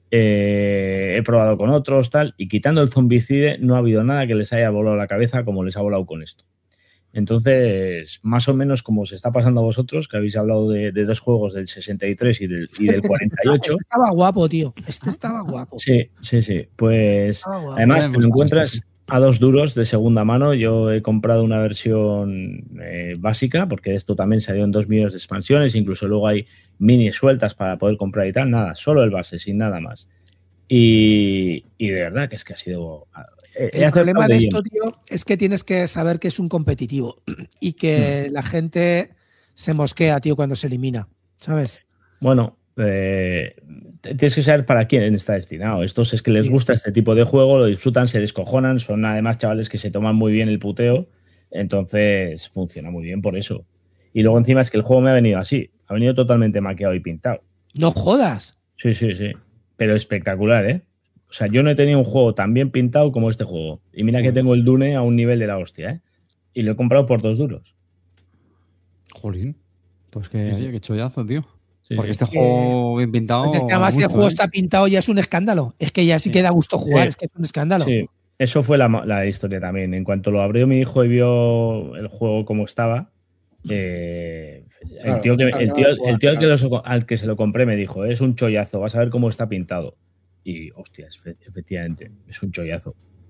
S6: He probado con otros, tal, y quitando el Zombicide no ha habido nada que les haya volado la cabeza como les ha volado con esto. Entonces, más o menos como os está pasando a vosotros, que habéis hablado de 2 juegos, del 63 y del 48.
S7: Estaba guapo, tío. Estaba guapo.
S6: Sí. Pues además te lo encuentras a 2 duros de segunda mano. Yo he comprado una versión básica, porque esto también salió en 2 millones de expansiones, incluso luego hay mini sueltas para poder comprar y tal. Nada, solo el base, sin nada más. Y de verdad que es que ha sido...
S7: El problema de esto, tío, es que tienes que saber que es un competitivo y que la gente se mosquea, tío, cuando se elimina, ¿sabes?
S6: Bueno, tienes que saber para quién está destinado. Estos es que les gusta este tipo de juego, lo disfrutan, se descojonan, son además chavales que se toman muy bien el puteo, entonces funciona muy bien por eso. Y luego encima es que el juego me ha venido así, ha venido totalmente maqueado y pintado.
S7: ¡No jodas!
S6: Sí, pero espectacular, ¿eh? O sea, yo no he tenido un juego tan bien pintado como este juego. Y mira que tengo el Dune a un nivel de la hostia, ¿eh? Y lo he comprado por 2 duros.
S5: Jolín. Pues qué chollazo, tío.
S6: Sí,
S5: porque este juego bien pintado...
S7: Pues es que además si el juego está pintado ya es un escándalo. Es que ya sí que da gusto jugar, es que es un escándalo.
S6: Sí, eso fue la historia también. En cuanto lo abrió mi hijo y vio el juego como estaba, el tío al que se lo compré me dijo, es un chollazo, vas a ver cómo está pintado. Y, hostias, efectivamente, es un chollazo.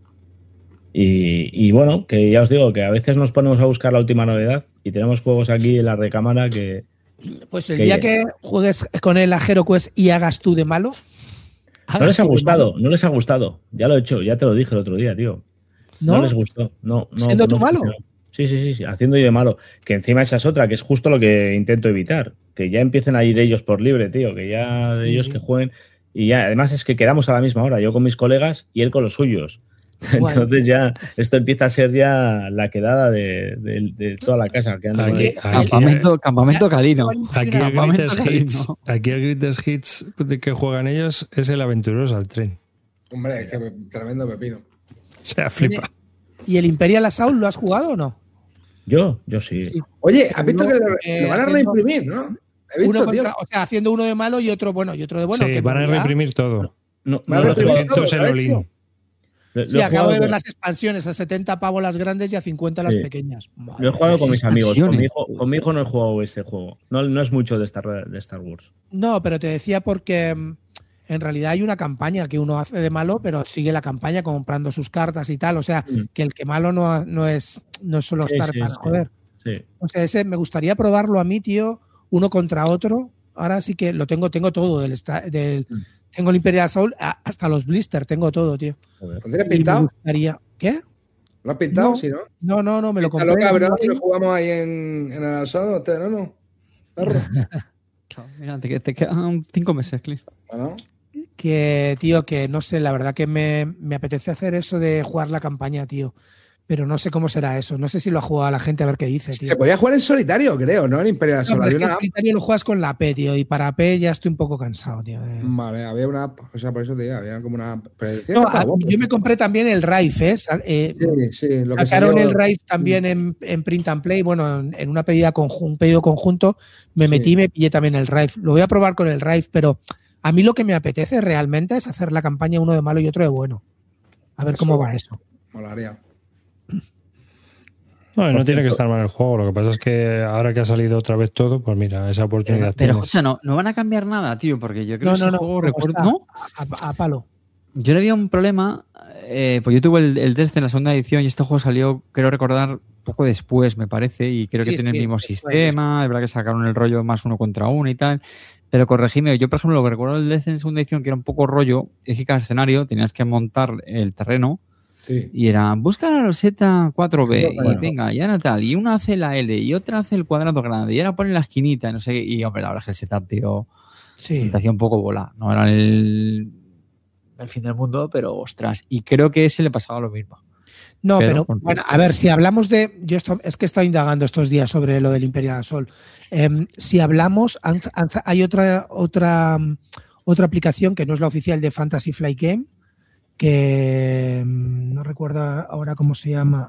S6: Y bueno, que ya os digo que a veces nos ponemos a buscar la última novedad y tenemos juegos aquí en la recámara que...
S7: Pues el día que juegues con el HeroQuest y hagas tú de malo...
S6: No les ha gustado. Ya lo he hecho, ya te lo dije el otro día, tío. No les gustó. No,
S7: ¿siendo tú malo?
S6: Sí, haciendo yo de malo. Que encima esa es otra, que es justo lo que intento evitar. Que ya empiecen a ir ellos por libre, tío. Que ya ellos que jueguen... Y ya, además es que quedamos a la misma hora, yo con mis colegas y él con los suyos. Entonces ya esto empieza a ser ya la quedada de toda la casa.
S5: Campamento Calino.
S1: Aquí el Greatest Hits que juegan ellos es el Aventureros al Tren.
S2: Hombre, es que tremendo pepino.
S1: O sea, flipa.
S7: ¿Y el Imperial Assault lo has jugado o no?
S6: Yo sí.
S2: Oye, ¿has visto que lo van a reimprimir, no?
S7: Haciendo uno de malo y otro bueno, y otro de bueno.
S1: Sí,
S7: que
S1: van a reprimir todo.
S6: No,
S1: se lo lino.
S7: Sí, acabo de ver las expansiones a 70 pavos las grandes y a 50 las pequeñas.
S6: Madre, lo he jugado con mis amigos. Con mi hijo no he jugado ese juego. No es mucho de Star Wars.
S7: No, pero te decía porque en realidad hay una campaña que uno hace de malo, pero sigue la campaña comprando sus cartas y tal. O sea, que el que malo no es solo estar para joder. Sí. O sea, ese me gustaría probarlo a mí, tío, uno contra otro. Ahora sí que lo tengo todo tengo el Imperial Assault hasta los blisters, tengo todo, tío.
S2: ¿Lo tienes pintado?
S7: ¿Qué?
S2: ¿Lo has pintado?
S7: No,
S2: sí, ¿no?
S7: No, me lo compré.
S2: Cabrón, lo jugamos ahí en el asado, ¿no? Perro.
S5: Mira, te quedan 5 meses, Clis.
S2: Bueno.
S7: Que, tío, que no sé, la verdad que me apetece hacer eso de jugar la campaña, tío. Pero no sé cómo será eso. No sé si lo ha jugado la gente a ver qué dice, tío.
S2: Se podía jugar en solitario, creo, ¿no? En Imperial Assault.
S7: No, en solitario lo juegas con la AP, tío. Y para AP ya estoy un poco cansado, tío.
S2: Vale, había una app. O sea, por eso te digo, había como una app.
S7: Yo me compré también el Rife, ¿eh?
S2: Sí.
S7: Sacaron el Rife también en Print and Play. Bueno, en una un pedido conjunto me metí y me pillé también el Rife. Lo voy a probar con el Rife, pero a mí lo que me apetece realmente es hacer la campaña uno de malo y otro de bueno. A ver cómo va eso.
S2: Molaría.
S1: No tiene que estar mal el juego. Lo que pasa es que ahora que ha salido otra vez todo, pues mira, esa oportunidad.
S5: Pero escucha, no van a cambiar nada, tío, porque yo creo que ese juego recuerdo. ¿No?
S7: A palo.
S5: Yo le di un problema, pues yo tuve el Destiny en la segunda edición y este juego salió, creo recordar, poco después, me parece, y creo que tiene el mismo sistema. Es verdad que sacaron el rollo más 1 contra 1 y tal. Pero corregime, yo por ejemplo lo que recuerdo del Destiny en segunda edición, que era un poco rollo, es que cada escenario tenías que montar el terreno. Sí. Y era, busca la roseta 4B, y venga, y ahora tal, y una hace la L, y otra hace el cuadrado grande, y ahora pone la esquinita, no sé qué, y hombre, la verdad es que el setup, tío, te hacía un poco bola, no era el fin del mundo, pero ostras, y creo que ese le pasaba lo mismo.
S7: No, pero bueno, a ver, si hablamos de, es que he estado indagando estos días sobre lo del Imperial Assault, si hablamos, hay otra aplicación que no es la oficial de Fantasy Flight Game, que no recuerdo ahora cómo se llama,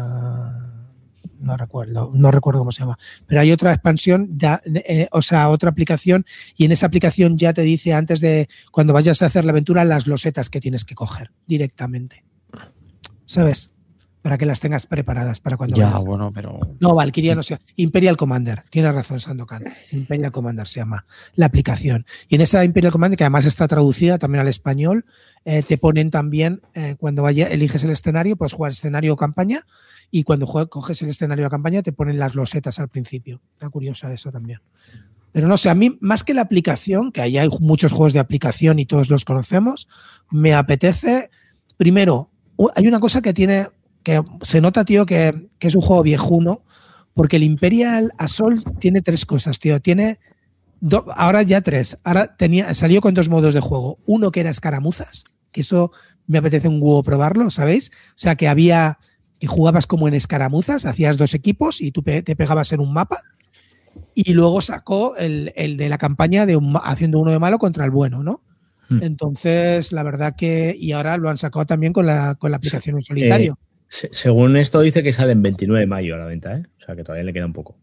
S7: no recuerdo cómo se llama, pero hay otra expansión, otra aplicación, y en esa aplicación ya te dice antes de cuando vayas a hacer la aventura las losetas que tienes que coger directamente, ¿sabes? Para que las tengas preparadas para cuando vayas.
S5: Ya, bueno, pero...
S7: No, Valkyria no sé. Imperial Commander. Tienes razón, Sandokan. Imperial Commander se llama la aplicación. Y en esa Imperial Commander, que además está traducida también al español, te ponen también, cuando eliges el escenario, puedes jugar escenario o campaña, y cuando coges el escenario o campaña, te ponen las losetas al principio. Está curiosa eso también. Pero no sé, a mí, más que la aplicación, que ahí hay muchos juegos de aplicación y todos los conocemos, me apetece, primero, hay una cosa que se nota, tío, que es un juego viejuno, porque el Imperial Assault tiene 3 cosas, tío. Tiene ahora ya 3. Ahora salió con 2 modos de juego. Uno que era escaramuzas, que eso me apetece un huevo probarlo, ¿sabéis? O sea, que jugabas como en escaramuzas, hacías 2 equipos y tú te pegabas en un mapa. Y luego sacó el de la campaña haciendo uno de malo contra el bueno, ¿no? Entonces, la verdad que... Y ahora lo han sacado también con la aplicación en solitario.
S6: Según esto dice que sale en 29 de mayo a la venta, ¿eh? O sea que todavía le queda un poco.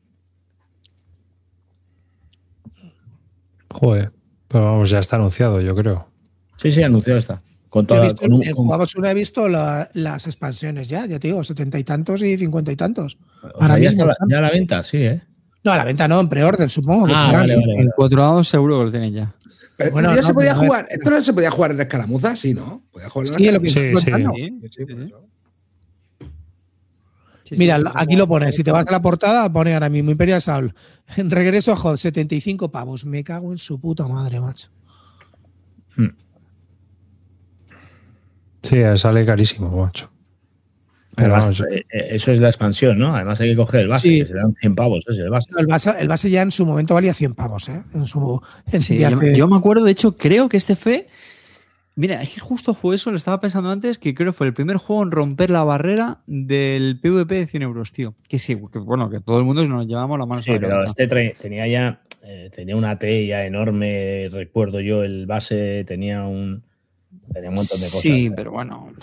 S1: Joder, pero vamos, ya está anunciado, yo creo.
S6: Sí, anunciado está.
S7: En Juegos Uno he visto las expansiones ya te digo, 70 y tantos y 50 y tantos.
S6: Ahora ya está ya a la venta, sí, ¿eh?
S7: No, a la venta no, en pre-order, supongo.
S5: Vale. En 4 lados seguro que lo tienen ya.
S2: Pero bueno, se podía jugar. Esto no se podía jugar en escaramuzas, sí, ¿no? Podía jugar en
S7: Sí, mira, aquí lo pone. Si te vas a la portada, pone ahora mismo Imperial Assault. En regreso a Hot, 75 pavos. Me cago en su puta madre, macho.
S1: Sí, sale carísimo, macho.
S6: Pero eso es la expansión, ¿no? Además hay que coger el base, que se dan 100 pavos, ese, el base.
S7: El base ya en su momento valía 100 pavos, ¿eh?
S5: Yo me acuerdo, de hecho, creo que este fue... Mira, es que justo fue eso, lo estaba pensando antes, que creo que fue el primer juego en romper la barrera del PvP de 100 euros, tío. Que sí, que todo el mundo nos llevamos la mano.
S6: Sí, pero tenía una T ya enorme, recuerdo yo, el base tenía un montón de cosas.
S5: Sí, pero bueno...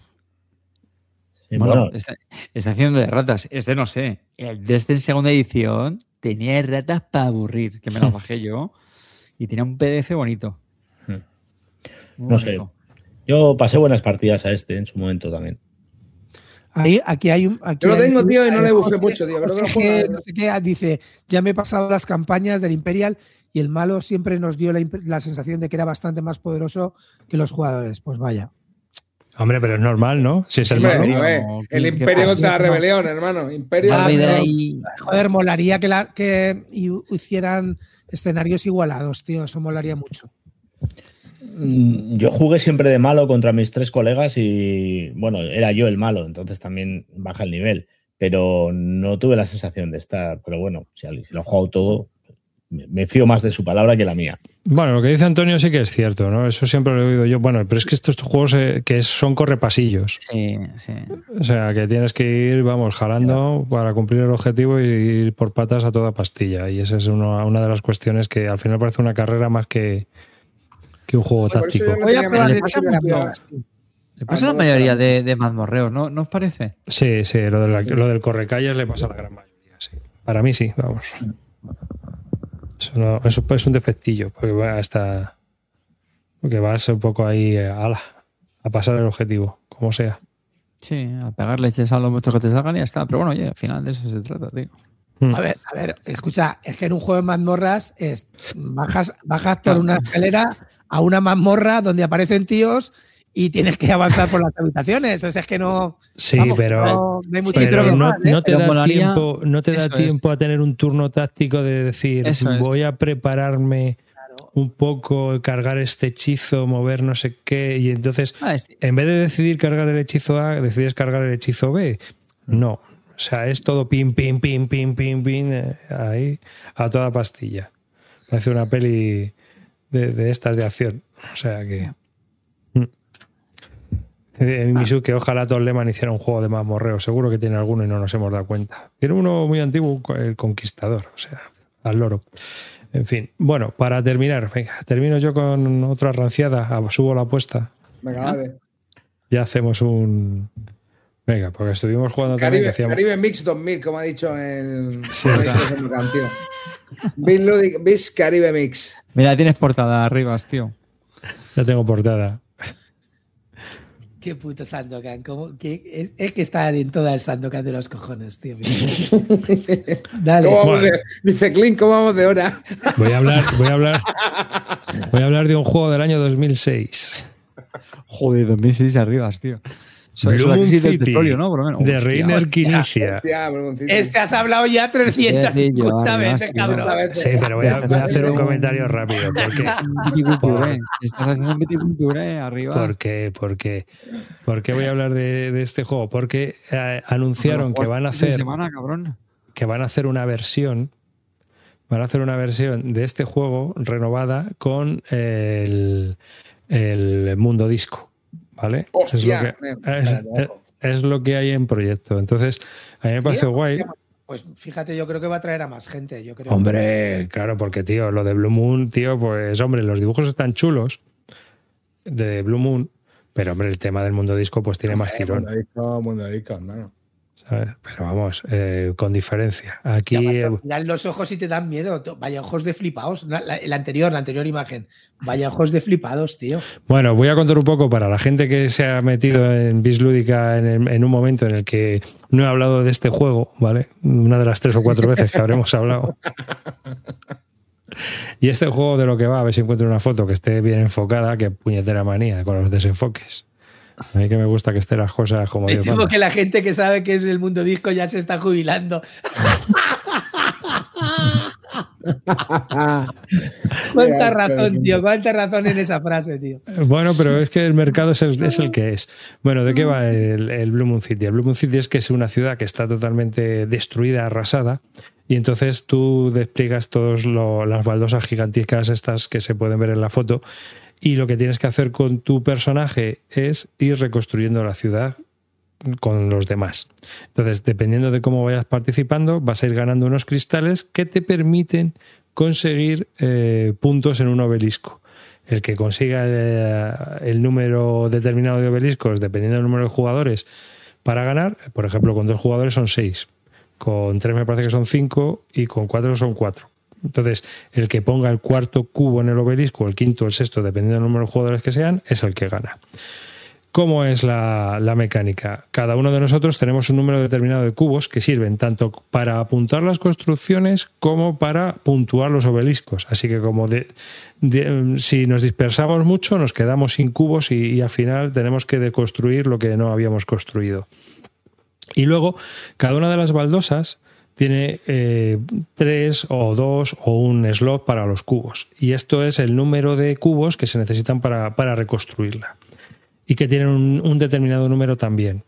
S6: Bueno,
S5: está haciendo de ratas. No sé. El Destiny segunda edición tenía ratas para aburrir, que me las bajé yo. Y tenía un PDF bonito.
S6: No sé. Yo pasé buenas partidas a este en su momento también.
S7: Aquí hay un.
S2: Yo lo tengo, tío, y no le bufé mucho, tío. Creo que lo juego.
S7: No sé qué, dice, ya me he pasado las campañas del Imperial y el malo siempre nos dio la sensación de que era bastante más poderoso que los jugadores. Pues vaya.
S1: Hombre, pero es normal, ¿no? Si es el
S2: Hombre,
S1: malo.
S2: a ver, el Imperio contra la rebelión, hermano. Imperio.
S7: Joder, molaría que hicieran escenarios igualados, tío. Eso molaría mucho.
S6: Yo jugué siempre de malo contra mis 3 colegas y, bueno, era yo el malo, entonces también baja el nivel. Pero no tuve la sensación de estar. Pero bueno, si lo he jugado todo, me fío más de su palabra que la mía.
S1: Bueno, lo que dice Antonio sí que es cierto, ¿no? Eso siempre lo he oído yo. Bueno, pero es que estos juegos son correpasillos.
S5: Sí, sí.
S1: O sea, que tienes que ir, vamos, jalando para cumplir el objetivo y ir por patas a toda pastilla. Y esa es una de las cuestiones que al final parece una carrera más que un juego táctico.
S5: Le pasa a la mayoría de mazmorreos, ¿no? ¿No os parece?
S1: Sí, lo del correcalles le pasa a la gran mayoría, sí. Para mí sí, vamos. Eso es un defectillo, porque vas un poco ahí a pasar el objetivo, como sea.
S5: Sí, a pegar leches a los monstruos que te salgan y ya está. Pero bueno, oye, al final de eso se trata, tío.
S7: A ver, escucha, es que en un juego de mazmorras bajas por una escalera a una mazmorra donde aparecen tíos y tienes que avanzar por las habitaciones. O sea, es que no.
S1: Sí,
S7: vamos,
S1: pero no te da tiempo a tener un turno táctico de decir, voy a prepararme un poco, cargar este hechizo, mover no sé qué, y entonces en vez de decidir cargar el hechizo A, decides cargar el hechizo B. No. O sea, es todo pim, pim, pim, pim, pim, pim, ahí a toda pastilla. Parece una peli de estas de acción. O sea que... Misu, que ojalá Todd Lehman hiciera un juego de mazmorreo. Seguro que tiene alguno y no nos hemos dado cuenta. Tiene uno muy antiguo, el Conquistador. O sea, al loro. En fin. Bueno, para terminar, venga, termino yo con otra ranciada. Subo la apuesta.
S2: Venga, vale.
S1: Ya hacemos un... Venga, porque estuvimos jugando
S2: Caribe,
S1: también.
S2: Caribe Mix 2000, como ha dicho el...
S1: Sí,
S2: canción. Bis Caribe Mix.
S5: Mira, tienes portada arriba, tío.
S1: Ya tengo portada.
S7: Qué puto Sandokan. Es que está en toda el Sandokan de los cojones, tío. Dale.
S2: Dice Clint, ¿cómo vamos de hora?
S1: Voy a hablar de un juego del año 2006.
S5: Joder, 2006 arriba, tío.
S1: Blue Moon City,
S5: del petróleo, ¿no? Por lo menos.
S1: De Reiner Quinicia.
S7: Este has hablado ya 350 veces, cabrón.
S1: Sí, pero voy a hacer un comentario rápido.
S5: Estás haciendo un viticultura arriba.
S1: ¿Por qué voy a hablar de este juego? Porque anunciaron que van a hacer una versión. Van a hacer una versión de este juego renovada con el mundo disco. ¿Vale?
S2: Hostia,
S1: es lo que hay en proyecto. Entonces, a mí me parece guay.
S7: Pues fíjate, yo creo que va a traer a más gente. Yo creo.
S1: Hombre, claro, porque, tío, lo de Blue Moon, tío, pues, hombre, los dibujos están chulos de Blue Moon, pero, hombre, el tema del mundo disco, pues tiene más tirón.
S2: Mundo disco, hermano.
S1: ¿Sabes? Pero vamos, con diferencia. Aquí.
S7: Ya los ojos sí te dan miedo. Vaya ojos de flipados. La anterior imagen. Vaya ojos de flipados, tío.
S1: Bueno, voy a contar un poco para la gente que se ha metido en Bis Lúdica en un momento en el que no he hablado de este juego, ¿vale? Una de las 3 o 4 veces que habremos hablado. Y este juego, de lo que va, a ver si encuentro una foto que esté bien enfocada, que puñetera manía con los desenfoques. A mí que me gusta que estén las cosas como Dios manda.
S7: Que la gente que sabe que es el mundo disco ya se está jubilando. Cuánta razón, tío. Cuánta razón en esa frase, tío.
S1: Bueno, pero es que el mercado es el que es. Bueno, ¿de qué va el Blue Moon City? El Blue Moon City es que es una ciudad que está totalmente destruida, arrasada, y entonces tú despliegas todas las baldosas gigantescas estas que se pueden ver en la foto. Y lo que tienes que hacer con tu personaje es ir reconstruyendo la ciudad con los demás. Entonces, dependiendo de cómo vayas participando, vas a ir ganando unos cristales que te permiten conseguir puntos en un obelisco. El que consiga el número determinado de obeliscos, dependiendo del número de jugadores, para ganar, por ejemplo, con 2 jugadores son 6, con 3 me parece que son 5 y con 4 son 4. Entonces, el que ponga el cuarto cubo en el obelisco, el quinto, el sexto, dependiendo del número de jugadores que sean, es el que gana. ¿Cómo es la mecánica? Cada uno de nosotros tenemos un número determinado de cubos que sirven tanto para apuntar las construcciones como para puntuar los obeliscos. Así que si nos dispersamos mucho, nos quedamos sin cubos y al final tenemos que deconstruir lo que no habíamos construido. Y luego, cada una de las baldosas tiene 3 o 2 o un slot para los cubos. Y esto es el número de cubos que se necesitan para reconstruirla. Y que tienen un determinado número también.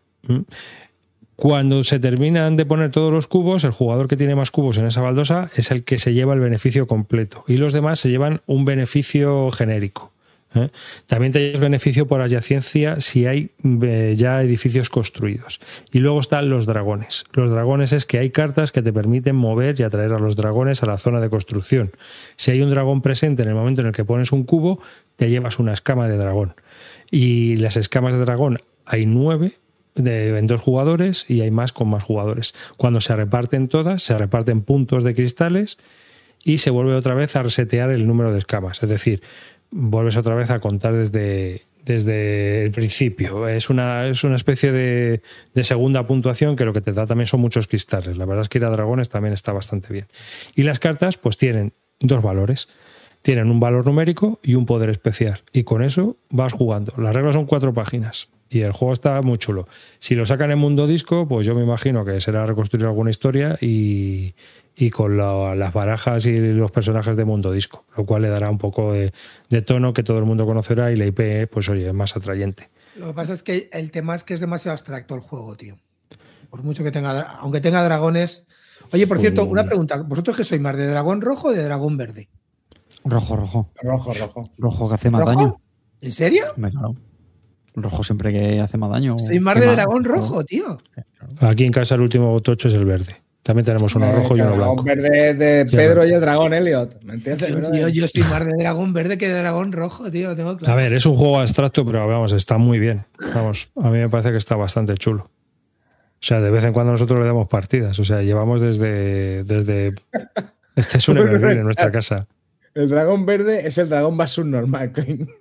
S1: Cuando se terminan de poner todos los cubos, el jugador que tiene más cubos en esa baldosa es el que se lleva el beneficio completo. Y los demás se llevan un beneficio genérico. También te llevas beneficio por adyacencia si hay ya edificios construidos. Y luego están los dragones. Los dragones es que hay cartas que te permiten mover y atraer a los dragones a la zona de construcción. Si hay un dragón presente en el momento en el que pones un cubo, te llevas una escama de dragón. Y las escamas de dragón hay 9 en 2 jugadores y hay más con más jugadores. Cuando se reparten todas, se reparten puntos de cristales y se vuelve otra vez a resetear el número de escamas. Es decir, vuelves otra vez a contar desde el principio. Es una especie de segunda puntuación que lo que te da también son muchos cristales. La verdad es que ir a dragones también está bastante bien. Y las cartas pues tienen 2 valores. Tienen un valor numérico y un poder especial. Y con eso vas jugando. Las reglas son 4 páginas. Y el juego está muy chulo. Si lo sacan en Mundo Disco, pues yo me imagino que será reconstruir alguna historia y con las barajas y los personajes de Mundo Disco. Lo cual le dará un poco de tono que todo el mundo conocerá y la IP, pues oye, es más atrayente.
S7: Lo que pasa es que el tema es que es demasiado abstracto el juego, tío. Por mucho que aunque tenga dragones... Oye, por cierto, una pregunta. ¿Vosotros qué sois más, de dragón rojo o de dragón verde?
S5: Rojo. Rojo que hace más
S7: ¿Rojo?
S5: daño.
S7: ¿En serio?
S5: Claro. Rojo siempre que hace más daño.
S7: Soy más de dragón rojo, tío.
S1: Aquí en casa el último tocho es el verde. También tenemos uno rojo y uno blanco.
S2: El dragón verde de Pedro y el dragón Elliot. ¿Me entiendes?
S7: Yo estoy más de dragón verde que de dragón rojo, tío. Lo tengo claro.
S1: A ver, es un juego abstracto, pero vamos, está muy bien. Vamos, a mí me parece que está bastante chulo. O sea, de vez en cuando nosotros le damos partidas. O sea, llevamos desde... Este es un evergreen en nuestra casa.
S2: El dragón verde es el dragón más subnormal.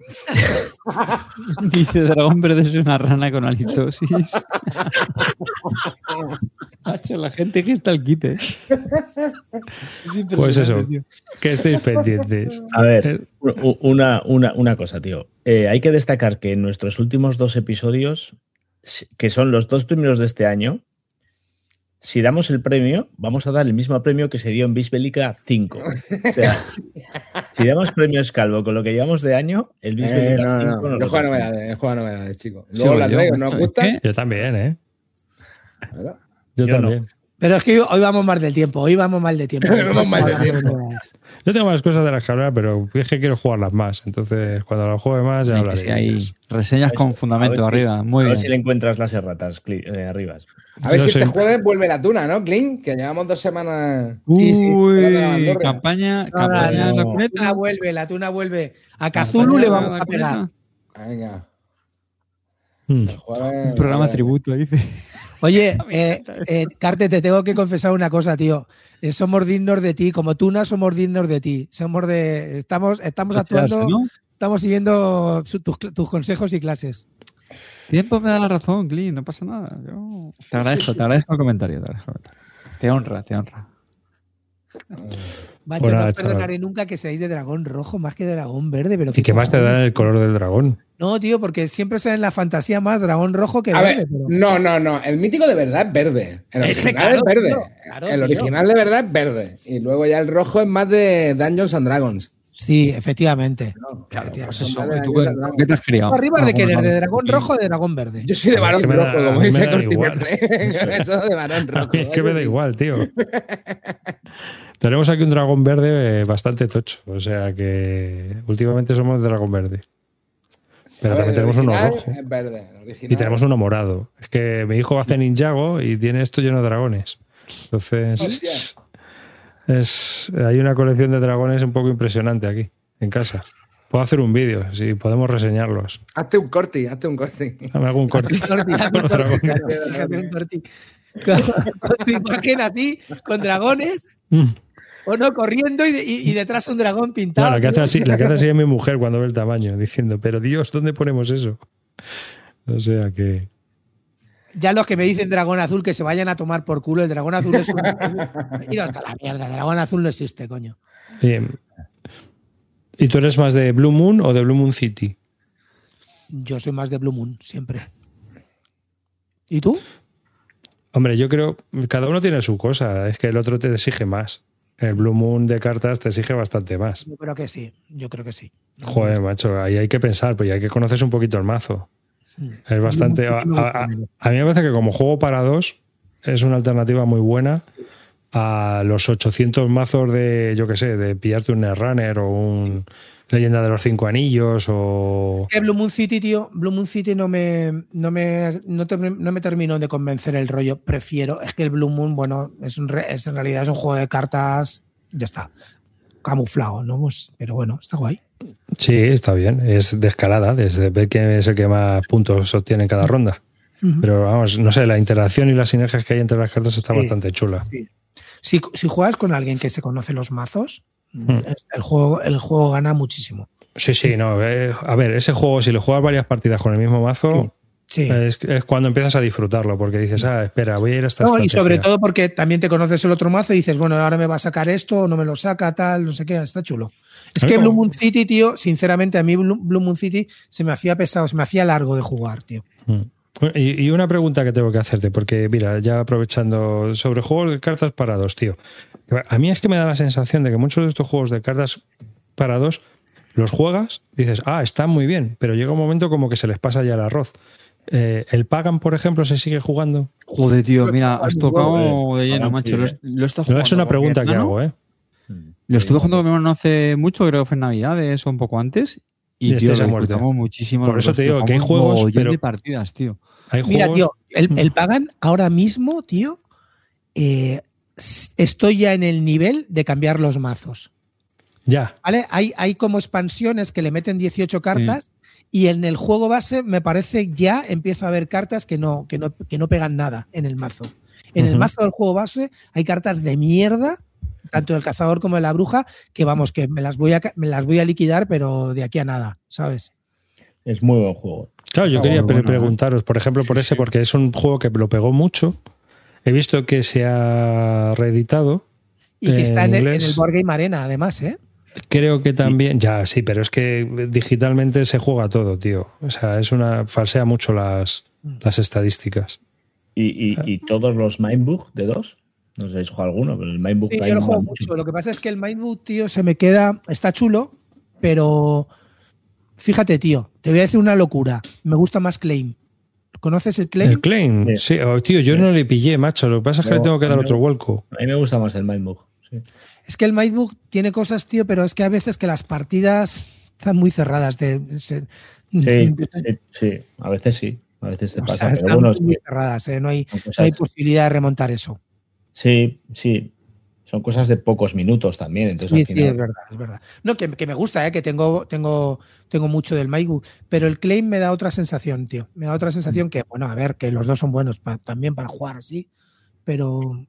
S5: Dice, dragón verde es una rana con halitosis. La gente que está al quite.
S1: Pues eso, tío. Que estéis pendientes.
S6: A ver, una cosa, tío. Hay que destacar que en nuestros últimos 2 episodios, que son los 2 primeros de este año, si damos el premio, vamos a dar el mismo premio que se dio en Bisbélica 5. O sea, si damos premios Calvo con lo que llevamos de año, el Bisbélica 5 no lo
S2: juega novedades, chicos. Luego las traigo, ¿no os gusta?
S1: Yo también, ¿eh?
S6: Yo
S1: también.
S7: No. Pero es que hoy vamos mal del tiempo.
S1: Yo tengo más cosas de las que hablar, pero es que quiero jugarlas más. Entonces, cuando las juegue más, ya hablaré.
S5: Sí, hay reseñas con fundamento arriba. Muy bien.
S6: A ver si le encuentras las erratas arriba.
S2: A ver si este jueves vuelve la tuna, ¿no, Clint? Que llevamos 2 semanas.
S5: Uy, campaña.
S7: La tuna vuelve. A Cthulhu le vamos a pegar.
S2: Venga.
S5: Un programa tributo, dice.
S7: Oye, Carte, te tengo que confesar una cosa, tío. Somos dignos de ti, como Tuna somos dignos de ti. Estamos actuando, ¿no? Estamos siguiendo tus consejos y clases.
S5: Tiempo me da la razón, Clint, no pasa nada. Te agradezco el comentario. Te honra.
S7: Macho, bueno, no perdonaré nunca que seáis de dragón rojo más que de dragón verde. Pero
S1: ¿y qué más te da el color del dragón?
S7: No, tío, porque siempre sale en la fantasía más dragón rojo que verde.
S2: Pero... No. El mítico de verdad es verde. El original es verde. Claro, el original de verdad es verde. Y luego ya el rojo es más de Dungeons and Dragons.
S7: Sí, efectivamente.
S5: Claro, pues eso. ¿Qué te has criado?
S7: ¿Arriba de qué eres? ¿De dragón rojo o de dragón verde?
S2: Yo soy de varón rojo, como dice Cortimetre. Eso de varón rojo.
S1: Es que me da igual, tío. Tenemos aquí un dragón verde bastante tocho. O sea que últimamente somos de dragón verde. Pero también tenemos uno rojo.
S2: Es verde,
S1: y tenemos uno morado. Es que mi hijo hace Ninjago y tiene esto lleno de dragones. Entonces... hay una colección de dragones un poco impresionante aquí, en casa. Puedo hacer un vídeo, si podemos reseñarlos.
S2: Hazte un corti.
S1: Me hago un corti.
S7: Con tu imagen así, con dragones. O no, corriendo y detrás un dragón pintado.
S1: No, la que hace así es mi mujer cuando ve el tamaño, diciendo, pero Dios, ¿dónde ponemos eso? O sea que...
S7: Ya los que me dicen dragón azul que se vayan a tomar por culo, el dragón azul es un... Mira hasta la mierda, el dragón azul no existe, coño.
S1: Bien. ¿Y tú eres más de Blue Moon o de Blue Moon City?
S7: Yo soy más de Blue Moon, siempre. ¿Y tú?
S1: Hombre, yo creo cada uno tiene su cosa. Es que el otro te exige más. El Blue Moon de cartas te exige bastante más.
S7: Yo creo que sí.
S1: Joder, macho, ahí hay que pensar, pues hay que conocerse un poquito el mazo. Es bastante... A mí me parece que como juego para dos es una alternativa muy buena a los 800 mazos de, yo qué sé, de pillarte un Netrunner o un Leyenda de los 5 Anillos o...
S7: Es que Blue Moon City, tío, Blue Moon City no me terminó de convencer el rollo. Prefiero, es que el Blue Moon, bueno, en realidad es un juego de cartas, ya está, camuflado, ¿no? Pues, pero bueno, está guay.
S1: Sí, está bien, es de escalada, desde ver quién es el que más puntos obtiene en cada ronda. Pero vamos, no sé, la interacción y las sinergias que hay entre las cartas está bastante chula.
S7: Sí. Si juegas con alguien que se conoce los mazos, el juego gana muchísimo.
S1: Sí, no. A ver, ese juego, si lo juegas varias partidas con el mismo mazo, es cuando empiezas a disfrutarlo, porque dices, espera, voy a ir hasta esta.
S7: Y sobre todo porque también te conoces el otro mazo y dices, bueno, ahora me va a sacar esto, o no me lo saca, tal, no sé qué, está chulo. Es que Blue Moon City, tío, sinceramente, a mí Blue Moon City se me hacía pesado, se me hacía largo de jugar, tío.
S1: Y una pregunta que tengo que hacerte, porque mira, ya aprovechando sobre juegos de cartas para dos, tío. A mí es que me da la sensación de que muchos de estos juegos de cartas para dos los juegas, dices, están muy bien, pero llega un momento como que se les pasa ya el arroz. ¿El Pagan, por ejemplo, se sigue jugando?
S5: Joder, tío, mira, has tocado de lleno, macho. Lo estoy jugando.
S1: No es una pregunta que hago, ¿eh?
S5: Lo estuve jugando con mi hermano hace mucho, creo que fue en Navidades o un poco antes. Y tío, lo disfrutamos muchísimo.
S1: Por eso te digo que hay juegos, pero...
S5: de partidas, tío.
S7: Mira, tío, el Pagan ahora mismo, tío, estoy ya en el nivel de cambiar los mazos.
S1: Ya.
S7: ¿Vale? Hay como expansiones que le meten 18 cartas y en el juego base me parece ya empieza a haber cartas que no pegan nada en el mazo. En el mazo del juego base hay cartas de mierda, tanto del cazador como de la bruja, que vamos, que me las voy a liquidar, pero de aquí a nada, ¿sabes?
S6: Es muy buen juego.
S1: Claro, yo quería preguntaros, por ejemplo, por ese, porque es un juego que lo pegó mucho. He visto que se ha reeditado.
S7: Y que está en el Board Game Arena, además, ¿eh?
S1: Creo que también, ya sí, pero es que digitalmente se juega todo, tío. O sea, falsea mucho las estadísticas.
S6: ¿Y todos los Mindbook de dos? No sé si habéis jugado alguno, pero el Mindbook
S7: yo lo juego mucho. Lo que pasa es que el Mindbook, tío, se me queda, está chulo, pero fíjate, tío, te voy a decir una locura. Me gusta más Claim. ¿Conoces el Claim?
S1: El Claim, sí. Tío, yo no le pillé, macho. Lo que pasa es que le tengo que dar otro vuelco.
S6: A mí me gusta más el Mindbook. Sí.
S7: Es que el Mindbook tiene cosas, tío, pero es que a veces que las partidas están muy cerradas.
S6: Sí, a veces sí. A veces te pasa.
S7: Están
S6: pero bueno,
S7: muy cerradas, ¿eh? No hay posibilidad de remontar eso.
S6: Sí. Son cosas de pocos minutos también. Entonces,
S7: sí,
S6: al final...
S7: es verdad. No, que me gusta, que tengo mucho del Mindbook, pero el Claim me da otra sensación, tío. Me da otra sensación que, bueno, a ver, que los dos son buenos también para jugar así, pero...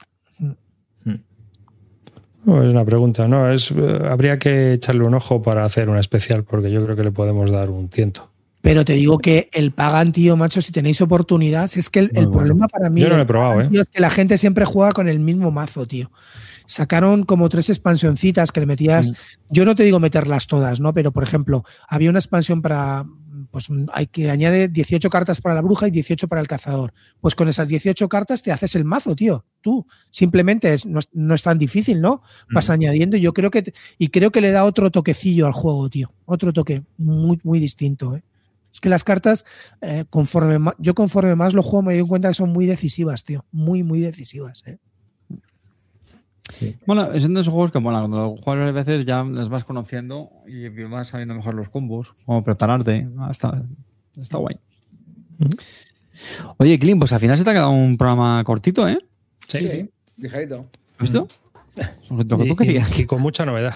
S1: No, es una pregunta, no, habría que echarle un ojo para hacer una especial, porque yo creo que le podemos dar un tiento.
S7: Pero te digo que el Pagan, tío, macho, si tenéis oportunidad, es que el problema para mí
S1: yo no lo he probado,
S7: tío, es que la gente siempre juega con el mismo mazo, tío. Sacaron como 3 expansioncitas que le metías, yo no te digo meterlas todas, ¿no? Pero, por ejemplo, había una expansión para, pues hay que añade 18 cartas para la bruja y 18 para el cazador. Pues con esas 18 cartas te haces el mazo, tío. Tú, simplemente no es tan difícil, ¿no? Vas añadiendo y yo creo que le da otro toquecillo al juego, tío. Otro toque muy, muy distinto, ¿eh? Es que las cartas, conforme más lo juego, me doy cuenta que son muy decisivas, tío. Muy, muy decisivas, ¿eh?
S5: Sí. Bueno, son de esos juegos que mola. Cuando lo juegas varias veces ya las vas conociendo y vas sabiendo mejor los combos, cómo prepararte. Está guay. Oye, Clint, pues al final se te ha quedado un programa cortito, ¿eh?
S2: Sí. Ligerito.
S5: ¿Has visto? Lo que tú querías.
S1: Y con mucha novedad.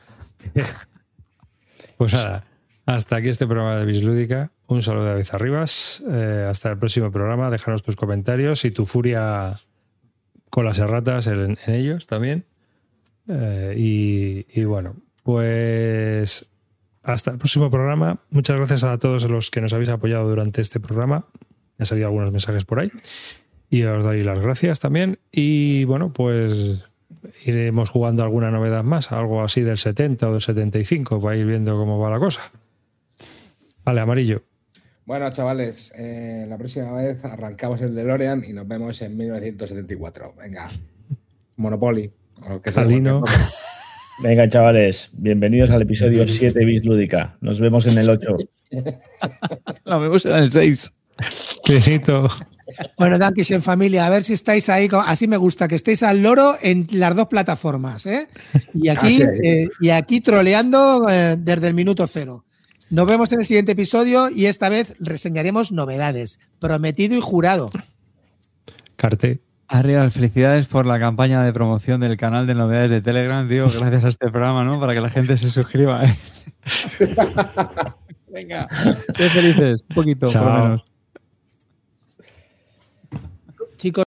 S1: Pues nada, hasta aquí este programa de Bislúdica. Un saludo de David Arribas. Hasta el próximo programa. Déjanos tus comentarios y tu furia con las erratas en ellos también. Y bueno, pues hasta el próximo programa. Muchas gracias a todos los que nos habéis apoyado durante este programa. Han salido algunos mensajes por ahí y os doy las gracias también. Y bueno, pues iremos jugando alguna novedad más, algo así del 70 o del 75 para ir viendo cómo va la cosa. Vale, Amarillo.
S2: Bueno, chavales, la próxima vez arrancamos el DeLorean y nos vemos en 1974. Venga, Monopoly. O que sea,
S1: Alino.
S6: Venga, chavales, bienvenidos al episodio 7 Bis Lúdica. Nos vemos en el 8.
S5: Nos vemos en el 6.
S1: Benito.
S7: Bueno, Dankis en familia, a ver si estáis ahí, así me gusta, que estéis al loro en las dos plataformas, ¿eh? Y aquí troleando desde el minuto 0. Nos vemos en el siguiente episodio y esta vez reseñaremos novedades, prometido y jurado.
S1: Carte.
S5: Arriba, felicidades por la campaña de promoción del canal de novedades de Telegram, tío, gracias a este programa, ¿no? Para que la gente se suscriba, ¿eh? Venga, sed felices, un poquito,
S1: Chao.
S5: por lo menos.
S7: Chicos.